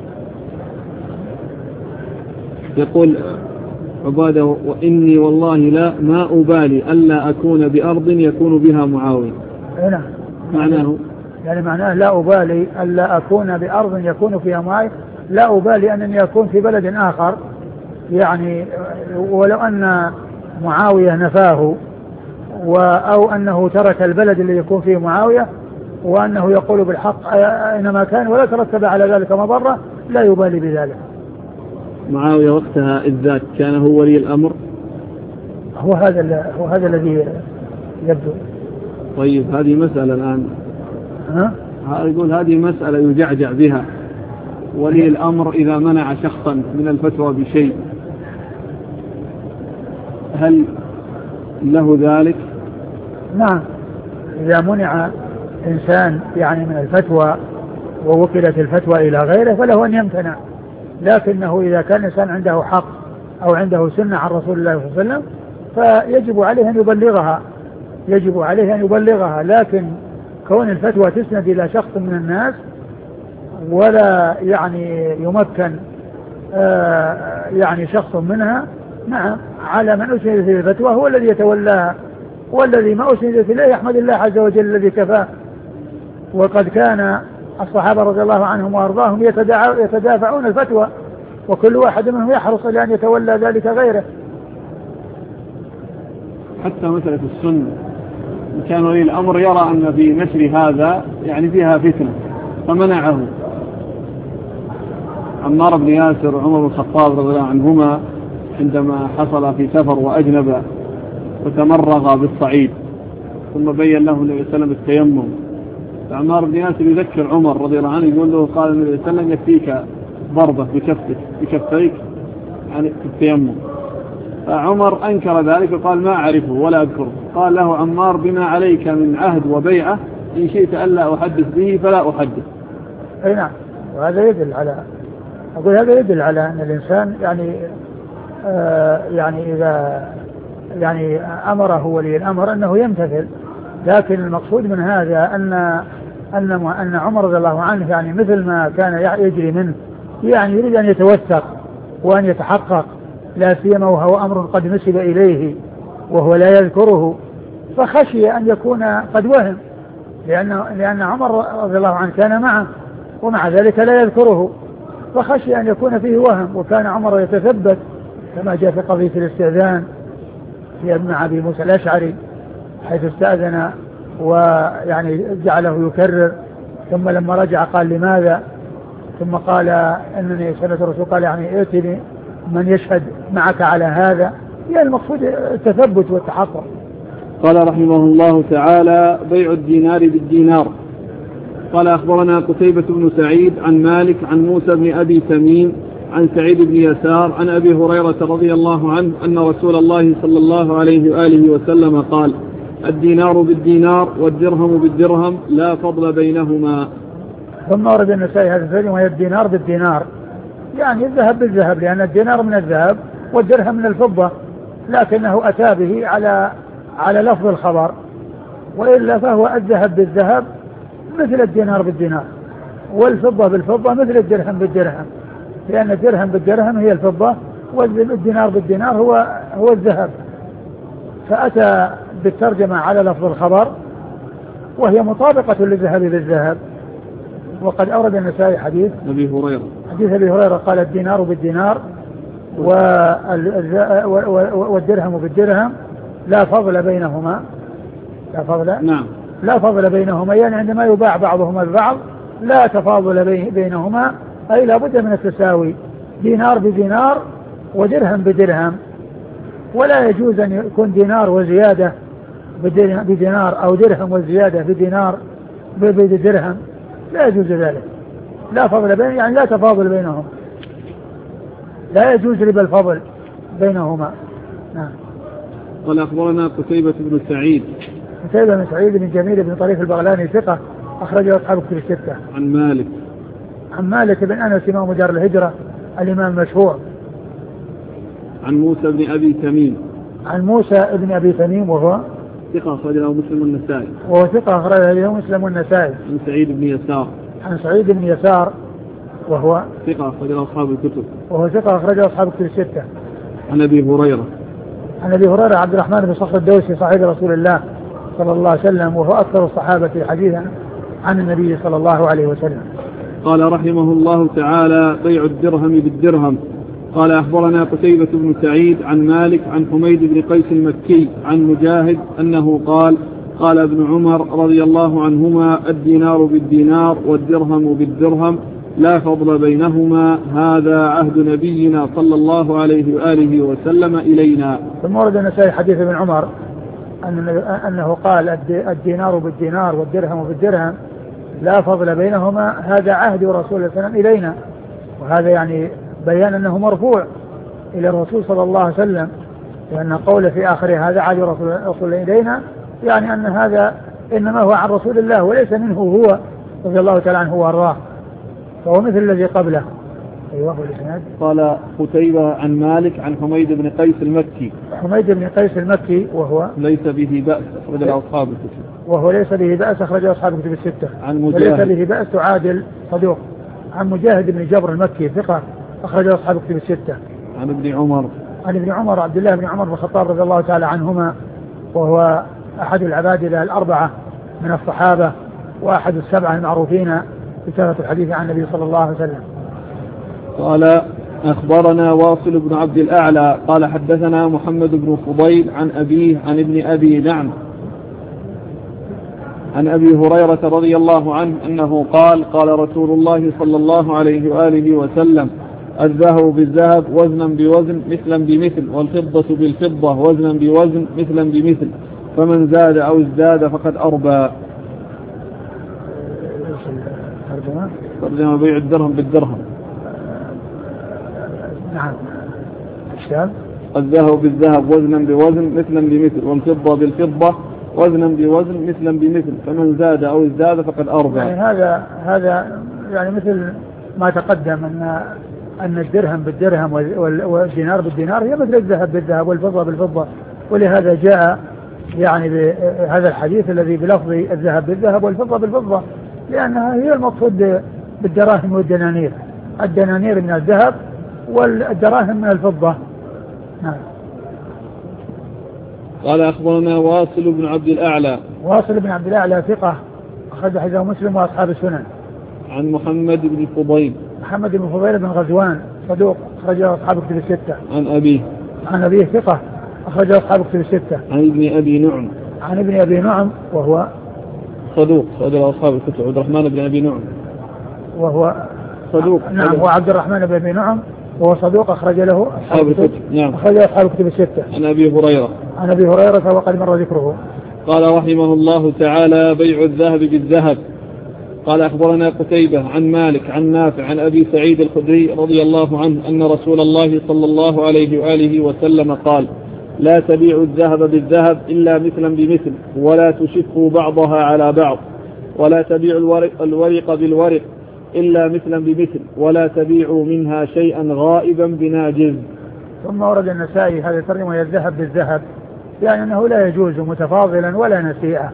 يقول عبادة وإني والله لا ما أبالي ألا أكون بأرض يكون بها معاوية. هنا معناه يعني معناه لا أبالي ألا أكون بأرض يكون فيها معاوية، لا أبالي أنني أكون في بلد آخر، يعني ولو أن معاوية نفاه أو أنه ترك البلد اللي يكون فيه معاوية وأنه يقول بالحق أينما كان ولا ترتب على ذلك مضرة، لا يبالي بذلك. معاوية وقتها الذات كان هو ولي الأمر. هو هذا هو هذا الذي يبدو. طيب هذه مسألة الآن. ها؟ يقول هذه مسألة يجعجع بها، ولي الأمر إذا منع شخصا من الفتوى بشيء هل له ذلك؟ نعم، إذا منع إنسان يعني من الفتوى ووكلت الفتوى إلى غيره فله أن يمتنع، لكنه إذا كان إنسان عنده حق أو عنده سنة عن رسول الله صلى الله عليه وسلم فيجب عليه أن يبلغها يجب عليه أن يبلغها لكن كون الفتوى تسند إلى شخص من الناس ولا يعني يمكن آه يعني شخص منها، نعم على من أسندت إليه الفتوى هو الذي يتولاها، والذي ما أسندت إليه يحمد الله عز وجل الذي كفاه. وقد كان الصحابة رضي الله عنهم وأرضاهم يتدافعون الفتوى، وكل واحد منهم يحرص إلى أن يتولى ذلك غيره. حتى مسألة السنة كان ولي الأمر يرى أن في نشر هذا يعني فيها فتنة فمنعه. عمار بن ياسر وعمر بن الخطاب رضي الله عنهما عندما حصل في سفر وأجنب وتمرغ بالصعيد ثم بين له النبي صلى الله عليه وسلم التيمم، فعمار بن ياسر يذكر عمر رضي الله عنه يقول له قال النبي صلى الله عليه وسلم يكفيك ضربة بكفتك بكفتيك يعني في التيمم. فعمر أنكر ذلك وقال ما أعرفه ولا أذكره. قال له عمار بما عليك من عهد وبيعة إن شئت ألا أحدث به فلا أحدث. أي نعم، وهذا يدل على أقول هذا يدل على أن الإنسان يعني آه يعني إذا يعني أمره ولي الأمر أنه يمتثل، لكن المقصود من هذا أن أن أن عمر رضي الله عنه يعني مثل ما كان يجري منه يعني يريد أن يتوثق وأن يتحقق، لا سيما وهو أمر قد نسب إليه وهو لا يذكره، فخشي أن يكون قد وهم، لأن لأن عمر رضي الله عنه كان معه ومع ذلك لا يذكره، فخشي أن يكون فيه وهم. وكان عمر يتثبت كما جاء في قضية الاستئذان في ابن أبي موسى الأشعري حيث استأذن ويعني جعله يكرر، ثم لما رجع قال لماذا، ثم قال أنني سمعت الرسول قال يعني ائتني من يشهد معك على هذا، يعني المقصود التثبت والتحقق. قال رحمه الله تعالى: بيع الدينار بالدينار. قال أخبرنا قتيبة بن سعيد عن مالك عن موسى بن أبي تميم عن سعيد بن يسار عن أبي هريرة رضي الله عنه أن رسول الله صلى الله عليه وآله وسلم قال: الدينار بالدينار والدرهم بالدرهم لا فضل بينهما. ثم ورد النسائي هذا الفيلم وهي الدينار بالدينار، يعني الذهب بالذهب، لأن الدينار من الذهب والدرهم من الفضة، لكنه أتى به على على لفظ الخبر، وإلا فهو الذهب بالذهب مثل الدينار بالدينار، والفضة بالفضة مثل الدرهم بالدرهم، لأن الدرهم بالدرهم هي الفضة والدينار بالدينار هو هو الذهب، فأتى بالترجمة على لفظ الخبر وهي مطابقة للذهب بالذهب. وقد أورد النسائي حديث أبي هريرة حديث أبي هريرة قال: الدينار بالدينار والدرهم بالدرهم لا فضل بينهما. لا فضل نعم لا فضل بينهما، يعني عندما يباع بعضهما البعض لا تفاضل بينهما، أي لا بد من التساوي، دينار بدينار ودرهم بدرهم، ولا يجوز أن يكون دينار وزيادة بدينار أو درهم وزيادة بدينار بدرهم، لا يجوز ذلك. لا فضل بين يعني لا تفاضل بينهم، لا يجوز ربا الفضل بينهما. نعم. قال أخبرنا قتيبة بن سعيد قتيبة بن سعيد بن جميل بن طريف البغلاني ثقة أخرجه أصحاب كتب الستة. عن مالك عن مالك بن أنس إمام دار الهجرة الإمام المشهور. عن موسى بن أبي تميم عن موسى بن أبي تميم وهو ثقة أخرج له مسلم والنسائي. وهو ثقة أخرج له مسلم والنسائي. عن سعيد بن يسار عن سعيد بن يسار وهو ثقة أخرج له أصحاب الكتب. وهو ثقة أخرج له أصحاب الكتب الستة. عن أبي هريرة عن أبي هريرة عبد الرحمن بن صخر الدوسي صاحب رسول الله صلى الله عليه وسلم، وهو أكثر الصحابة حديثا عن النبي صلى الله عليه وسلم. قال رحمه الله تعالى: بيع الدرهم بالدرهم. قال أخبرنا قتيبة بن سعيد عن مالك عن حميد بن قيس المكي عن مجاهد أنه قال: قال ابن عمر رضي الله عنهما: الدينار بالدينار والدرهم بالدرهم لا فضل بينهما، هذا عهد نبينا صلى الله عليه وآله وسلم إلينا. ثم ورد النسائي حديث ابن عمر أنه قال: الدينار بالدينار والدرهم بالدرهم لا فضل بينهما، هذا عهد رسول الله صلى الله عليه وسلم إلينا. وهذا يعني بيان أنه مرفوع إلى الرسول صلى الله عليه وسلم، لأن قوله في آخره هذا عهد رسول الله إلينا، يعني أن هذا إنما هو عن رسول الله وليس منه هو رضي الله تعالى عنه وارضاه، فهو مثل الذي قبله. أيوه الإسناد. قال قتيبة عن مالك عن حميد بن قيس المكي. حميد بن قيس المكي وهو ليس به بأس أخرج له أصحاب الكتب. وهو ليس به بأس أخرج أصحاب الكتب الستة. عن مجاهد. وليس به بأس تعادل صدوق. عن مجاهد بن جبر المكي ثقة أخرج أصحاب الكتب الستة. عن ابن عمر. عن ابن عمر عبد الله بن عمر بن الخطاب رضي الله تعالى عنهما، وهو أحد العبادلة الأربعة من الصحابة وأحد السبعة المعروفين كثرة الحديث عن النبي صلى الله عليه وسلم. قال أخبرنا واصل بن عبد الأعلى قال حدثنا محمد بن فضيل عن أبيه عن ابن أبي نعم عن أبي هريرة رضي الله عنه أنه قال قال رسول الله صلى الله عليه وآله وسلم الذهب بالذهب وزنا بوزن مثلا بمثل والفضة بالفضة وزنا بوزن مثلا بمثل فمن زاد أو ازداد فقد أربى. ترجمة بيع الدرهم بالدرهم. نعم. الشاب الذهب بالذهب وزنا بوزن مثلا بمثل والفضة بالفضة وزنا بوزن مثلا بمثل فمن زاد أو ازداد فقد أربى. يعني هذا هذا يعني مثل ما تقدم أن أن الدرهم بالدرهم والدينار بالدينار هي مثل الذهب بالذهب والفضة بالفضة، ولهذا جاء يعني بهذا الحديث الذي بلفظ الذهب بالذهب والفضة بالفضة، لأنها هي المقصود بالدراهم والدنانير، الدنانير من الذهب والدراهم من الفضة. نعم. قال أخبرنا واصل بن عبد الأعلى. واصل بن عبد الأعلى ثقة أخرج حديثه مسلم وأصحاب السنن. عن محمد بن فضيل. محمد بن فضيل بن غزوان صدوق أخرج أصحاب كتب الستة. عن أبيه. عن أبيه ثقة أخرج أصحاب كتب الستة. عن ابن أبي نعم. عن ابن أبي نعم وهو صدوق أخرج أصحاب الكتب. عبد الرحمن بن أبي نعم وهو صدوق. نعم هو عبد الرحمن بن أبي نعم وهو صدوق أخرج له أصحاب الكتب. نعم. أخرج أصحاب الكتب الستة. عن أبي هريرة. عن أبي هريرة وقد مر ذكره. قال رحمه الله تعالى بيع الذهب بالذهب. قال أخبرنا قتيبة عن مالك عن نافع عن أبي سعيد الخدري رضي الله عنه أن رسول الله صلى الله عليه وآله وسلم قال لا تبيعوا الذهب بالذهب إلا مثلا بمثل ولا تشفوا بعضها على بعض ولا تبيعوا الورق, الورق بالورق إلا مثلا بمثل ولا تبيعوا منها شيئا غائبا بناجز. ثم ورد النسائي هذا الترجمة الذهب بالذهب، يعني أنه لا يجوز متفاضلا ولا نسيئة،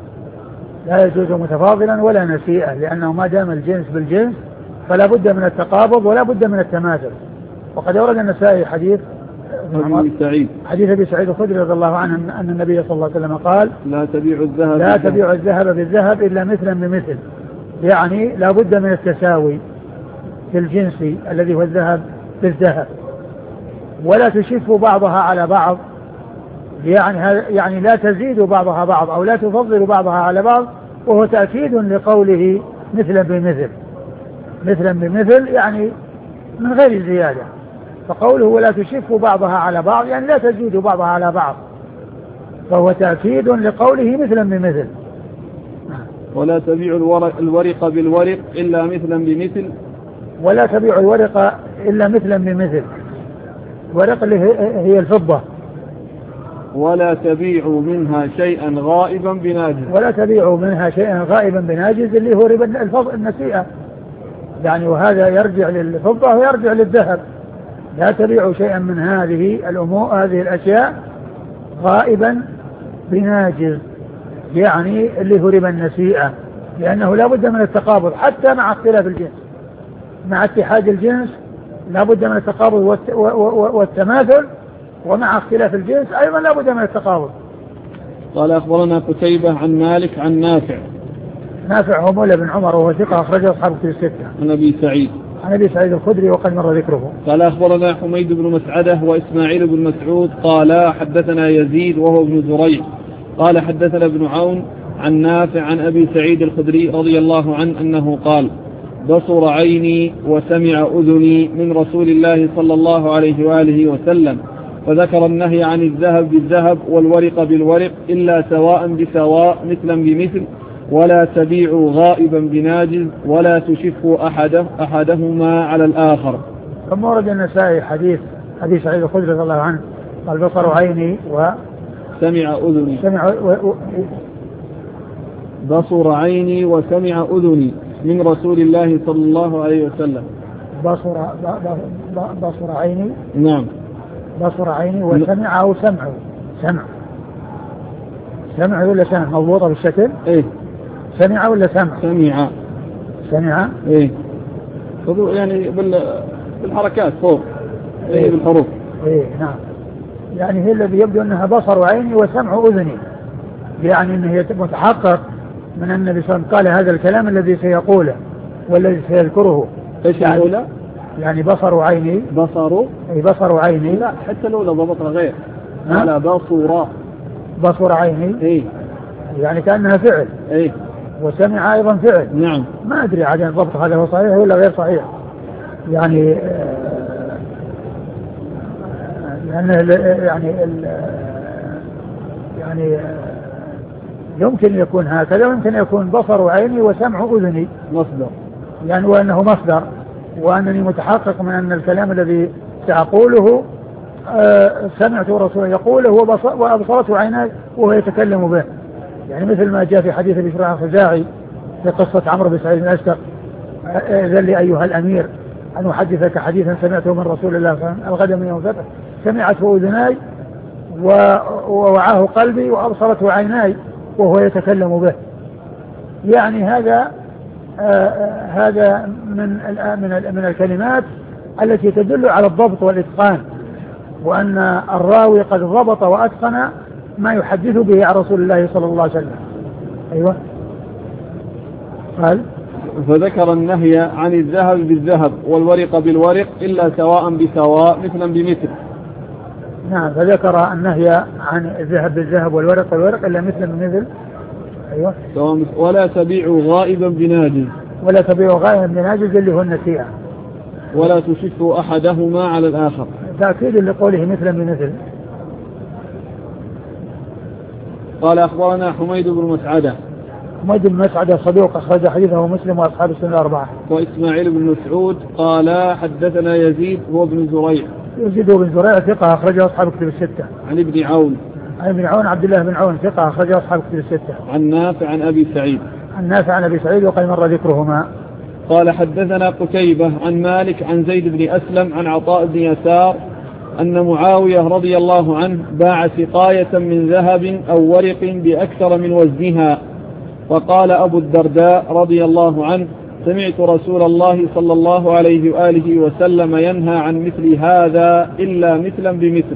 لا يجوز متفاضلا ولا نسيئة، لأنه ما دام الجنس بالجنس فلا بد من التقابض ولا بد من التماثل. وقد ورد النسائي حديث أبي سعيد حديث أبي سعيد الخدري رضي الله عنه أن النبي صلى الله عليه وسلم قال لا تبيعوا الذهب لا تبيعوا الذهب بالذهب إلا مثلا بمثل، يعني لا بد من التساوي في الجنس الذي هو الذهب بالذهب، ولا تشفوا بعضها على بعض، يعني يعني لا تزيدوا بعضها بعض أو لا تفضلوا بعضها على بعض، وهو تأكيد لقوله مثلا بمثل. مثلا بمثل يعني من غير زيادة، فقوله ولا تشفوا بعضها على بعض يعني لا تزيدوا بعضها على بعض، فهو تأكيد لقوله مثلا بمثل. ولا تبيعوا الورق, الورق بالورق إلا مثلا بمثل ولا تبيعوا الورق إلا مثلا بمثل، ورق اللي هي الفضة. ولا تبيعوا منها شيئا غائبا بناجز ولا تبيعوا منها شيئا غائبا بناجز اللي هو ربا الفضة النسيئة، يعني وهذا يرجع للفضة ويرجع للذهب. لا تبيعوا شيئا من هذه الأمور هذه الأشياء غائبا بناجز، يعني اللي هو ربا النسيئة، لأنه لا بد من التقابض حتى مع اختلاف الجنس، مع اتحاد الجنس لا بد من التقابض والتماثل، ومع اختلاف الجنس أيضا لا بد من التقابض. قال أخبرنا قتيبة عن مالك عن نافع. نافع هو مولى بن عمر وهو ثقة أخرجه أصحاب الكتب الستة. عن أبي سعيد. عن أبي سعيد الخدري وقد مر ذكره. قال أخبرنا حميد بن مسعدة وإسماعيل بن مسعود قال حدثنا يزيد وهو ابن زريع قال حدثنا ابن عون عن نافع عن أبي سعيد الخدري رضي الله عنه أنه قال بصر عيني وسمع أذني من رسول الله صلى الله عليه وآله وسلم، فذكر النهي عن الذهب بالذهب والورق بالورق إلا سواء بسواء مثلا بمثل ولا تبيعوا غائبا بناجز ولا تشفوا أحده أحدهما على الآخر. ثم ورد النسائي حديث أبي سعيد الخدري رضي الله عنه قال بصر عيني وسمع أذني سمع و... و... بصر عيني وسمع أذني من رسول الله صلى الله عليه وسلم. بصر ب... ب... بصر عيني نعم بصر عيني وسمع أو سمع سمع سمع ولا سمع مضبوطة بالشكل إيه سمع ولا سمع سمع سمع إيه يعني بالحركات فوق إيه, إيه بالحروف إيه نعم، يعني هي الذي يبدو أنها بصر عيني وسمع أذني، يعني أنه متحقق من النبي صلى الله عليه وسلم قال هذا الكلام الذي سيقوله، والذي سيذكره ايش يعني الأولى؟ يعني بصر عيني. بصر أي بصر عيني. لا حتى الأولى ضبطها غير. لا بصر. بصر عيني. ايه يعني كأنها فعل. ايه وسمع أيضا فعل. نعم. ما أدري عاد الضبط هذا هو صحيح ولا غير صحيح. يعني لأن يعني يعني يمكن يكون هكذا ويمكن يكون بصر عيني وسمع أذني مصدر. يعني وأنه مصدر وأنني متحقق من أن الكلام الذي سأقوله آه سمعت رسوله يقوله وأبصرته عيناي وهو يتكلم به. يعني مثل ما جاء في حديث ابي شريح الخزاعي في قصة عمرو بن سعيد الأشتق إذن لي أيها الأمير أن أحدثك حديثا سمعته من رسول الله صلى الله عليه وسلم الغد من يوم الفتح سمعته أذناي ووعاه قلبي وأبصرته عيناي وهو يتكلم به. يعني هذا آه هذا من من من الكلمات التي تدل على الضبط والإتقان وأن الراوي قد ضبط وأتقن ما يحدث به عن رسول الله صلى الله عليه وسلم. أيوة. قال فذكر النهي عن الذهب بالذهب والورق بالورق إلا سواء بسواء مثلا بمثل. نعم فذكر النهي عن الذهب بالذهب والورق بالورق إلا مثلا بمثل. أيوة. ولا تبيع غائبا بناجز. ولا تبيع غائبا بناجز اللي هو النسيئة. ولا تشف أحدهما على الآخر. تأكيد لقوله مثلا بمثل. قال أخبرنا حميد بن مسعدة. حميد بن مسعدة صدوق أخرج حديثه مسلم وأصحاب السنة الأربعة. وإسماعيل بن مسعود قال حدثنا يزيد هو بن زريع. يزيد بن زريع ثقة أخرجه أصحاب كتب الستة. عن ابن عون. عن ابن عون عبد الله بن عون ثقة أخرجه أصحاب كتب الستة. عن نافع عن أبي سعيد. عن نافع عن أبي سعيد وقد مر ذكرهما. قال حدثنا قتيبة عن مالك عن زيد بن أسلم عن عطاء بن يسار أن معاوية رضي الله عنه باع سقاية من ذهب أو ورق بأكثر من وزنها. وقال أبو الدرداء رضي الله عنه سمعت رسول الله صلى الله عليه وآله وسلم ينهى عن مثل هذا إلا مثلا بمثل.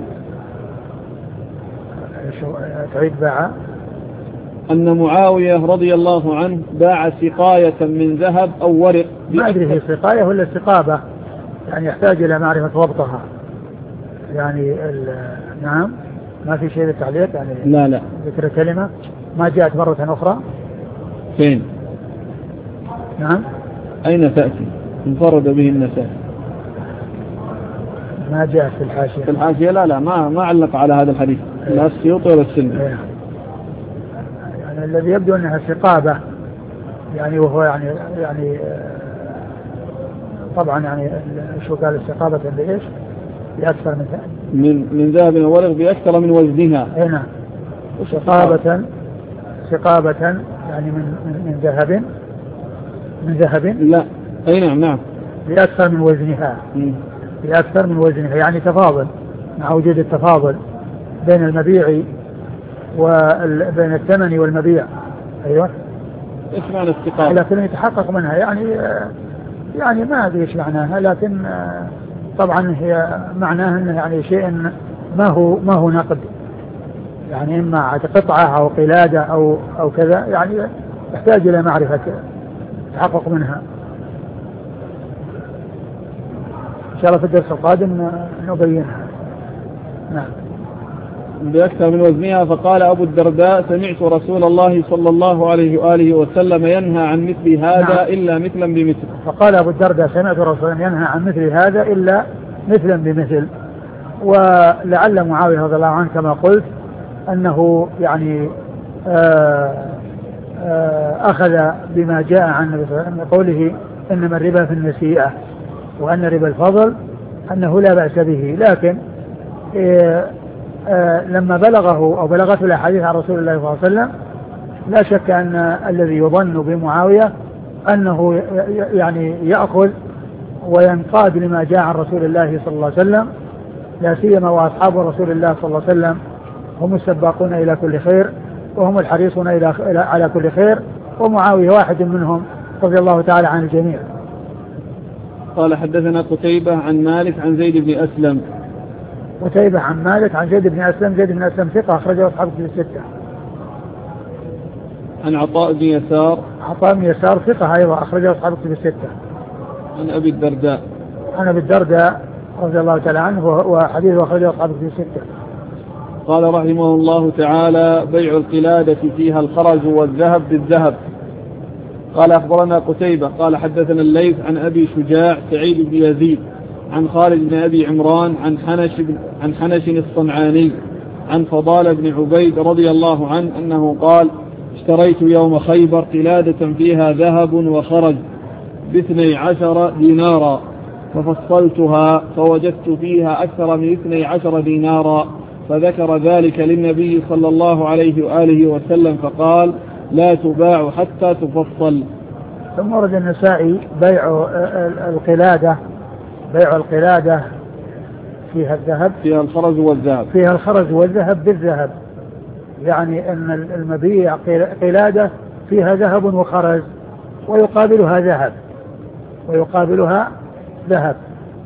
تعيد باع. أن معاوية رضي الله عنه باع سقاية من ذهب أو ورق. ما أدري هي سقاية ولا سقابة يعني يحتاج إلى معرفة ضبطها يعني نعم ما في شيء للتعليق يعني. لا لا ذكر كلمة ما جاءت مرة أخرى. فين؟ نعم أين تأتي؟ انفرد به النسائي. ما جاءت في الحاشية. في الحاشية لا لا ما ما علق على هذا الحديث لا السيوطي ولا السندي. يعني الذي يبدو أنها سقابة يعني وهو يعني يعني طبعا يعني شو قال السقابة بإيش؟ بأكثر من من من ذهب وورق بأكثر من وزنها. أي نعم. سقابة سقابة يعني من من, من ذهب من ذهب. لا أي نعم نعم. بأكثر من وزنها. م. بأكثر من وزنها يعني تفاضل مع وجود التفاضل بين المبيع وبين الثمن والمبيع. أيوة. إيش معنى السقابة؟ لكن يتحقق منها يعني يعني ما أدري إيش معناها لكن طبعا هي معناها إنه يعني شيء ما هو ما هو نقد يعني إما قطعة أو قلادة أو أو كذا يعني يحتاج إلى معرفة تحقق منها. إن شاء الله في الدرس القادم نبينها. نعم. بأكثر من وزنها. فقال أبو الدرداء سمعت رسول الله صلى الله عليه وآله وسلم ينهى عن مثل هذا. نعم. إلا مثلا بمثل. فقال أبو الدرداء سمعت رسول الله ينهى عن مثل هذا إلا مثلا بمثل. ولعل معاوية رضي الله عنه كما قلت أنه يعني آآ آآ أخذ بما جاء عن النبي صلى الله عليه وسلم قوله إنما الربا في النسيئة وأن ربا الفضل أنه لا بأس به. لكن لما بلغه أو بلغته الأحاديث عن رسول الله صلى الله عليه وسلم لا شك أن الذي يظن بمعاوية أنه يعني يأخذ وينقاد لما جاء عن رسول الله صلى الله عليه وسلم لا سيما وأصحاب رسول الله صلى الله عليه وسلم هم السباقون إلى كل خير وهم الحريصون إلى على كل خير ومعاوية واحد منهم رضي الله تعالى عن الجميع. قال حدثنا قتيبة عن مالك عن زيد بن أسلم. قتيبة عن مالك عن زيد بن أسلم. زيد بن أسلم ثقة أخرجه أصحاب الكتب الستة. عن عطاء بن يسار. عطاء بن يسار ثقة أيضا أخرجه أصحاب الكتب الستة. عن أبي الدرداء. عن أبي الدرداء رضي الله تعالى عنه وحديثه أخرجه أصحاب الكتب الستة. قال رحمه الله تعالى: بيع القلادة فيها الخرز والذهب بالذهب. قال أخبرنا قتيبة قال حدثنا الليث عن أبي شجاع سعيد بن يزيد عن خالد بن أبي عمران عن حنش, عن حنش الصنعاني عن فضال بن عبيد رضي الله عنه أنه قال: اشتريت يوم خيبر قلادة فيها ذهب وخرج باثني عشر دينارا ففصلتها فوجدت فيها أكثر من اثني عشر دينارا، فذكر ذلك للنبي صلى الله عليه وآله وسلم فقال: لا تباع حتى تفصل. ثم ورد النسائي بيع القلادة بيع القلادة فيها الذهب فيها الخرز والذهب فيها الخرز والذهب بالذهب، يعني أن المبيع قلادة فيها ذهب وخرز ويقابلها ذهب ويقابلها ذهب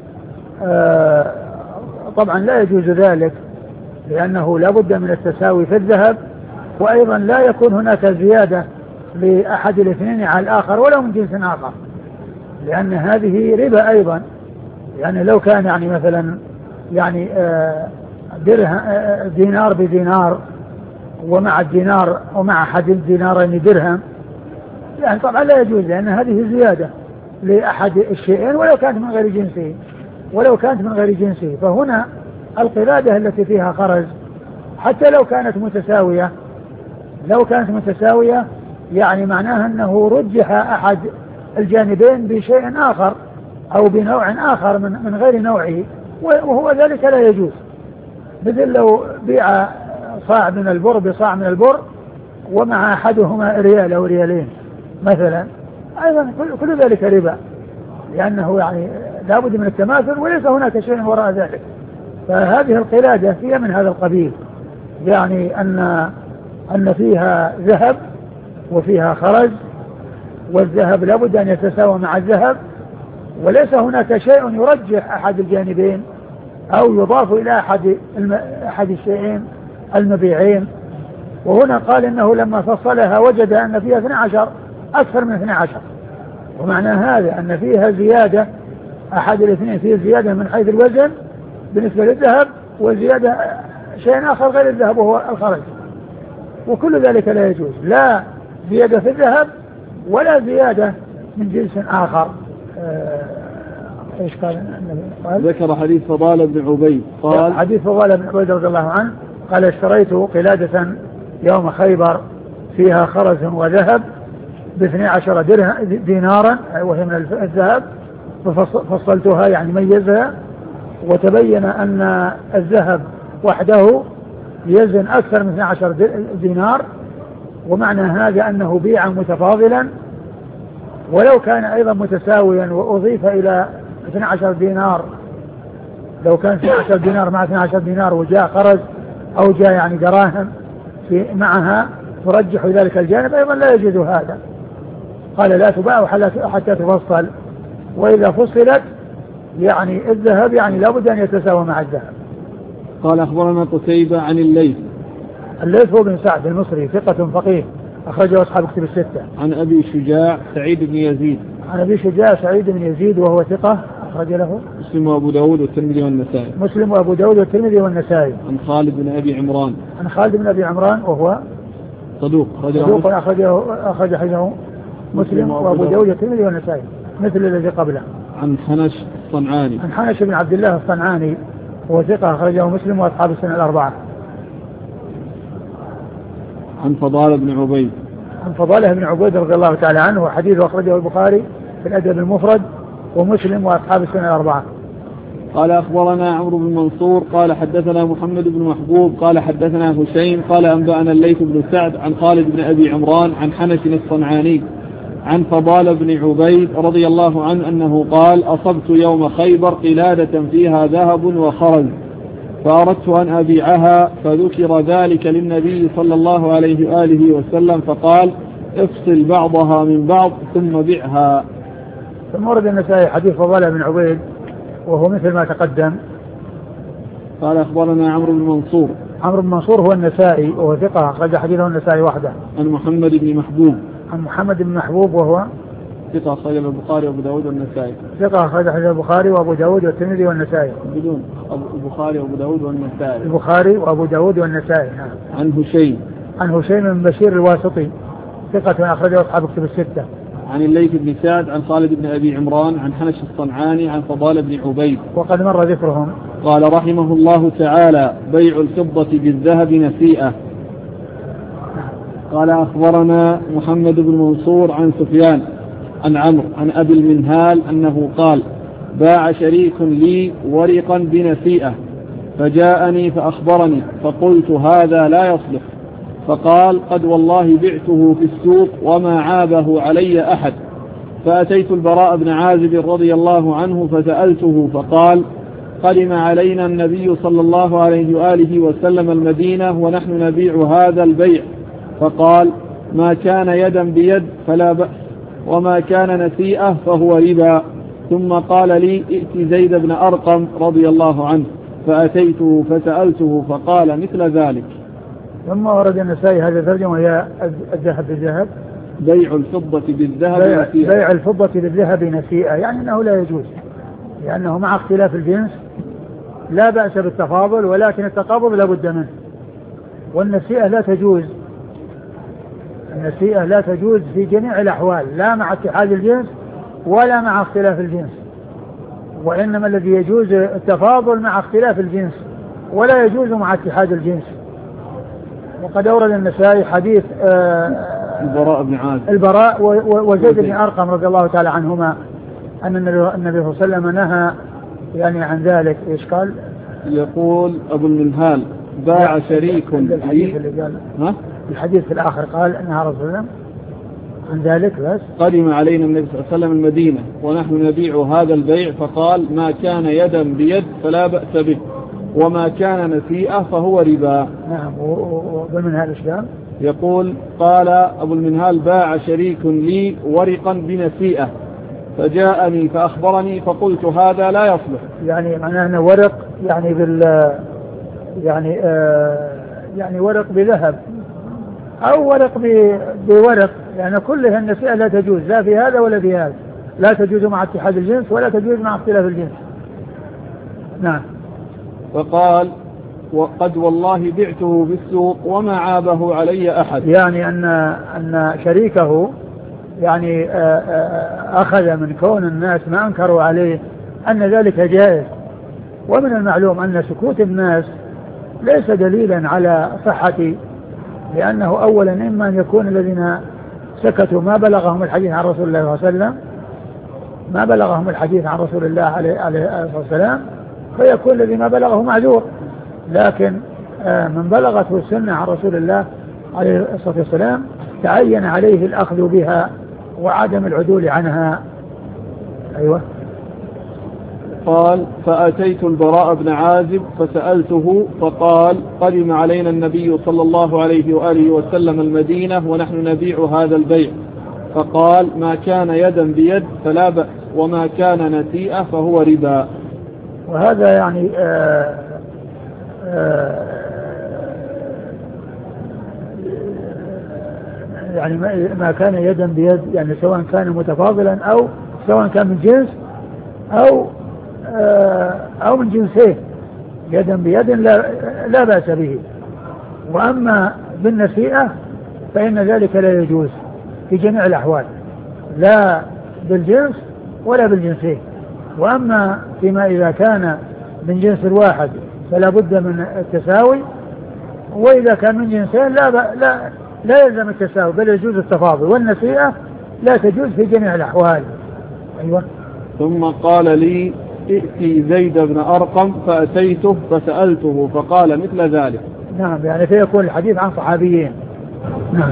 آه طبعا لا يجوز ذلك، لأنه لا بد من التساوي في الذهب، وأيضا لا يكون هناك زيادة لأحد الاثنين على الآخر ولو من جنس آخر، لأن هذه ربا أيضا. يعني لو كان يعني مثلا يعني آه درهم آه دينار بدينار ومع الدينار ومع أحد الدينارين درهم، يعني طبعا لا يجوز، لأن هذه زيادة لأحد الشيئين ولو كانت من غير جنسه ولو كانت من غير جنسه. فهنا القلادة التي فيها خرز حتى لو كانت متساوية لو كانت متساوية يعني معناها أنه رجح أحد الجانبين بشيء آخر أو بنوع آخر من, من غير نوعه، وهو ذلك لا يجوز. مثل لو بيع صاع من البر بصاع من البر ومع أحدهما ريال أو ريالين مثلا، أيضا كل ذلك ربا، لأنه يعني لا بد من التماثل وليس هناك شيء وراء ذلك. فهذه القلادة هي من هذا القبيل، يعني أن أن فيها ذهب وفيها خرج، والذهب لا بد أن يتساوى مع الذهب، وليس هناك شيء يرجح أحد الجانبين أو يضاف إلى أحد أحد الشيئين المبيعين. وهنا قال إنه لما فصلها وجد أن فيها اثني عشر أكثر من اثني عشر، ومعنى هذا أن فيها زيادة أحد الاثنين، فيه زيادة من حيث الوزن بالنسبة للذهب وزيادة شيء آخر غير الذهب وهو الخرج، وكل ذلك لا يجوز، لا زيادة في الذهب ولا زيادة من جنس آخر. ايش قال النبي؟ ذكر حديث فضال بن عبيد قال حديث فضال بن عبيد رضي الله عنه قال: اشتريت قلادة يوم خيبر فيها خرز وذهب باثني عشر درهم دينارا وهي من الذهب، ففصلتها يعني ميزها، وتبين أن الذهب وحده يزن أكثر من اثني عشر دينار، ومعنى هذا أنه بيع متفاضلا، ولو كان أيضا متساويا وأضيف إلى اثني عشر دينار، لو كان اثني عشر دينار مع اثني عشر دينار وجاء خرز أو جاء يعني دراهم في معها ترجح ذلك الجانب، أيضا لا يجوز هذا. قال: لا تباع حتى تفصل، وإذا فصلت يعني الذهب يعني لا بد أن يتساوى مع الذهب. قال: أخبرنا قتيبة عن الليث. الليث هو بن سعد المصري ثقة فقيه أخرجه أصحاب كتب الستة. عن أبي شجاع سعيد بن يزيد. عن أبي شجاع سعيد بن يزيد وهو ثقة أخرج له مسلم وأبو داود والترمذي والنسائي. مسلم وأبو داود والترمذي والنسائي. عن خالد بن أبي عمران. عن خالد بن أبي عمران وهو صدوق صدوق أخرجه أخرج حديثه مسلم وأبو داود والترمذي والنسائي مثل الذي قبله. عن حنش الصنعاني. عن حنش بن عبد الله الصنعاني وهو ثقة أخرجه مسلم وأصحاب السنة الأربعة. عن فضال بن عبيد. عن فضاله بن عبيد رضي الله تعالى عنه، وحديثه أخرجه البخاري في الأدب المفرد ومسلم وأصحاب السنة الأربعة. قال: أخبرنا عمرو بن منصور قال حدثنا محمد بن محبوب قال حدثنا هشيم قال أنبأنا الليث بن سعد عن خالد بن أبي عمران عن حنش الصنعاني عن فضال بن عبيد رضي الله عنه أنه قال: أصبت يوم خيبر قلادة فيها ذهب وخرز فأردت أن أبيعها، فذكر ذلك للنبي صلى الله عليه وآله وسلم فقال: افصل بعضها من بعض ثم بيعها. ثم ورد النسائي حديث فضال بن عبيد وهو مثل ما تقدم. قال: أخبرنا عمرو بن منصور عمرو بن منصور هو النسائي وهو ثقة أخرج حديثه النسائي وحده. عن محمد بن محبوب. عن محمد بن محبوب وهو ثقة أخرج البخاري وأبو داود والنسائي. ثقة أخرج حديث البخاري وأبو داود والترمذي والنسائي. بدون البخاري وأبو داود والنسائي. البخاري وأبو داود والنسائي. نعم. عن هشيم. عن هشيم بن بشير الواسطي ثقة أخرجه أصحاب كتب الستة. عن الليث بن سعد عن خالد بن أبي عمران عن حنش الصنعاني عن فضال بن عبيد وقد مر ذكرهم. قال رحمه الله تعالى: بيع الفضة بالذهب نسيئة. قال أخبرنا محمد بن منصور عن سفيان عن عمرو عن أبي المنهال أنه قال: باع شريك لي ورقا بنسيئة فجاءني فأخبرني فقلت: هذا لا يصلح. فقال: قد والله بعته في السوق وما عابه علي أحد. فأتيت البراء بن عازب رضي الله عنه فسألته فقال: قدم علينا النبي صلى الله عليه وآله وسلم المدينة ونحن نبيع هذا البيع. فقال: ما كان يدا بيد فلا بأس، وما كان نسيئة فهو ربا. ثم قال لي: ائت زيد بن أرقم رضي الله عنه. فأتيته فسألته فقال مثل ذلك. ثم ورد النسائي هذا الترجمة وهي الذهب بالذهب. بيع الفضة بالذهب بيع, نسيئة. بيع الفضة بالذهب نسيئة، يعني أنه لا يجوز، لأنه مع اختلاف الجنس لا بأس بالتفاضل، ولكن التقابض لا بد منه. والنسيئة لا تجوز، النسيئة لا تجوز في جميع الأحوال، لا مع اتحاد الجنس ولا مع اختلاف الجنس، وإنما الذي يجوز التفاضل مع اختلاف الجنس ولا يجوز مع اتحاد الجنس. وقد أورد النسائي حديث البراء بن عازب البراء وزيد بن أرقم رضي الله تعالى عنهما أن النبي صلى الله عليه وسلم نهى يعني عن ذلك. إيش قال؟ يقول أبو المنهال: باع شريك الحديث اللي قال ها؟ الحديث في الآخر قال أنها رسول الله عن ذلك. بس قدم علينا النبي صلى الله عليه وسلم المدينة ونحن نبيع هذا البيع. فقال: ما كان يدا بيد فلا بأس به، وما كان نسيئة فهو ربا. نعم. وبالمنهال الإسلام يقول: قال أبو المنهال: باع شريك لي ورقا بنسيئة فجاءني فأخبرني فقلت: هذا لا يصلح. يعني معناه أنه ورق يعني بال يعني آه يعني ورق بذهب أو ورق بورق، يعني كلها النسيئة لا تجوز، لا في هذا ولا في هذا، لا تجوز مع اتحاد الجنس ولا تجوز مع اختلاف الجنس. نعم. فقال: وقد والله بعته بالسوق وما عابه علي أحد. يعني أن أن شريكه يعني أخذ من كون الناس ما أنكروا عليه أن ذلك جائز. ومن المعلوم أن سكوت الناس ليس دليلا على صحة، لأنه أولا إما أن يكون الذين سكتوا ما بلغهم الحديث عن رسول الله صلى الله عليه وسلم ما بلغهم الحديث عن رسول الله عليه الصلاة والسلام، فيكون الذي ما بلغه معذور. لكن من بلغته السنة عن رسول الله عليه الصلاة والسلام تعين عليه الأخذ بها وعدم العدول عنها. أيوة. قال: فأتيت البراء بن عازب فسألته فقال: قدم علينا النبي صلى الله عليه وآله وسلم المدينة ونحن نبيع هذا البيع. فقال: ما كان يدا بيد فلا بأس، وما كان نسيئة فهو ربا. وهذا يعني آآ آآ يعني ما كان يدا بيد، يعني سواء كان متفاضلا أو سواء كان من جنس أو أو من جنسين، يدا بيد لا, لا بأس به. وأما بالنسيئة فإن ذلك لا يجوز في جميع الأحوال، لا بالجنس ولا بالجنسين. وأما فيما إذا كان من جنس الواحد فلا بد من التساوي، وإذا كان من جنسين لا, لا, لا يلزم التساوي بل يجوز التفاضل. والنسيئة لا تجوز في جميع الأحوال. أيوة. ثم قال لي: ائتي زيد بن أرقم. فأتيته فسألته فقال مثل ذلك. نعم. يعني فيكون الحديث عن صحابيين. نعم.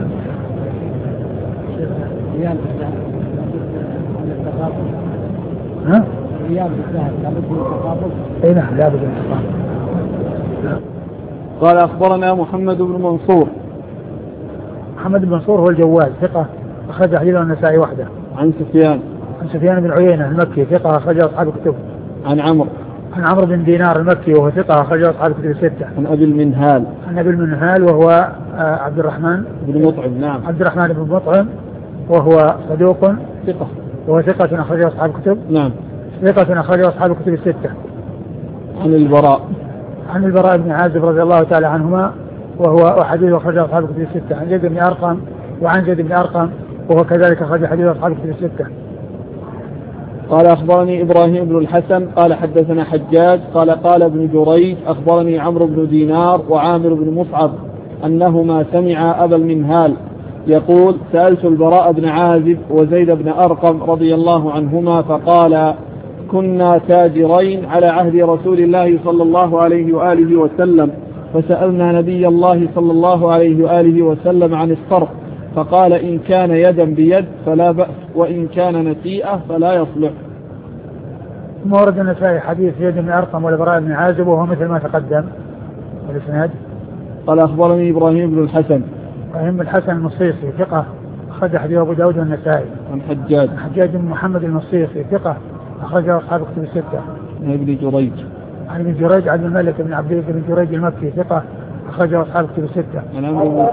ها؟ رياض الذهب لابد من التقابض. اي نعم لابد من التقابض. قال: أخبرنا محمد بن منصور. محمد بن منصور هو الجواد ثقة أخرج حديثه النسائي وحده. عن سفيان. عن سفيان بن عيينة المكي ثقة أخرج أصحاب الكتب. عن عمرو. عن عمرو بن دينار المكي وهو ثقة أخرجه أصحاب الكتب الستة. عن أبي المنهال. عن أبي المنهال وهو عبد الرحمن بن مطعم. نعم. عبد الرحمن بن مطعم وهو صدوق ثقة. وهو ثقة أخرجه أصحاب الكتب. نعم. ثقة أخرجه أصحاب الكتب الستة. عن البراء. عن البراء بن عازب رضي الله تعالى عنهما وهو حديث أخرجه أصحاب الكتب الستة. عن زيد بن أرقم وعن زيد بن أرقم وهو كذلك أخرج حديث أصحاب الكتب الستة. قال أخبرني إبراهيم بن الحسن قال حدثنا حجاج قال قال ابن جريج أخبرني عمرو بن دينار وعامر بن مصعب أنهما سمع أبا المنهال يقول سألت البراء بن عازب وزيد بن أرقم رضي الله عنهما فقال كنا تاجرين على عهد رسول الله صلى الله عليه وآله وسلم فسألنا نبي الله صلى الله عليه وآله وسلم عن الصرف فقال إن كان يدا بيد فلا بأس وإن كان نسيئة فلا يصلح. مورد النسائي حديث زيد بن أرقم والبراء بن عازب وهو مثل ما تقدم. والإسناد قال أخبرني إبراهيم بن الحسن. إبراهيم بن الحسن المصيصي ثقة أخرج حديث أبو داود والنسائي. عن حجاج. عن حجاج بن محمد المصيصي ثقة أخرج أصحاب الكتب الستة. عن ابن جريج. عن ابن جريج عبد الملك بن عبد بن جريج المكي ثقة أخرج أصحاب الكتب الستة. عن عمرو بن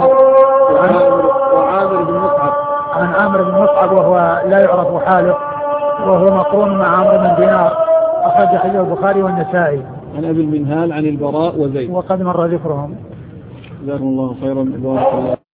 وعامر بن مصعب. عن عامر بن مصعب وهو لا يعرف حاله وهو مقرون مع عمرو بن دينار أخرج حديث البخاري والنسائي. عن أبي المنهال عن البراء وزيد وقد مر ذكرهم. جزاكم الله خيرا.